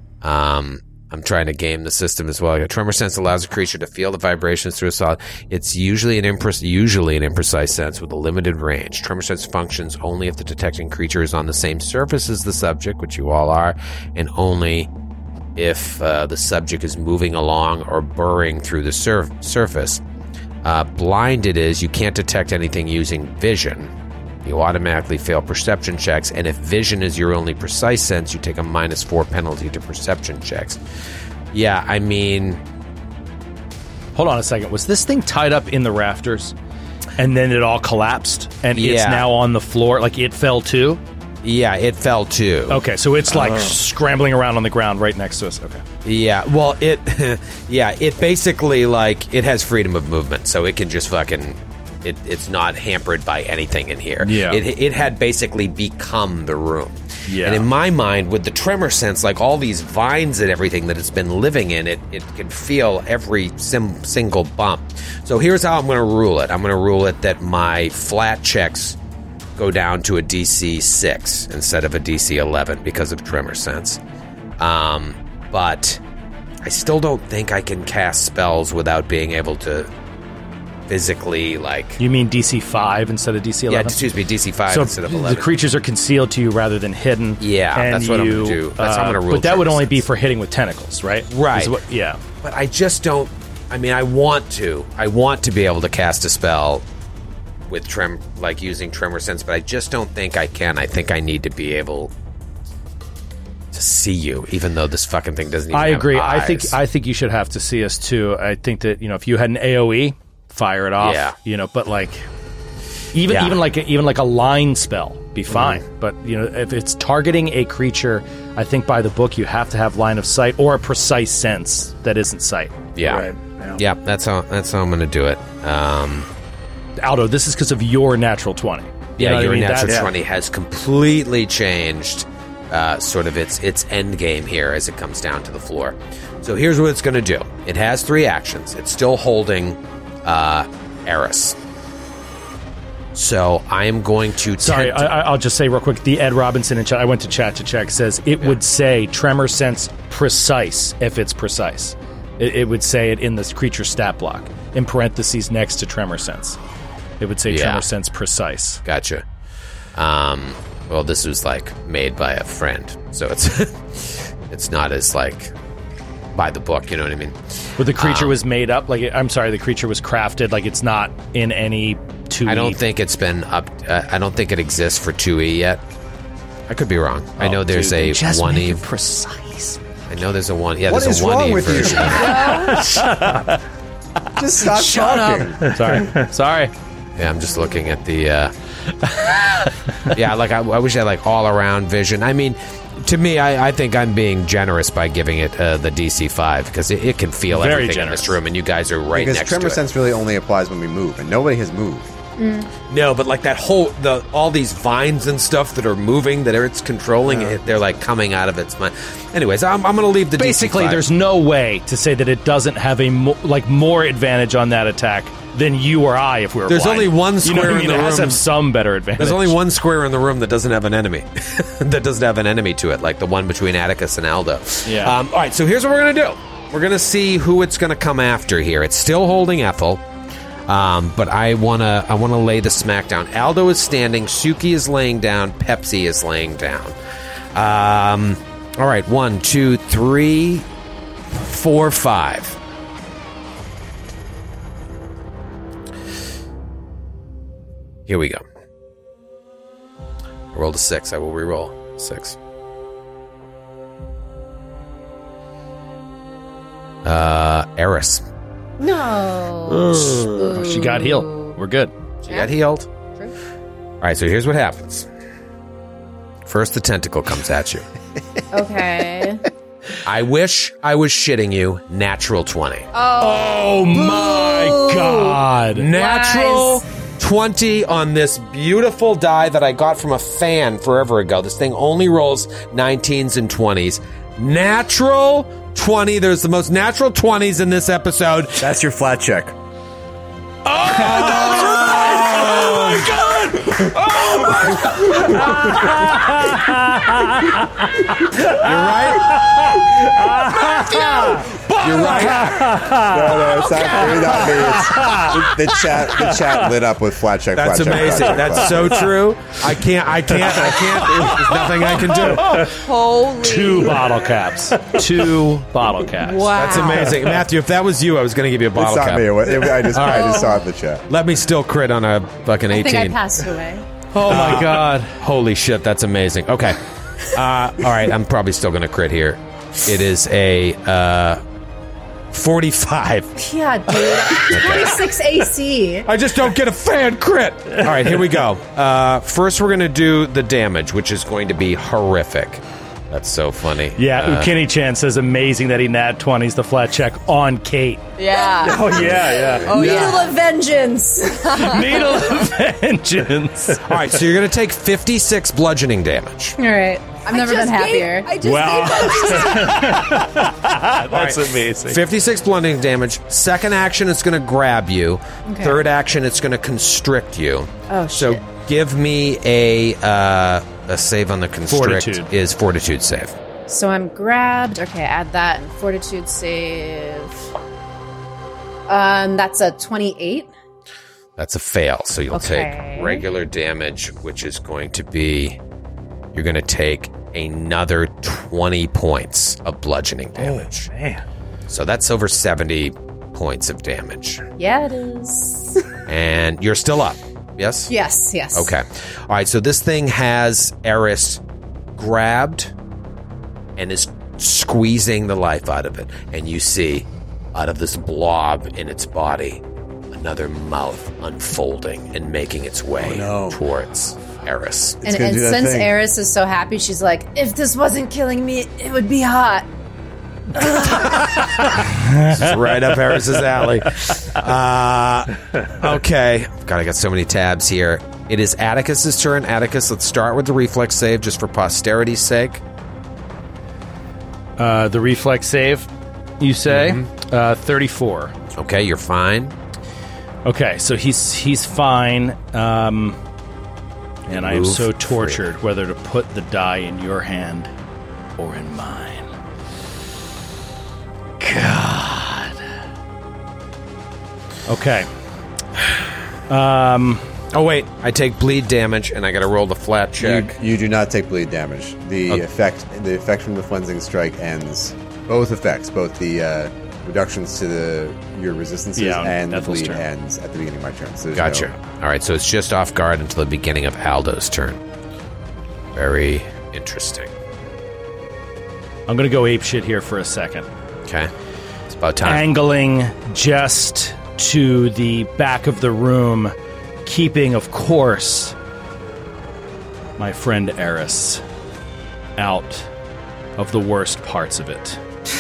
I'm trying to game the system as well. Tremor sense allows a creature to feel the vibrations through a solid. It's usually an imprecise sense with a limited range. Tremor sense functions only if the detecting creature is on the same surface as the subject, which you all are, and only if the subject is moving along or burrowing through the surface. Blinded is you can't detect anything using vision. You automatically fail perception checks, and if vision is your only precise sense, you take a -4 penalty to perception checks. Yeah, I mean... Hold on a second. Was this thing tied up in the rafters, and then it all collapsed, and it's now on the floor? Like, it fell too? Yeah, it fell too. Okay, so it's like scrambling around on the ground right next to us. Okay. Yeah, well, it basically, it has freedom of movement, so it can just fucking... It's not hampered by anything in here. Yeah. It had basically become the room. Yeah. And in my mind, with the tremor sense, like all these vines and everything that it's been living in, it can feel every single bump. So here's how I'm going to rule it. I'm going to rule it that my flat checks go down to a DC 6 instead of a DC 11 because of tremor sense. But I still don't think I can cast spells without being able to... physically, You mean DC 5 instead of DC 11? Yeah, excuse me, DC 5 instead of 11. The creatures are concealed to you rather than hidden. Yeah, that's what I'm going to do. That's how I'm going to rule. But that would only be for hitting with tentacles, right? Right. Yeah. But I just don't... I mean, I want to be able to cast a spell with using tremor sense, but I just don't think I can. I think I need to be able to see you, even though this fucking thing doesn't even have agree. eyes. I think you should have to see us too. I think that, if you had an AoE... fire it off, but even like a line spell be fine. But if it's targeting a creature, I think by the book you have to have line of sight or a precise sense that isn't sight. Yeah, right. Yeah. That's how I'm going to do it. Aldo, this is because of your natural 20. Your natural 20 has completely changed sort of its end game here as it comes down to the floor. So here's what it's going to do. It has 3 actions. It's still holding Eris. So I am going to... Sorry, I'll just say real quick, the Ed Robinson in chat, I went to chat to check, says it would say tremor sense precise if it's precise. It would say it in this creature stat block, in parentheses next to tremor sense. It would say tremor sense precise. Gotcha. Well, this was like made by a friend, so it's not as like by the book. You know what I mean? But the creature was made up. Like, I'm sorry, the creature was crafted. Like, it's not in any 2E. I don't think it's been up. I don't think it exists for 2E yet. I could be wrong. I know there's a 1E. Precise. I know there's a 1. Yeah, What there's is a 1E wrong with you? version. Just stop talking. Sorry. Yeah, I'm just looking at the. Yeah, like I wish I had like all around vision. I mean, to me, I think I'm being generous by giving it the DC 5 because it can feel Very everything generous. in this room, and you guys are right Because next tremor to it. sense really only applies when we move, and nobody has moved. No, but like that whole all these vines and stuff that are moving that it's controlling, they're like coming out of its mind. Anyways, I'm going to leave the Basically, DC 5. there's no way to say that it doesn't have a more advantage on that attack than you or I if we were There's blind. only one You know what square I mean? in the It has to room. have some better advantage. There's only one square in the room that doesn't have an enemy. That doesn't have an enemy to it, like the one between Atticus and Aldo. Yeah. All right, so here's what we're going to do. We're going to see who it's going to come after here. It's still holding Ethel, but I wanna lay the smack down. Aldo is standing. Suki is laying down. Pepsi is laying down. All right, 1, 2, 3, 4, 5. Here we go. I rolled a 6. I will re-roll 6. Eris. No. She got healed. We're good. She got healed. True. All right, so here's what happens. First, the tentacle comes at you. Okay. I wish I was shitting you. Natural 20. Oh my God. Natural 20 on this beautiful die that I got from a fan forever ago. This thing only rolls 19s and 20s. Natural 20. There's the most natural 20s in this episode. That's your flat check. You're right. You're right. No, it's not me. The chat lit up with flat check. That's flat check, amazing. flat check, That's flat so true. I can't. There's nothing I can do. Holy. 2 bottle caps. 2 bottle caps. Wow. That's amazing. Matthew, if that was you, I was going to give you a It's bottle not cap. me. I just saw it in the chat. Let me still crit on a fucking I 18. think I passed away. Oh my God. Holy shit, that's amazing. Okay. All right, I'm probably still going to crit here. It is a 45. Yeah, dude. 26 AC. I just don't get a fan crit. All right, here we go. First, we're going to do the damage, which is going to be horrific. That's so funny. Yeah, Ukini-chan says amazing that he nat 20s the flat check on Kate. Yeah. Oh, yeah. Oh, Needle yeah. of Vengeance. Needle of Vengeance. All right, so you're going to take 56 bludgeoning damage. All right. I've never been happier. I just Wow. gave That's amazing. 56 bludgeoning damage. Second action, it's going to grab you. Okay. Third action, it's going to constrict you. Oh, So shit. give me a save on the constrict. Fortitude. Is fortitude save. So I'm grabbed. Okay, add that and fortitude save. That's a 28. That's a fail. So you'll Okay. take regular damage, which is going to be... You're going to take another 20 points of bludgeoning damage. Man. So that's over 70 points of damage. Yeah, it is. And you're still up. Yes? Yes. Okay. All right, so this thing has Eris grabbed and is squeezing the life out of it. And you see, out of this blob in its body, another mouth unfolding and making its way towards Eris. And gonna do that since thing. Eris is so happy, she's like, if this wasn't killing me, it would be hot. This is right up Eris's alley. Okay. God, I got so many tabs here. It is Atticus's turn. Atticus, let's start with the reflex save just for posterity's sake. The reflex save, you say? 34. Okay, you're fine. Okay, so he's fine. And I am Move so free. tortured whether to put the die in your hand or in mine. God. Okay. Oh, wait. I take bleed damage, and I got to roll the flat check. You do not take bleed damage. The effect from the cleansing strike ends. Both effects, both the reductions to your resistances and the bleed ends at the beginning of my turn. So gotcha. All right, so it's just off guard until the beginning of Aldo's turn. Very interesting. I'm going to go apeshit here for a second. Okay. It's about time. Angling just to the back of the room, keeping, of course, my friend Eris out of the worst parts of it.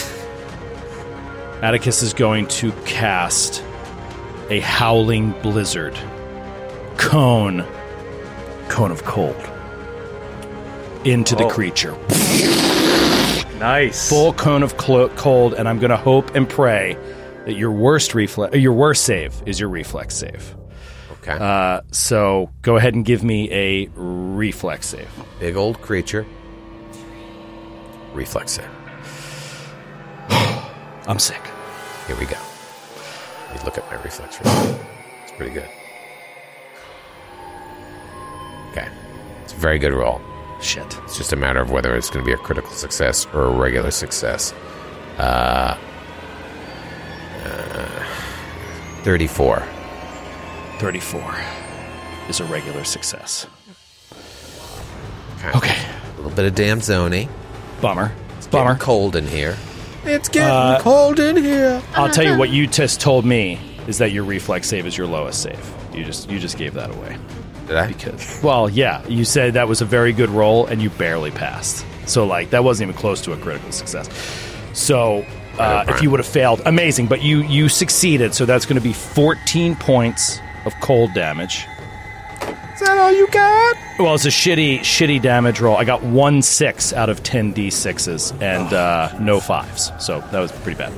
Atticus is going to cast a Howling Blizzard. Cone of cold. Into the creature. Nice. Full cone of cold, and I'm going to hope and pray that your worst save is your reflex save. Okay. So go ahead and give me a reflex save. Big old creature. Reflex save. I'm sick. Here we go. Let me look at my reflex rate. It's pretty good. Okay. It's a very good roll. Shit. It's just a matter of whether it's going to be a critical success or a regular success. 34. 34 is a regular success. Okay. A little bit of damn zoning. Bummer. It's getting cold in here. It's getting cold in here. I'll tell you what you just told me is that your reflex save is your lowest save. You just gave that away. Did I? Well, yeah, you said that was a very good roll, and you barely passed. So, that wasn't even close to a critical success. So, if you would have failed, amazing, but you succeeded, so that's going to be 14 points of cold damage. Is that all you got? Well, it's a shitty damage roll. I got 1 6 out of 10 d6s, and no 5s, so that was pretty bad.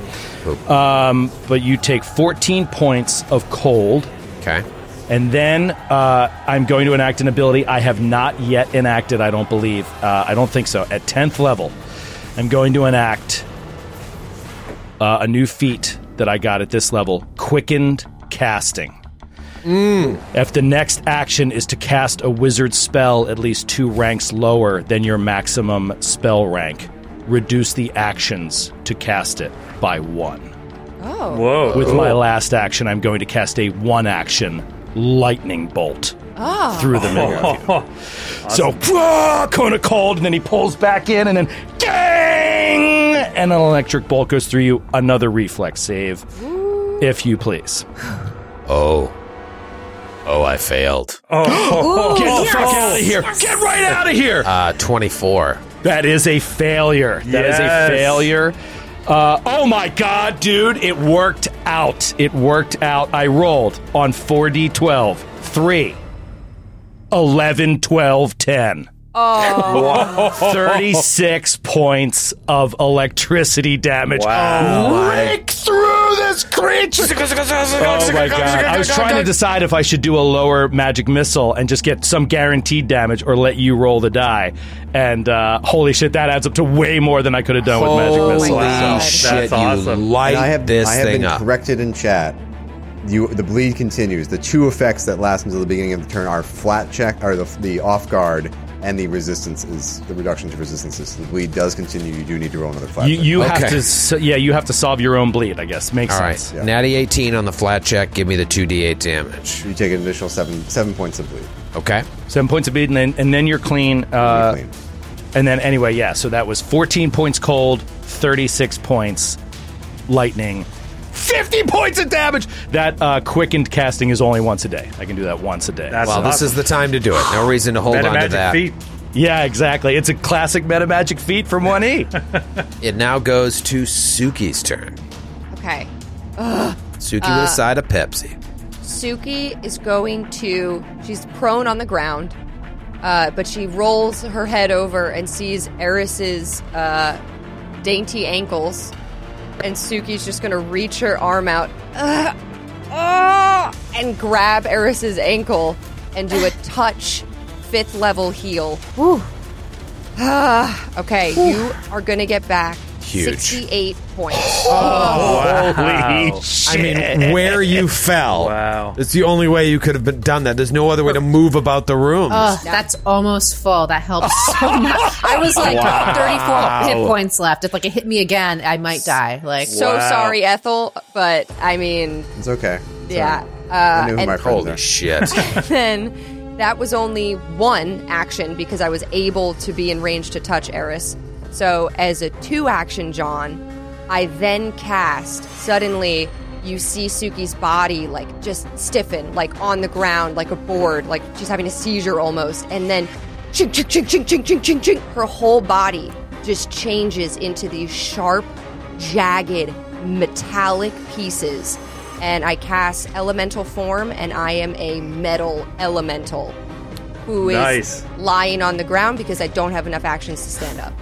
But you take 14 points of cold. Okay. And then I'm going to enact an ability I have not yet enacted, I don't believe. I don't think so. At 10th level, I'm going to enact a new feat that I got at this level, Quickened Casting. If the next action is to cast a wizard spell at least 2 ranks lower than your maximum spell rank, reduce the actions to cast it by 1. Oh. Whoa. With my last action, I'm going to cast a 1-action lightning bolt through the middle of you. Awesome. So, cone of cold, and then he pulls back in, and then gang! And an electric bolt goes through you. Another reflex save, if you please. Oh, I failed. Get the fuck out of here. Get right out of here. 24. That is a failure. That is a failure. Oh my god, dude. It worked out. I rolled on 4d12. 3. 11, 12, 10. Oh. 36 points of electricity damage. Wow. Break through this creature. Oh my god. I was trying to decide if I should do a lower magic missile and just get some guaranteed damage or let you roll the die. And holy shit, that adds up to way more than I could have done with magic missile. Holy So. shit, That's awesome. you light I have this thing been up. corrected in chat. The bleed continues. The 2 effects that last until the beginning of the turn are flat check, or the off guard, and the resistance is the reduction to resistances. The bleed does continue. You do need to roll another flat. You check. have to, you have to solve your own bleed, I guess. Makes All right, sense. Yeah. natty 18 on the flat check. Give me the 2d8 damage. You take an additional 7 points of bleed. Okay. 7 points of bleed, and then you're clean. You're clean. And then anyway, yeah. So that was 14 points cold, 36 points lightning, 50 points of damage. That quickened casting is only once a day. I can do that once a day. That's Well, this awesome. is the time to do it. No reason to hold on to Metamagic that. feat. Yeah, exactly. It's a classic metamagic feat from 1E. It now goes to Suki's turn. Okay. Suki with a side of Pepsi. Suki is going to... She's prone on the ground, but she rolls her head over and sees Eris's dainty ankles. And Suki's just going to reach her arm out and grab Eris's ankle and do a touch 5th level heal. Okay, you are going to get back Huge. 68 points. Holy shit. I mean, where you fell. Wow. It's the only way you could have done that. There's no other way to move about the room. That's almost full. That helps so much. I was like 34 hit points left. If like it hit me again, I might die. Like So sorry, Ethel, but I mean, It's okay. yeah. I knew who my friends Holy are. shit. Then that was only one action because I was able to be in range to touch Eris. So as a 2-action, John, I then cast. Suddenly, you see Suki's body like just stiffen, like on the ground, like a board, like she's having a seizure almost. And then, chink, chink, chink, chink, chink, chink, chink, chink, her whole body just changes into these sharp, jagged, metallic pieces. And I cast Elemental Form, and I am a metal elemental who is Nice. lying on the ground because I don't have enough actions to stand up.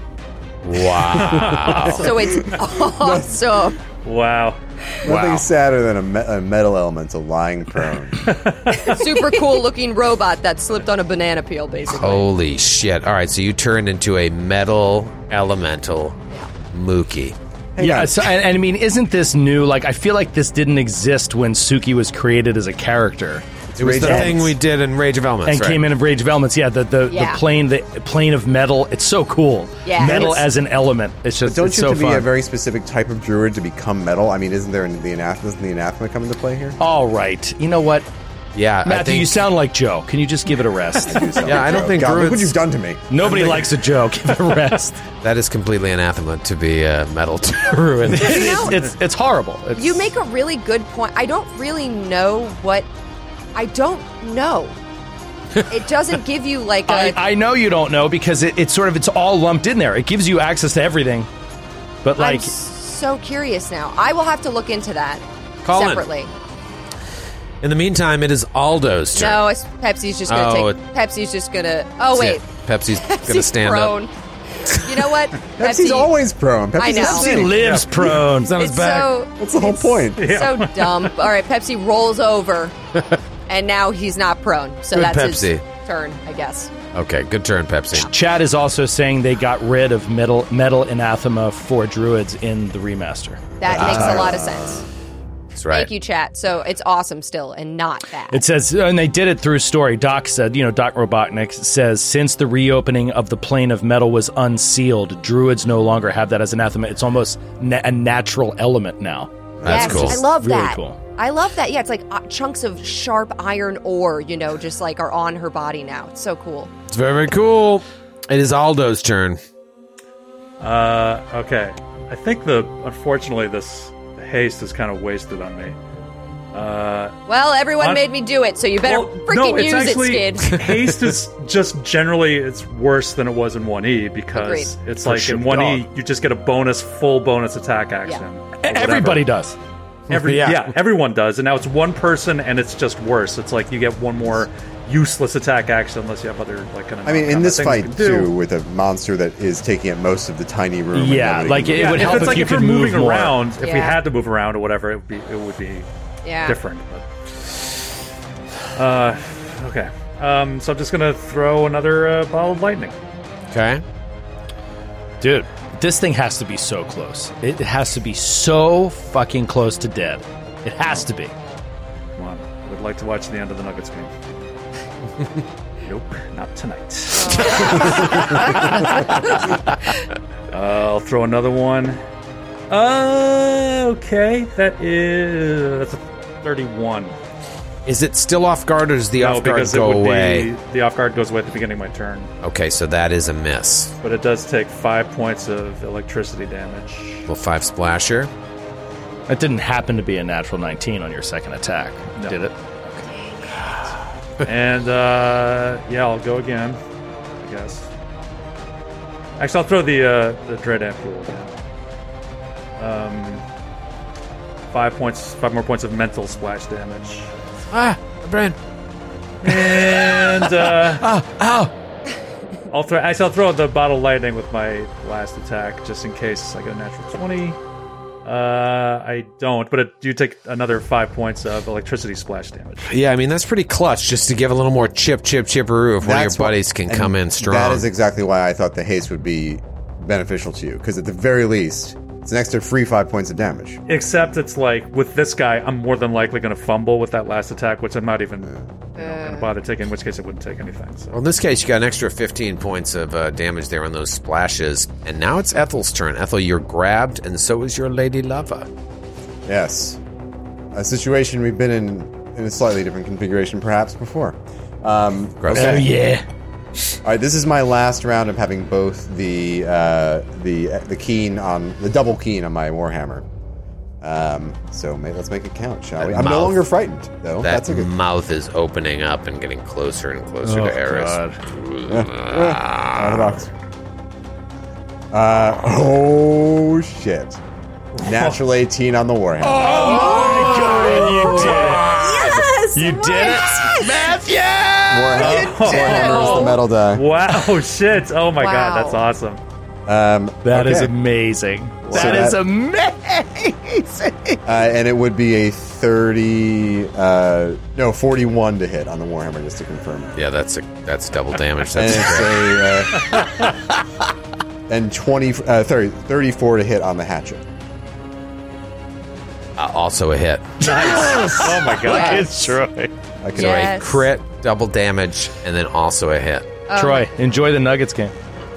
Wow. So it's awesome. Wow. Nothing sadder than a metal elemental lying prone. Super cool looking robot that slipped on a banana peel, basically. Holy shit. All right, so you turned into a metal elemental Mookie. Yeah, so, and I mean, isn't this new? Like, I feel like this didn't exist when Suki was created as a character. It was the Rage thing we did in Rage of Elements, And right? came in Rage of Elements, yeah. The Yeah. plane of metal. It's so cool. Yeah. Metal It's- as an element. It's just Don't it's you so have to be fun. a very specific type of druid to become metal? I mean, isn't there the anathema? Doesn't the anathema come into play here? All right, you know what, Yeah, I Matthew? think, You sound like Joe. Can you just give it a rest? Yeah, I don't think God, look what druids- you've done to me. Nobody likes a joke. Give it a rest. that is completely anathema to be a metal druid. It's horrible. It's, You make a really good point. I don't really know what. I don't know. It doesn't give you like a. I know you don't know because it's all lumped in there. It gives you access to everything, but I'm like so curious now. I will have to look into that Colin. separately. In the meantime, it is Aldo's turn. No, Pepsi's just gonna Oh, take. Pepsi's just gonna. Oh wait, Pepsi's gonna Pepsi's stand prone. up. You know what? Pepsi's always prone. Pepsi's I know. Pepsi Pepsi. lives prone. It's so. That's the whole point. So dumb. All right, Pepsi rolls over, and now he's not prone. So Good that's Pepsi. his turn, I guess. Okay, good turn, Pepsi. Chad is also saying they got rid of metal anathema for druids in the remaster. That makes a lot of sense. That's right. Thank you, chat. So it's awesome still, and not bad. It says, and they did it through story. Doc said, Doc Robotnik says, since the reopening of the plane of metal was unsealed, druids no longer have that as anathema. It's almost a natural element now. That's Yes, cool. I love Really that. cool. I love that. Yeah, it's like chunks of sharp iron ore, just like are on her body now. It's so cool. It's very, very cool. It is Aldo's turn. Okay. I think unfortunately this haste is kind of wasted on me. Well, everyone made me do it, so you better freaking use actually, it, Skid. haste is just generally it's worse than it was in 1E because Agreed. it's like in 1E you just get a full bonus attack action. or whatever. Everybody does. Everyone does, and now it's one person, and it's just worse. It's like you get one more useless attack action unless you have other like kind of. I mean, in this things you fight can do. too, with a monster that is taking up most of the tiny room. and Yeah, nobody like can- it would help it's if like you if could you're move moving more. around. If we Yeah. had to move around or whatever, it would be Yeah. different. But, okay. So I'm just gonna throw another ball of lightning. Okay. Dude, this thing has to be so close. It has to be so fucking close to dead. It has to be. Come on, I would like to watch the end of the Nuggets game. Nope, not tonight. I'll throw another one. Okay, that's a 31. Is it still off guard, or does the off guard because go away? the off guard goes away at the beginning of my turn. Okay, so that is a miss. But it does take 5 points of electricity damage. Well, 5 splasher. That didn't happen to be a natural 19 on your second attack, No. did it? And I'll go again, I guess. Actually, I'll throw the Dread Ampule again. 5 more points of mental splash damage. Ah, brain. And I'll throw the bottle of lightning with my last attack just in case I get a natural 20. I don't, but it do take another 5 points of electricity splash damage. Yeah, I mean, that's pretty clutch just to give a little more chipperoo if one of your That's why- buddies can and come in strong. That is exactly why I thought the haste would be beneficial to you because at the very least, it's an extra free 5 points of damage. Except it's like, with this guy, I'm more than likely going to fumble with that last attack, which I'm not even going to bother taking, in which case it wouldn't take anything. So. Well, in this case, you got an extra 15 points of damage there on those splashes. And now it's Ethel's turn. Ethel, you're grabbed, and so is your lady lover. Yes. A situation we've been in a slightly different configuration perhaps before. Gross. Okay. Oh, yeah. All right, this is my last round of having both the keen on the double keen on my Warhammer. So let's make it count, shall we? I'm no longer frightened, though. That That's a good. mouth is opening up and getting closer and closer to Eris. Out of the box. Oh shit! Natural 18 on the Warhammer. Oh, my God, you did it. Yes! You did it, Matthew. Warhammer's the metal die. Wow, shit. Oh my Wow. God, that's awesome. That is okay. amazing. So That is that- amazing. And it would be a 41 to hit on the Warhammer, just to confirm. Yeah, that's double damage. And That's it's a 34 to hit on the hatchet. also a hit. Oh my God, it's Troy. I can So Yes. a crit, double damage, and then also a hit. Troy, enjoy the Nuggets game.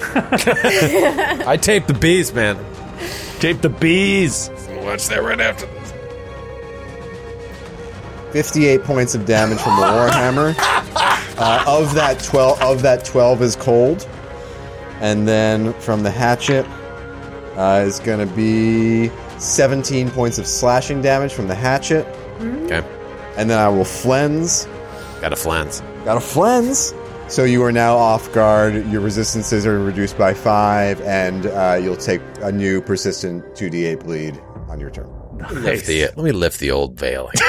I taped the bees, man. Tape the bees. Watch that right after this. 58 points of damage from the Warhammer. Of that 12 is cold. And then from the hatchet is going to be 17 points of slashing damage from the hatchet. Okay. And then I will flens. Got a flans. Got a flens. So you are now off guard. Your resistances are reduced by 5, and you'll take a new persistent 2d8 bleed on your turn. Let me lift the old veil here.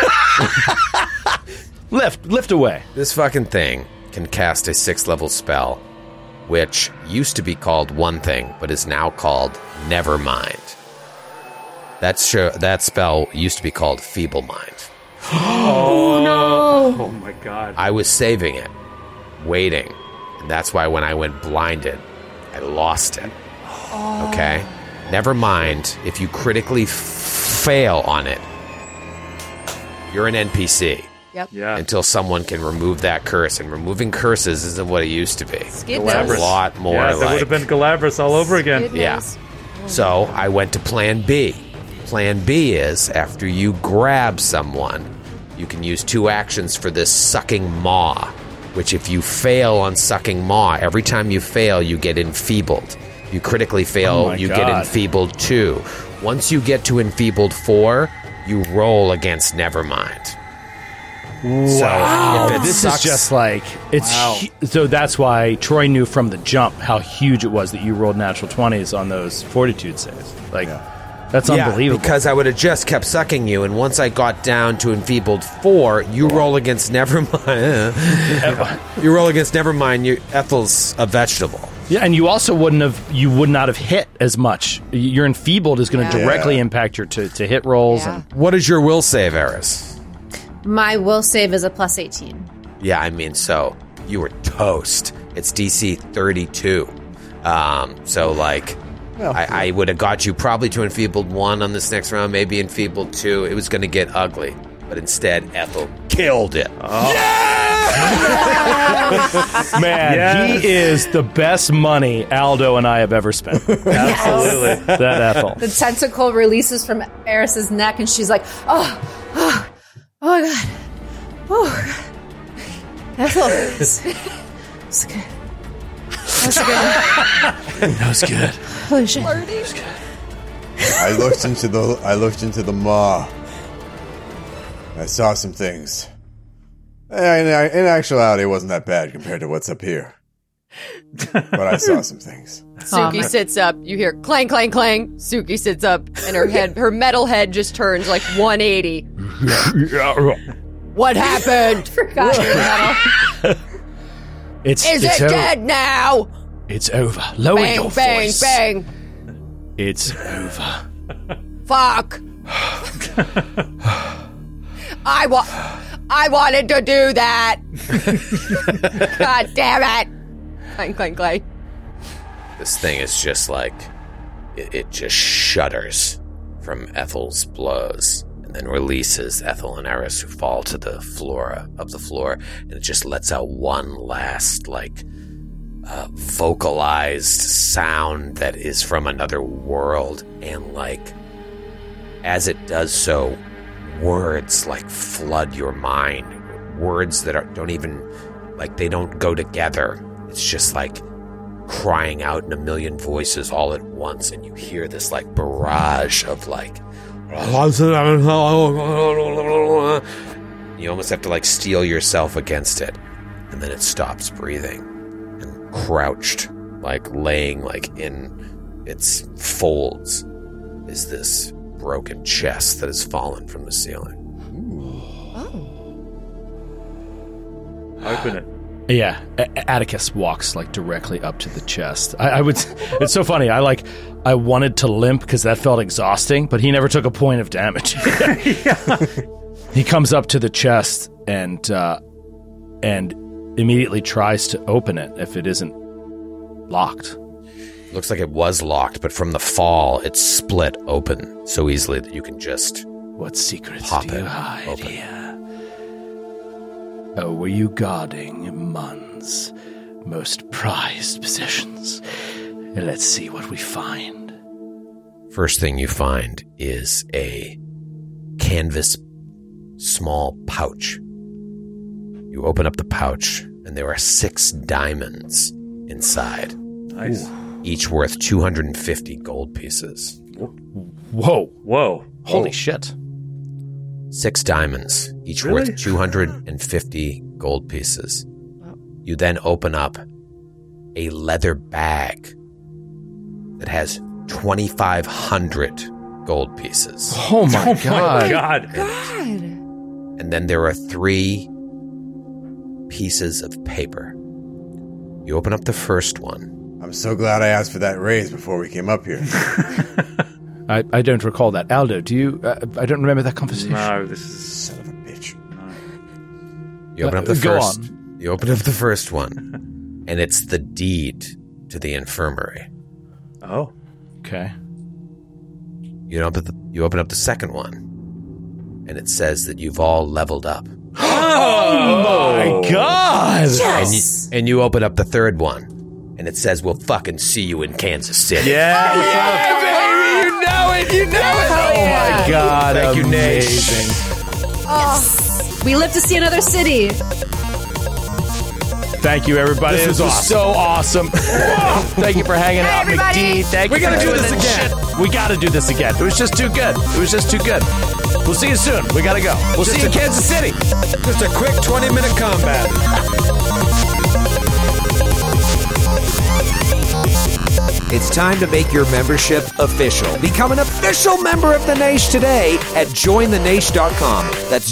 Lift away. This fucking thing can cast a 6th level spell, which used to be called one thing, but is now called Nevermind. That spell used to be called Feeble Mind. Oh my God. I was saving it, waiting, and that's why when I went blinded, I lost it. Okay? Never mind if you critically fail on it, you're an NPC. Yep. Yeah. Until someone can remove that curse, and removing curses isn't what it used to be. Skid It was a knows. lot more Yeah, that would like... have been Galabras all over again. Skid Yeah. knows. So I went to Plan B. Plan B is after you grab someone, you can use 2 actions for this Sucking Maw, which if you fail on Sucking Maw, every time you fail, you get enfeebled. You critically fail, Oh my you God. get enfeebled 2. Once you get to enfeebled 4, you roll against Nevermind. So if it This sucks, is just like it's so that's why Troy knew from the jump how huge it was that you rolled natural 20s on those fortitude saves. Like that's unbelievable. because I would have just kept sucking you, and once I got down to enfeebled 4, you roll against Nevermind. You roll against Nevermind. Ethel's a vegetable. Yeah, and you also would not have hit as much. Your enfeebled is going to Yeah. directly impact your to hit rolls Yeah. and What is your will save, Eris? My will save is a plus 18. Yeah, I mean, so you were toast. It's DC 32. So, like, I would have got you probably to enfeebled 1 on this next round, maybe enfeebled 2. It was going to get ugly. But instead, Ethel killed it. man, Yes. he is the best money Aldo and I have ever spent. Absolutely. That Ethel. The tentacle releases from Eris's neck, and she's like, oh my God. Oh, God. Ethel. It's good. That's good. That was good. Holy shit. I looked into the maw. I saw some things. In actuality, it wasn't that bad compared to what's up here. But I saw some things. Suki sits up. You hear clang, clang, clang. Suki sits up, and her metal head just turns like 180. What happened? Forgot your metal. Is it dead now? It's over. Lower Bang, your bang, voice. bang. It's over. Fuck. I wanted to do that. God damn it. Clang, clang, clang. This thing is just like, it just shudders from Ethel's blows and then releases Ethel and Eris, who fall to the floor, and it just lets out one last, like, vocalized sound that is from another world. And, like, as it does so, words, like, flood your mind. Words that don't even, like, they don't go together. It's just, like, crying out in a million voices all at once, and you hear this, like, barrage of, like, you almost have to, like, steel yourself against it, and then it stops breathing, and crouched, like, laying, like, in its folds is this broken chest that has fallen from the ceiling. Open it. Yeah, Atticus walks like directly up to the chest. I would. It's so funny. I wanted to limp because that felt exhausting, but he never took a point of damage. He comes up to the chest and immediately tries to open it if it isn't locked. Looks like it was locked, but from the fall, it's split open so easily that you can just What secrets pop do you it hide open. here? Oh, were you guarding Mun's most prized possessions? Let's see what we find. First thing you find is a canvas small pouch. You open up the pouch, and there are 6 diamonds inside. Nice. Each worth 250 gold pieces. Whoa. Whoa. Holy shit. 6 diamonds, each Really? worth 250 gold pieces. You then open up a leather bag that has 2,500 gold pieces. Oh my god. God. And then there are 3 pieces of paper. You open up the first one. I'm so glad I asked for that raise before we came up here. I don't recall that. Aldo, do you... I don't remember that conversation. No, this is Son of a bitch. You open up the Go first. on. You open up the first one, and it's the deed to the infirmary. Oh. Okay. You open up the second one, and it says that you've all leveled up. Oh my god! And you open up the third one, and it says we'll fucking see you in Kansas City. Yeah. Baby, you know it! You know it! Oh my god! Thank you, Nate. Amazing. We live to see another city. Thank you, everybody. This was so awesome. Thank you for hanging out, everybody. McD. Thank you. We gotta do this again. We gotta do this again. It was just too good. It was just too good. We'll see you soon. We gotta go. We'll see you in Kansas City. Just a quick 20-minute combat. It's time to make your membership official. Become an official member of the Naish today at jointheNaish.com. That's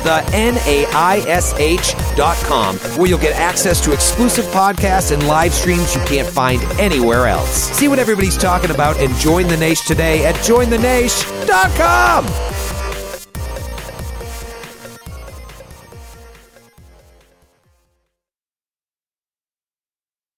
jointheNaish.com, where you'll get access to exclusive podcasts and live streams you can't find anywhere else. See what everybody's talking about and join the Naish today at jointheNaish.com.